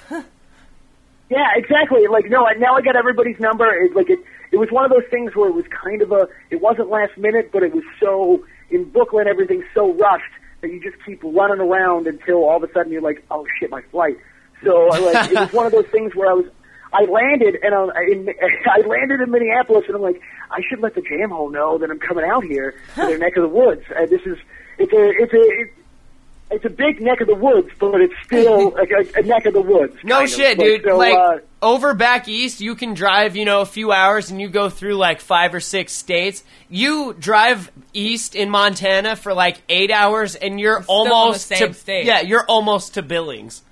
Yeah, exactly. Like, no, I- now I got everybody's number. It, like, it, it was one of those things where it was kind of a, it wasn't last minute, but it was so, in Brooklyn, everything's so rushed that you just keep running around until all of a sudden you're like, oh shit, my flight. So, like, it was one of those things where I was, I landed, and um, in, I landed in Minneapolis, and I'm like, I should let the Jam Hole know that I'm coming out here to their neck of the woods. Uh, this is, it's a, it's a, it's, It's a big neck of the woods, but it's still like a, a neck of the woods. No kind of. shit, Like, dude. so, like uh, over back east, you can drive, you know, a few hours, and you go through like five or six states. You drive east in Montana for like eight hours, and you're still in the almost same to state. yeah, you're almost to Billings.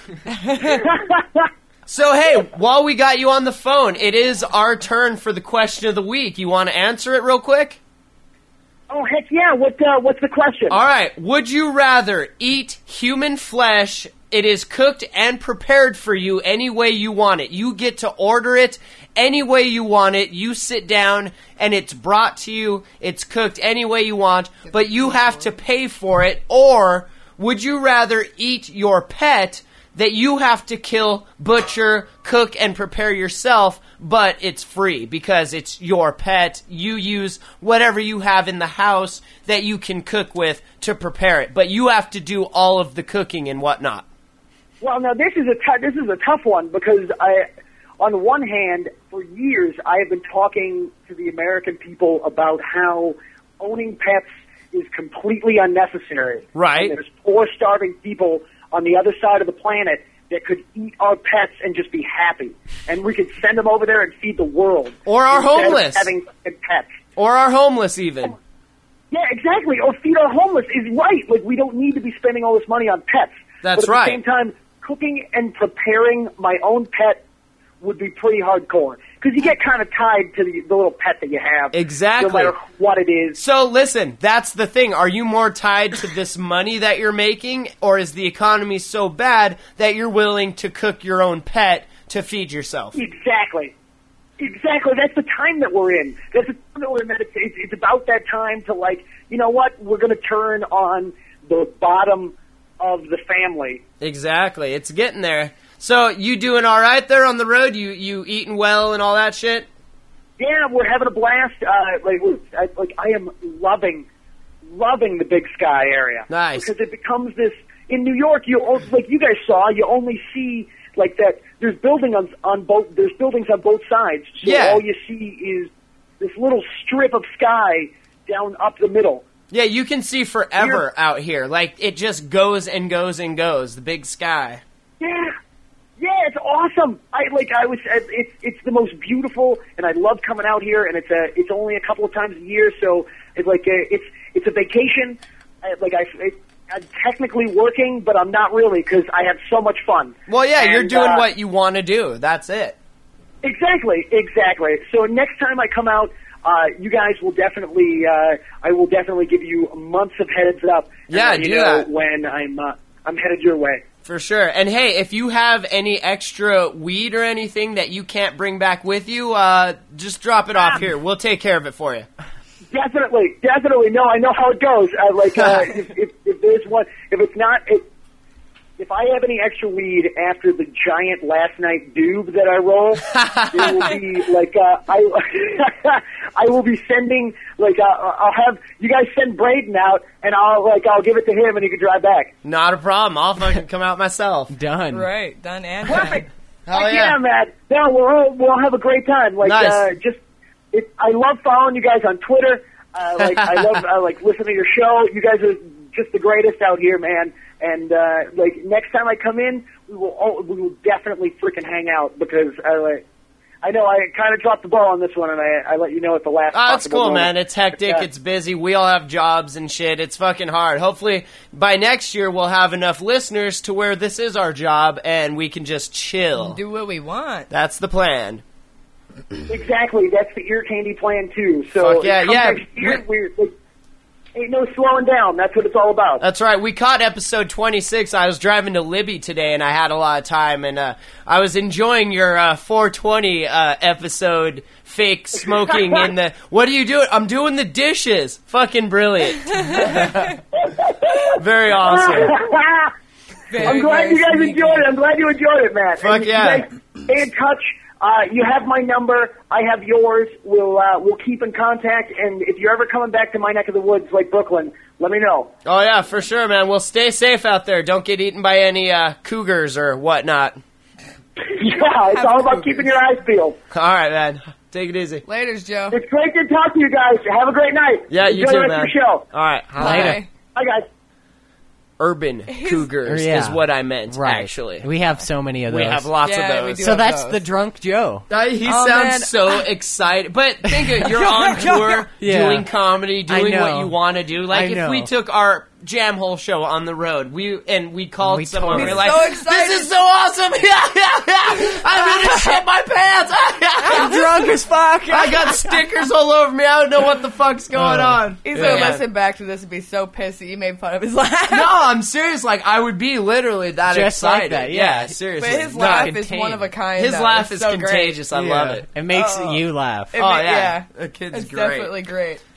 So hey, while we got you on the phone, it is our turn for the question of the week. You want to answer it real quick? Oh heck yeah! What uh, what's the question? All right. Would you rather eat human flesh? It is cooked and prepared for you any way you want it. You get to order it any way you want it. You sit down and it's brought to you. It's cooked any way you want, but you have to pay for it. Or would you rather eat your pet that you have to kill, butcher, cook, and prepare yourself, but it's free because it's your pet. You use whatever you have in the house that you can cook with to prepare it, but you have to do all of the cooking and whatnot. Well, now this is a t- this is a tough one because I on the one hand, for years, I have been talking to the American people about how owning pets is completely unnecessary. Right. And there's poor, starving people on the other side of the planet that could eat our pets and just be happy. And we could send them over there and feed the world. Or our instead of homeless. having pets. Or our homeless, even. Yeah, exactly. Or feed our homeless is right. Like, we don't need to be spending all this money on pets. That's but at right. the same time, cooking and preparing my own pet would be pretty hardcore. Because you get kind of tied to the, the little pet that you have. Exactly. No matter what it is. So, listen, that's the thing. Are you more tied to this money that you're making, or is the economy so bad that you're willing to cook your own pet to feed yourself? Exactly. Exactly. That's the time that we're in. That's the time that we're in. That it's, it's, it's about that time to, like, you know what? We're going to turn on the bottom of the family. Exactly. It's getting there. So, you doing all right there on the road? You you eating well and all that shit? Yeah, we're having a blast. Uh, like, we're, I, like I am loving, loving the Big Sky area. Nice. Because it becomes this in New York. You o- like you guys saw. You only see like that. There's building on on both. There's buildings on both sides. So Yeah. all you see is this little strip of sky down up the middle. Yeah, you can see forever out here. Like, it just goes and goes and goes. The Big Sky. Yeah. Yeah, it's awesome. I like. I was. It's it's the most beautiful, and I love coming out here. And it's a. It's only a couple of times a year, so it's like a, it's it's a vacation. I, like I, it, I'm technically working, but I'm not really because I have so much fun. Well, yeah, And, you're doing uh, what you want to do. That's it. Exactly, exactly. So next time I come out, uh, you guys will definitely. Uh, I will definitely give you months of heads up. and Yeah, let you do know that. when I'm. Uh, I'm headed your way. For sure. And hey, if you have any extra weed or anything that you can't bring back with you, uh, just drop it off here. We'll take care of it for you. Definitely, definitely. No, I know how it goes. Uh, like, uh, if, if, if there's one, if it's not, if, if I have any extra weed after the giant last night doob that I roll, there will be like, uh, I, I will be sending like, uh, I'll have you guys send Braden out, and I'll like, I'll give it to him, and he can drive back. Not a problem. I'll fucking come out myself. Done. Right, done and Perfect. Hell Heck yeah. yeah, man. No, we'll all, we'll have a great time. Like, Nice. uh, just, it, I love following you guys on Twitter. Uh, like, I love, uh, like, listening to your show. You guys are just the greatest out here, man. And, uh, like, next time I come in, we will, all, we will definitely freaking hang out because, uh, like, I know I kind of dropped the ball on this one, and I, I let you know at the last. Oh, that's possible cool, moment. man. It's hectic. But, uh, It's busy. We all have jobs and shit. It's fucking hard. Hopefully, by next year, we'll have enough listeners to where this is our job and we can just chill. do what we want. That's the plan. Exactly. That's the ear candy plan, too. So, Fuck yeah, come yeah. next year, we're, like, ain't no slowing down. That's what it's all about. That's right. We caught episode twenty-six. I was driving to Libby today, and I had a lot of time, and uh, I was enjoying your uh, four twenty uh, episode, fake smoking in the... What are you doing? I'm doing the dishes. Fucking brilliant. Very awesome. Very, I'm glad very you guys sneaky. enjoyed it. I'm glad you enjoyed it, man. Fuck And yeah. You guys stay in touch. Uh, you have my number. I have yours. We'll uh, we'll keep in contact. And if you're ever coming back to my neck of the woods, like Brooklyn, let me know. Oh, yeah, for sure, man. Well, stay safe out there. Don't get eaten by any uh, cougars or whatnot. Yeah, it's all about keeping your eyes peeled. All right, man. Take it easy. Laters, Joe. It's great to talk to you guys. Have a great night. Yeah, you Enjoy too, the rest man. of the show. All right. Bye. Bye, guys. Urban cougars Yeah. is what I meant, Right. actually. We have so many of those. We have lots Yeah, of we those. do So have that's those. the drunk Joe. Uh, he Oh, sounds man. so excited. But think of it, you're on tour, Yeah. doing comedy, I doing know. what you want to do. Like, I if know. we took our Jam Hole show on the road, we and we called We someone, totally- we were like, So excited. this is so awesome! I'm gonna shit my pants! I'm drunk as fuck. I got stickers all over me. I don't know what the fuck's going on. He's Yeah. gonna listen back to this and be so pissed that you made fun of his laugh. No, I'm serious. Like, I would be literally that Just like excited. that, yeah. seriously. But his No, laugh is contained. one of a kind. His though. laugh It's is so great. contagious. I love it. It makes Oh. you laugh. It Oh, ma- yeah. The kid's It's great. definitely great.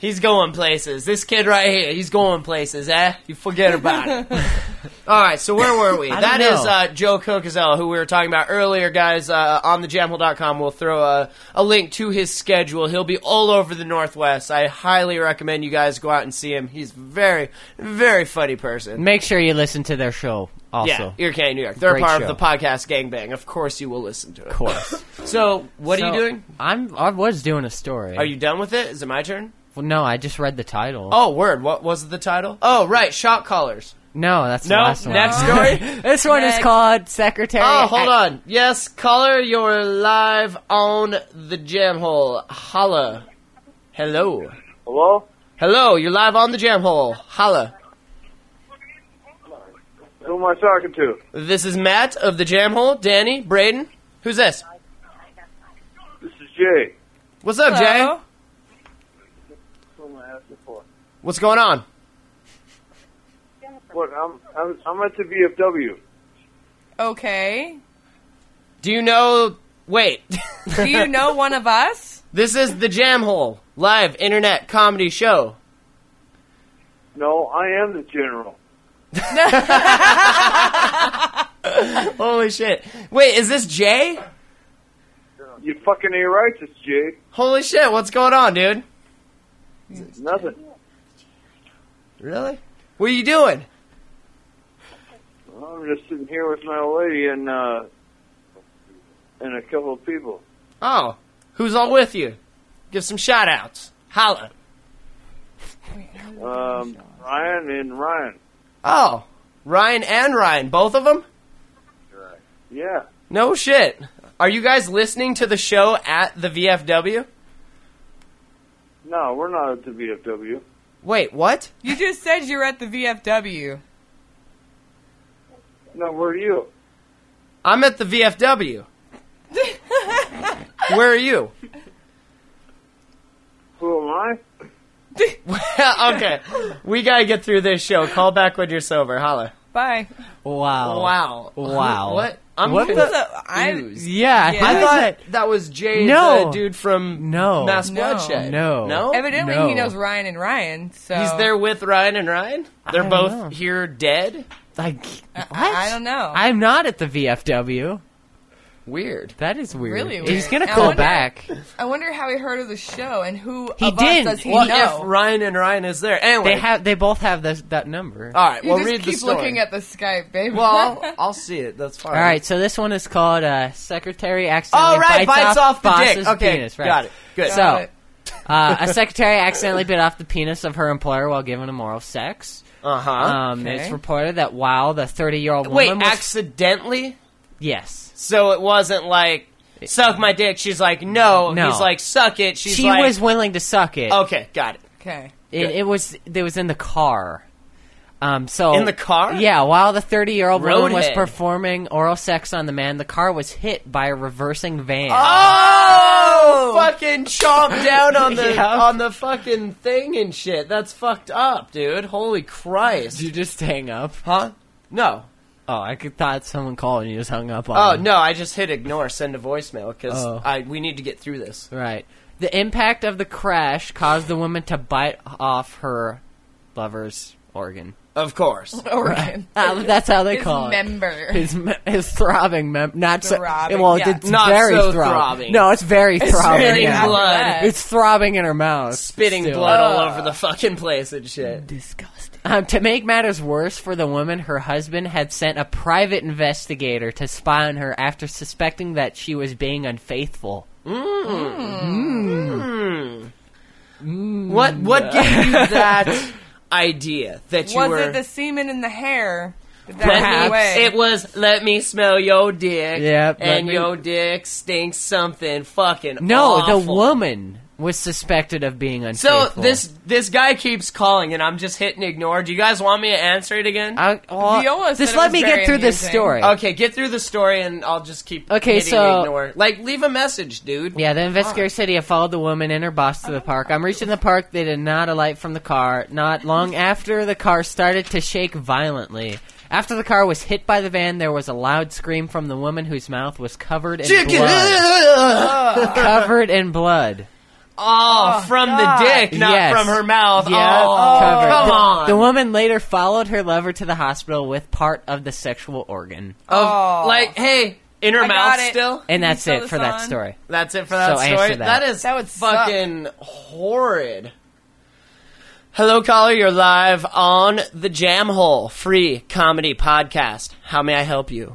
He's going places. This kid right here, he's going places, eh? You forget about it. All right, so where were we? I That don't is know. uh, Joe Cocazella, who we were talking about earlier, guys. Uh, on the jam hole dot com, we'll throw a, a link to his schedule. He'll be all over the Northwest. I highly recommend you guys go out and see him. He's a very, very funny person. Make sure you listen to their show also. Yeah, Ear Candy New York. They're Great part show. of the podcast Gangbang. Of course you will listen to it. Of course. So, what So, are you doing? I'm, I was doing a story. Are you done with it? Is it my turn? Well, no, I just read the title. Oh, word. What was the title? Oh, right. Shot callers. No, that's No, the last one. next story? This one Next. is called Secretary. Oh, hold Ac- on. Yes, caller, you're live on the jam hole. Holla. Hello. Hello? Hello, you're live on the jam hole. Holla. Who am I talking to? This is Matt of the jam hole. Danny, Braden. Who's this? This is Jay. What's up, Hello? Jay? What am I asking for? What's going on? What? I'm I'm I'm at the V F W. Okay. Do you know... Wait. Do you know one of us? This is the jam hole. Live internet comedy show. No, I am the general. Holy shit. Wait, is this Jay? You fucking ain't right, it's Jay. Holy shit, what's going on, dude? Nothing. Really? What are you doing? I'm just sitting here with my old lady and uh and a couple of people. Oh, who's all with you? Give some shout outs. Holla. Um, Ryan and Ryan. Oh, Ryan and Ryan, both of them? Yeah. No shit. Are you guys listening to the show at the V F W? No, we're not at the V F W. Wait, what? You just said you were at the V F W. No, where are you? I'm at the V F W. Where are you? Who am I? Okay, we gotta get through this show. Call back when you're sober. Holla. Bye. Wow. Wow. Wow. What? I'm What confused. the- I'm- Yeah, Yeah. I who is thought that? that was Jay, No. the dude from No. Mass No. Bloodshed. No. No? Evidently, No. he knows Ryan and Ryan. So He's there with Ryan and Ryan? They're I don't both know. here dead? Like, I, what? I don't know. I'm not at the V F W. Weird. That is weird. Really weird. He's gonna I call wonder- back. I wonder how he heard of the show and who He of didn't. us does he What know. if Ryan and Ryan is there? Anyway. They have. They both have this, that number. All right, you well, just read keep the story. looking at the Skype, baby. Well, I'll, I'll see it. That's fine. All right, so this one is called uh, "Secretary Accidentally Oh, right, Bites, bites off the Boss's dick. Okay, Penis." Right. got it. Good. So, Got it. uh, a secretary accidentally bit off the penis of her employer while giving him oral sex. Uh-huh. Um, Okay. It's reported that while the thirty-year-old Wait, woman was accidentally? yes, So it wasn't like, suck my dick. She's like, no. No. He's like, suck it. She's she like, was willing to suck it. okay, got it. Okay. It, it was it was in the car. Um, so In the car? Yeah, while the thirty-year-old woman was Roadhead. performing oral sex on the man, the car was hit by a reversing van. Oh, fucking chomp down on the Yeah. on the fucking thing and shit. That's fucked up, dude. Holy Christ. Did you just hang up? Huh? No. Oh, I could, thought someone called and you just hung up on Oh them. no, I just hit ignore, send a voicemail because Oh. I we need to get through this. Right. The impact of the crash caused the woman to bite off her lover's organ. Of course. Organ. Uh, that's how they His call member. it. His me- his throbbing mem- not so, Throbbing, well, yeah. it's Not very so throbbing. throbbing. No, it's very It's throbbing. very yeah. blood. It's throbbing in her mouth, Spitting still. blood all Ugh. over the fucking place and shit. Disgusting. Um, to make matters worse for the woman, her husband had sent a private investigator to spy on her after suspecting that she was being unfaithful. Mm. Mm. What what gave you that idea that you Was were? it the semen in the hair? Did that Let give me- away? it was let me smell your dick. Yep, let and me- your dick stinks something fucking No, awful. the woman was suspected of being unfaithful. So this this guy keeps calling and I'm just hitting ignore. Do you guys want me to answer it again? I, well, Viola said just it let was me very get through this amusing. story. Okay, get through the story and I'll just keep Okay, hitting so- ignore. Like leave a message, dude. Yeah, the investigator said he had followed the woman and her boss to the park. I'm reaching the park. They did not alight from the car. Not long after, the car started to shake violently. After the car was hit by the van, there was a loud scream from the woman whose mouth was covered in Chicken! blood. covered in blood. Oh, Oh, from God. the dick, not Yes. from her mouth. Yeah, Oh, covered. come The- on. The woman later followed her lover to the hospital with part of the sexual organ. Of, Oh. like, hey, in her I mouth got it. And still? Can you that's sew it this for that on? story. That's it for that So answer story? that. That is That would suck. fucking horrid. Hello, caller. You're live on the Jam Hole free comedy podcast. How may I help you?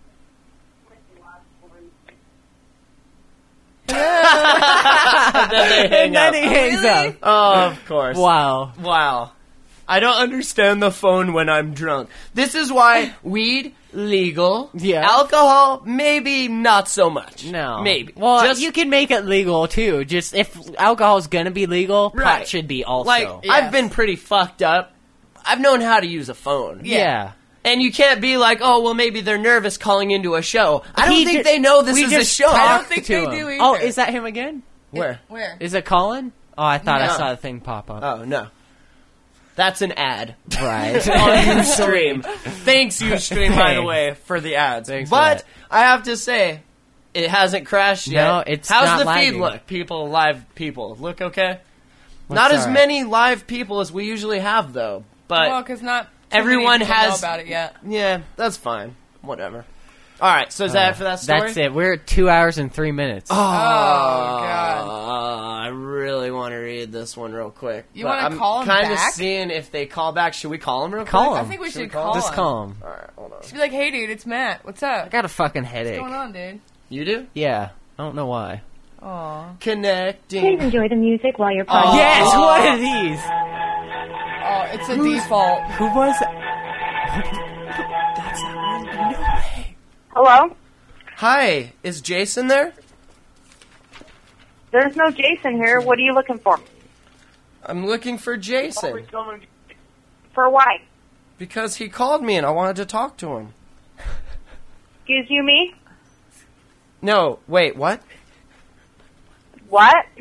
And then they hang And then up. he hangs Really? up. Oh, of course. Wow. Wow. I don't understand the phone when I'm drunk. This is why weed, legal. Yeah. Alcohol, maybe not so much. No. Maybe. Well, Just you can make it legal, too. Just if alcohol's gonna be legal, Right. pot should be also. like, Yes. I've been pretty fucked up. I've known how to use a phone. yeah. And you can't be like, oh, well, maybe they're nervous calling into a show. I don't He think ju- they know this we is a just show. talked I don't think to they him. do either. Oh, is that him again? Where? Where? Is it Colin? Oh, I thought I No. saw the thing pop up. Oh, no. That's an ad. Right. on Ustream. Thanks, Ustream, by the Thanks. way, for the ads. Thanks for but that. I have to say, it hasn't crashed yet. No, it's How's not the lagging. feed look? People, live people. Look okay? Looks not as alright. many live people as we usually have, though. But well, because not too everyone many people know has- about it yet. yeah, that's fine. Whatever. All right, so is that it for that story? That's it. We're at two hours and three minutes. Oh, God. I really want to read this one real quick. You but wanna I'm call him kind of back? seeing if they call back. Should we call them real Call quick? him. I think we should, we call Just him. call him. All right, hold on. Just be like, hey, dude, it's Matt. What's up? I got a fucking headache. What's going on, dude? You do? Yeah. I don't know why. Aw. Connecting. Please enjoy the music while you're Oh. playing. Yes, one of these. Oh, it's a default. Who was it? That's not one. No way. Hello? Hi, is Jason there? There's no Jason here. What are you looking for? I'm looking for Jason For why? because he called me and I wanted to talk to him. Excuse you, me? No, wait, what? What?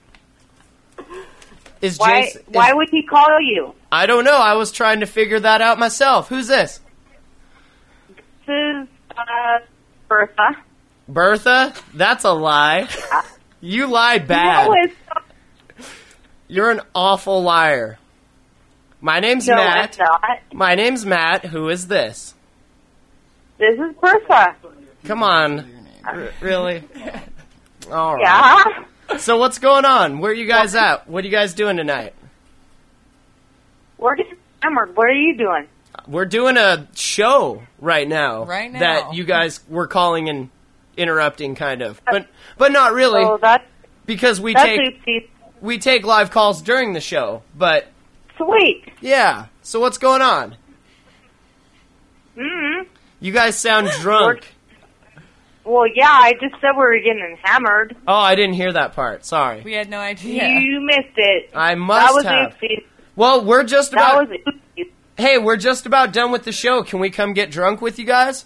Is Why? Jason? is- Why would he call you? I don't know. I was trying to figure that out myself. Who's this? This is uh, Bertha. Bertha? That's a lie. You lie bad. No, it's You're an awful liar. My name's no, Matt. it's not. My name's Matt. Who is this? This is Bertha. Come on. R- really? All right. Yeah. So what's going on? Where are you guys at? What are you guys doing tonight? We're getting hammered. What are you doing? We're doing a show right now. Right now. That you guys were calling and interrupting, kind of, but but not really, Oh, that's because we that's take oopsie. we take live calls during the show. But Sweet. yeah. So what's going on? Mm-hmm. You guys sound drunk. Well, yeah, I just said we were getting hammered. Oh, I didn't hear that part. Sorry. We had no idea. You missed it. I that must was have. oopsie. Well, we're just That about. was oopsie. Hey, we're just about done with the show. Can we come get drunk with you guys?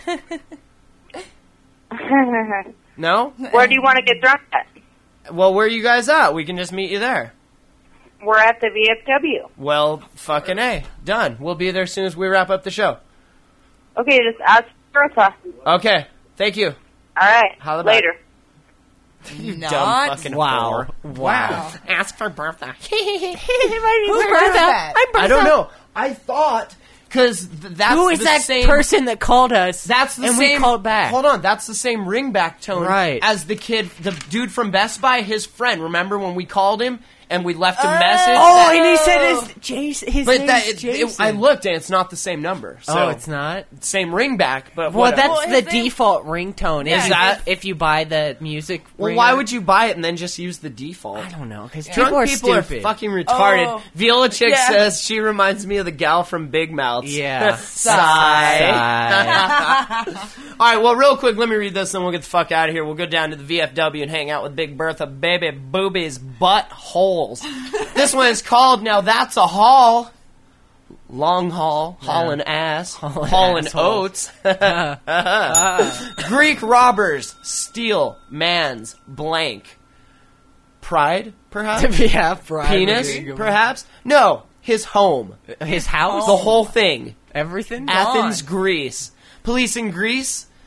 No? Where do you want to get drunk at? Well, where are you guys at? We can just meet you there. We're at the V F W. Well, fucking A. Done. We'll be there as soon as we wrap up the show. Okay, just ask Bertha. Okay. Thank you. All right. Holla back. Later. You Not- dumb fucking Wow. whore. Wow. Ask for Bertha. Who's Bertha? I don't know. I thought... Because th- that's Who is the that same... person that called us? That's the and same. we called back. Hold on, that's the same ringback tone Right. as the kid, the dude from Best Buy, his friend. Remember when we called him and we left a message? Oh, that- and he said his Jason. His but name's that it, it, Jason. I looked and it's not the same number. So oh, it's not. same ringback, but Well, whatever. that's Well, the his name- default ringtone. Is Is that- that if you buy the music? Well, ringer? why would you buy it and then just use the default? I don't know. Because Drunk people are people are stupid. fucking retarded. Oh. Viola Chick Yeah. says she reminds me of the gal from Big Mouths. Yeah. Sigh. Sigh. All right, well, real quick, let me read this and we'll get the fuck out of here. We'll go down to the V F W and hang out with Big Bertha, baby boobies, butt holes. This one is called Now That's a Haul. Long haul, haulin' ass, haulin' asshole. oats. Greek robbers steal man's blank. Pride, perhaps? yeah, pride Penis, would be a good perhaps? No, his home. one. His house, The whole thing. everything. Athens, Greece. Police in Greece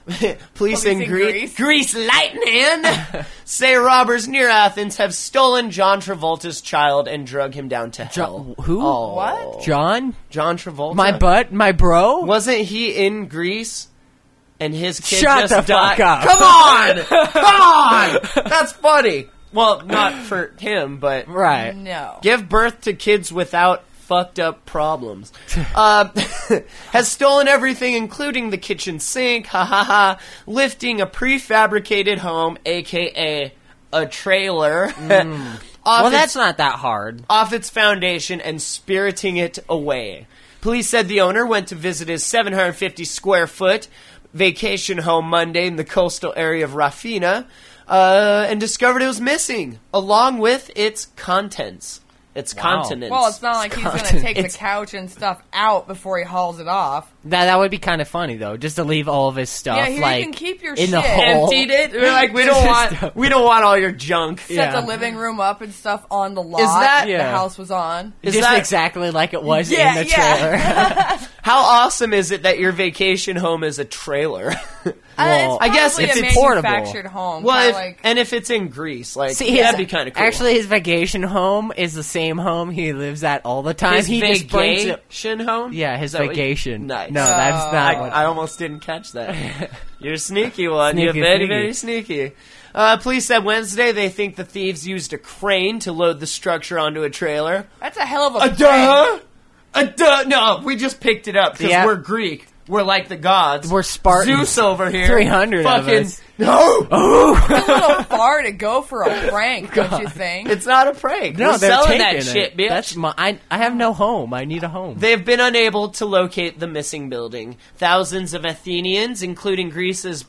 Police, Police in, in Greece, Greece. Greece lightning say robbers near Athens have stolen John Travolta's child and drug him down to hell. Who? Oh. What? John? John Travolta? My butt? My bro? Wasn't he in Greece? And his kid Shut just the died? fuck up. Come on! Come on! That's funny. Well, not for him, but... Right. No. Give birth to kids without fucked up problems. uh, has stolen everything, including the kitchen sink, ha ha ha, lifting a prefabricated home, a k a a trailer, Mm. off Well, its- that's not that hard. off its foundation and spiriting it away. Police said the owner went to visit his seven hundred fifty square foot vacation home Monday in the coastal area of Rafina, uh, and discovered it was missing, along with its contents. Its Wow. continents. Well, it's not like he's going to Content. take the It's- couch and stuff out before he hauls it off. That that would be kind of funny though, just to leave all of his stuff Yeah, here you like can keep your in the shit. hole. Emptied it. We're like, we don't want, we don't want all your junk. Set Yeah. the living room up and stuff on the lot Is that- the Yeah. house was on. Is just that- exactly like it was Yeah, in the yeah. trailer. How awesome is it that your vacation home is a trailer? Well, uh, I guess probably if a it's portable. manufactured home. well, kinda if, like, and if it's in Greece, like See, his, that'd be kind of cool. Actually, his vacation home is the same home he lives at all the time. his he just brings it. vacation home. Yeah, his Is that what you- vacation. Nice. No, that's Oh. not. I, what, I almost didn't catch that. You're a sneaky one. You're Sneaky, very, sneaky. very sneaky. Uh, police said Wednesday they think the thieves used a crane to load the structure onto a trailer. that's a hell of a A prank. duh! A duh! No, we just picked it up because Yeah. we're Greek. We're like the gods. We're Spartans. Zeus over here. three hundred of Fucking, us. No! It's a little far to go for a prank, don't you think? It's not a prank. No, we're they're selling taking that it. shit, bitch. That's my. I, I have no home. I need a home. They have been unable to locate the missing building. Thousands of Athenians, including Greece's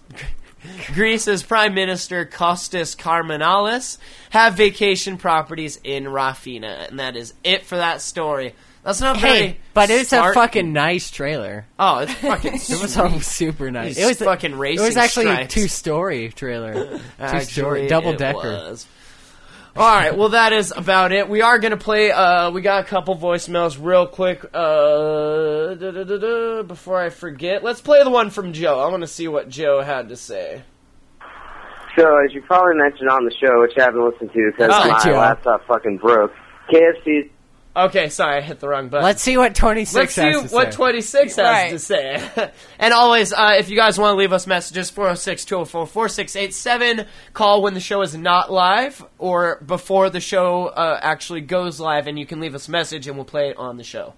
Greece's Prime Minister Kostas Karmanalis, have vacation properties in Rafina, and that is it for that story. That's not very. Hey, but it's a Spartan. fucking nice trailer. Oh, it's fucking. It was sweet. all super nice. These It was fucking It racing was actually a stripes. two-story trailer. Two-story, Actually, double it decker. was. All right, well that is about it. We are gonna play. Uh, we got a couple voicemails real quick. Uh, da, da, da, da, before I forget, let's play the one from Joe. I want to see what Joe had to say. So, as you probably mentioned on the show, which I haven't listened to because Oh, my Joe. laptop fucking broke, K F C's... Okay, sorry, I hit the wrong button. Let's see what twenty-six Let's see has to what say. twenty-six has Right. to say. And always, uh, if you guys want to leave us messages, four oh six, two oh four, four six eight seven. Call when the show is not live or before the show uh, actually goes live, and you can leave us a message and we'll play it on the show.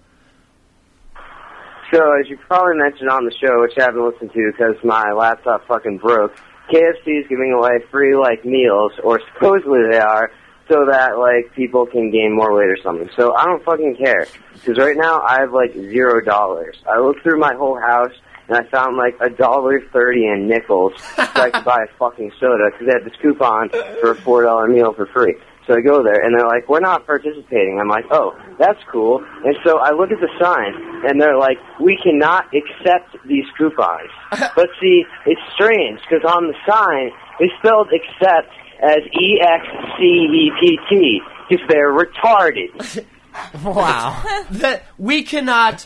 So, as you probably mentioned on the show, which I haven't listened to because my laptop fucking broke, K F C is giving away free, like, meals, or supposedly they are, so that, like, people can gain more weight or something. So I don't fucking care. Because right now I have, like, zero dollars. I looked through my whole house, and I found, like, a dollar thirty in nickels so I could buy a fucking soda, because they had this coupon for a four dollar meal for free. So I go there, and they're like, we're not participating. I'm like, oh, that's cool. And so I look at the sign, and they're like, we cannot accept these coupons. But see, it's strange, because on the sign, they spelled accept as E X C E P T, because they're retarded. Wow. That we cannot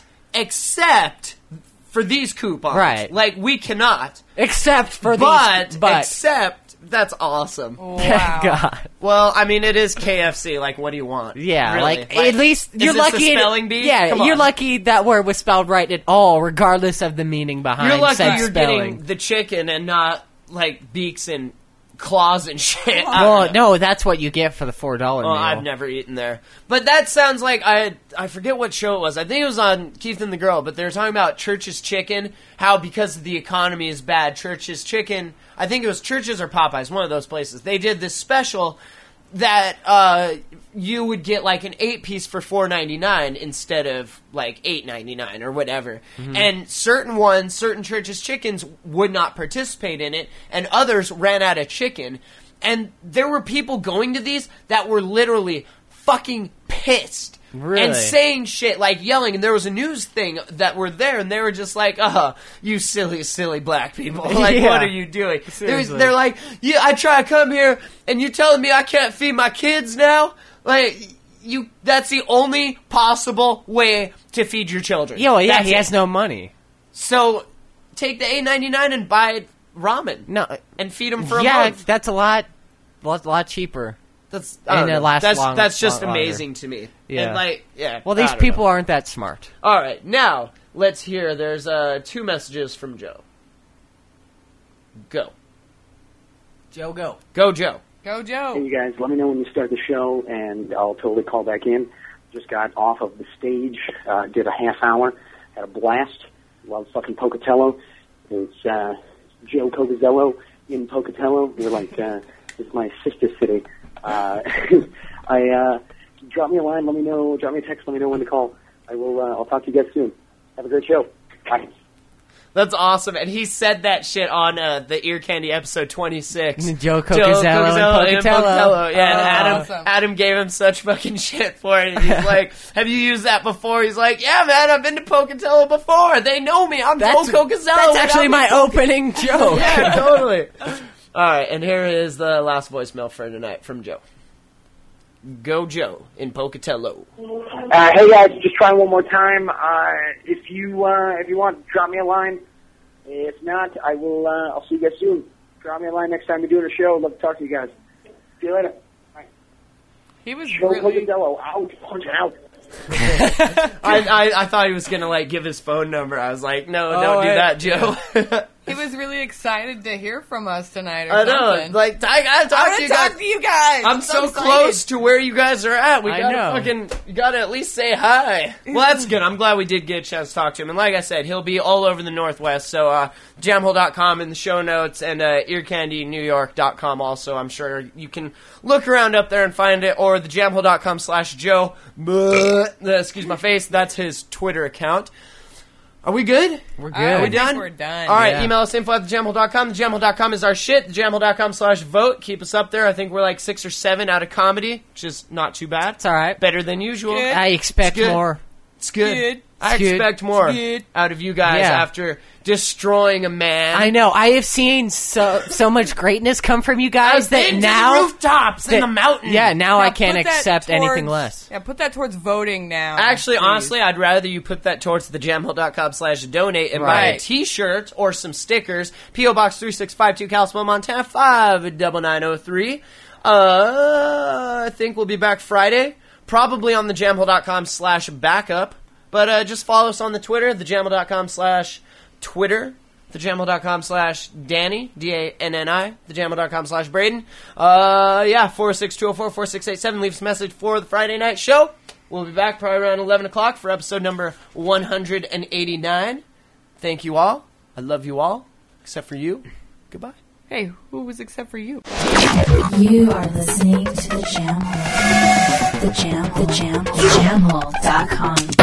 accept for these coupons. Right. Like, we cannot. Except for but, these. But, except, that's awesome. Wow. God. Well, I mean, it is K F C. Like, what do you want? Yeah, Really? like, at least is you're this lucky. a it- spelling bee? Yeah, Come you're on. lucky that word was spelled right at all, regardless of the meaning behind You're lucky said you're spelling. getting the chicken and not, like, beaks and claws and shit. I Well, don't know. no, that's what you get for the four dollar Well, meal. I've never eaten there. But that sounds like, I I forget what show it was. I think it was on Keith and the Girl, but they were talking about Church's Chicken, how because the economy is bad, Church's Chicken, I think it was Church's or Popeyes, one of those places, they did this special that uh, you would get like an eight piece for four ninety-nine instead of like eight ninety-nine or whatever. Mm-hmm. And certain ones, certain Church's Chickens would not participate in it, and others ran out of chicken. And there were people going to these that were literally fucking pissed. Really? And saying shit, like yelling, and there was a news thing that were there, and they were just like, "Uh, you silly, silly black people! Like, Yeah. what are you doing?" There's- Seriously. They're like, "Yeah, I try to come here, and you telling me I can't feed my kids now? Like, you? That's the only possible way to feed your children." Yo, yeah, That's he it. has no money. So take the eight ninety-nine and buy ramen. No, and feed them for a yeah, month. that's a lot, lot, lot cheaper. That's I and don't it know. lasts that's long, that's just long- amazing longer. to me. Yeah, And like yeah. Well, I these don't people know. aren't that smart. All right, now let's hear. There's uh, two messages from Joe. Go, Joe. Go. Go, Joe. Go, Joe. Hey, you guys, let me know when you start the show, and I'll totally call back in. Just got off of the stage, uh, did a half hour, had a blast. Love fucking Pocatello. It's uh, Joe Covizello in Pocatello. We're like, uh, it's my sister city. Uh, I uh, drop me a line, let me know. Drop me a text, let me know when to call. I will. Uh, I'll talk to you guys soon. Have a great show. Bye. That's awesome, and he said that shit on uh, the Ear Candy episode twenty-six. Joe Cocazello and Pocatello. Yeah, and Oh. Adam, Awesome. Adam gave him such fucking shit for it. And he's like, "Have you used that before?" He's like, "Yeah, man, I've been to Pocatello before. They know me. I'm Joe That's- Cocazello." that's actually without my me." opening joke. Yeah, totally. All right, and here is the last voicemail for tonight from Joe. Go, Joe in Pocatello. Uh, hey guys, just trying one more time. Uh, if you uh, if you want, drop me a line. If not, I will. Uh, I'll see you guys soon. Drop me a line next time you're doing a show. Love to talk to you guys. See you later. Bye. He was Joe really. Cocazello out, punch out. I, I I thought he was gonna like give his phone number. I was like, no, Oh, don't do I- that, Joe. He was really excited to hear from us tonight. Or I know, something. like I gotta talk I wanna to you talk guys. to you guys. I'm so, excited. close to where you guys are at. We I gotta know. fucking, you gotta at least say hi. Well, that's good. I'm glad we did get a chance to talk to him. And like I said, he'll be all over the Northwest. So, uh, jamhole dot com in the show notes and uh, ear candy new york dot com also. I'm sure you can look around up there and find it. Or the jamhole dot com slash Joe. Bleh, excuse my face. That's his Twitter account. Are we good? We're I Are we think done? we're done. All right, Yeah. email us info at the jamhole dot com. The jamhole dot com is our shit. The jamhole dot com slash vote. Keep us up there. I think we're like six or seven out of comedy, which is not too bad. It's all right. Better than usual. Good. I expect It's good. more. It's good. Good. I It's good. expect more It's good. out of you guys Yeah. after destroying a man. I know. I have seen so so much greatness come from you guys I've that been now to the rooftops in that- the mountain. Yeah, now I Now can't put that accept anything towards- less. Yeah, put that towards voting now. Actually, please. honestly, I'd rather you put that towards the jamhole dot com slash donate and buy a Right. t-shirt or some stickers. P O Box three six five two, Kalispell, Montana five nine nine oh three. Uh, I think we'll be back Friday, probably on the jamhole dot com slash backup. But uh, just follow us on the Twitter, the jamhole dot com slash Twitter, the jamhole dot com slash Danny, D A N N I, the jamhole dot com slash Braden. Uh, yeah, four six two oh four, four six eight seven. Leave us a message for the Friday night show. We'll be back probably around eleven o'clock for episode number one hundred eighty-nine. Thank you all. I love you all, except for you. Goodbye. Hey, who was except for you? You are listening to the Jam Hole. The Jam, the Jam, jamhole dot com.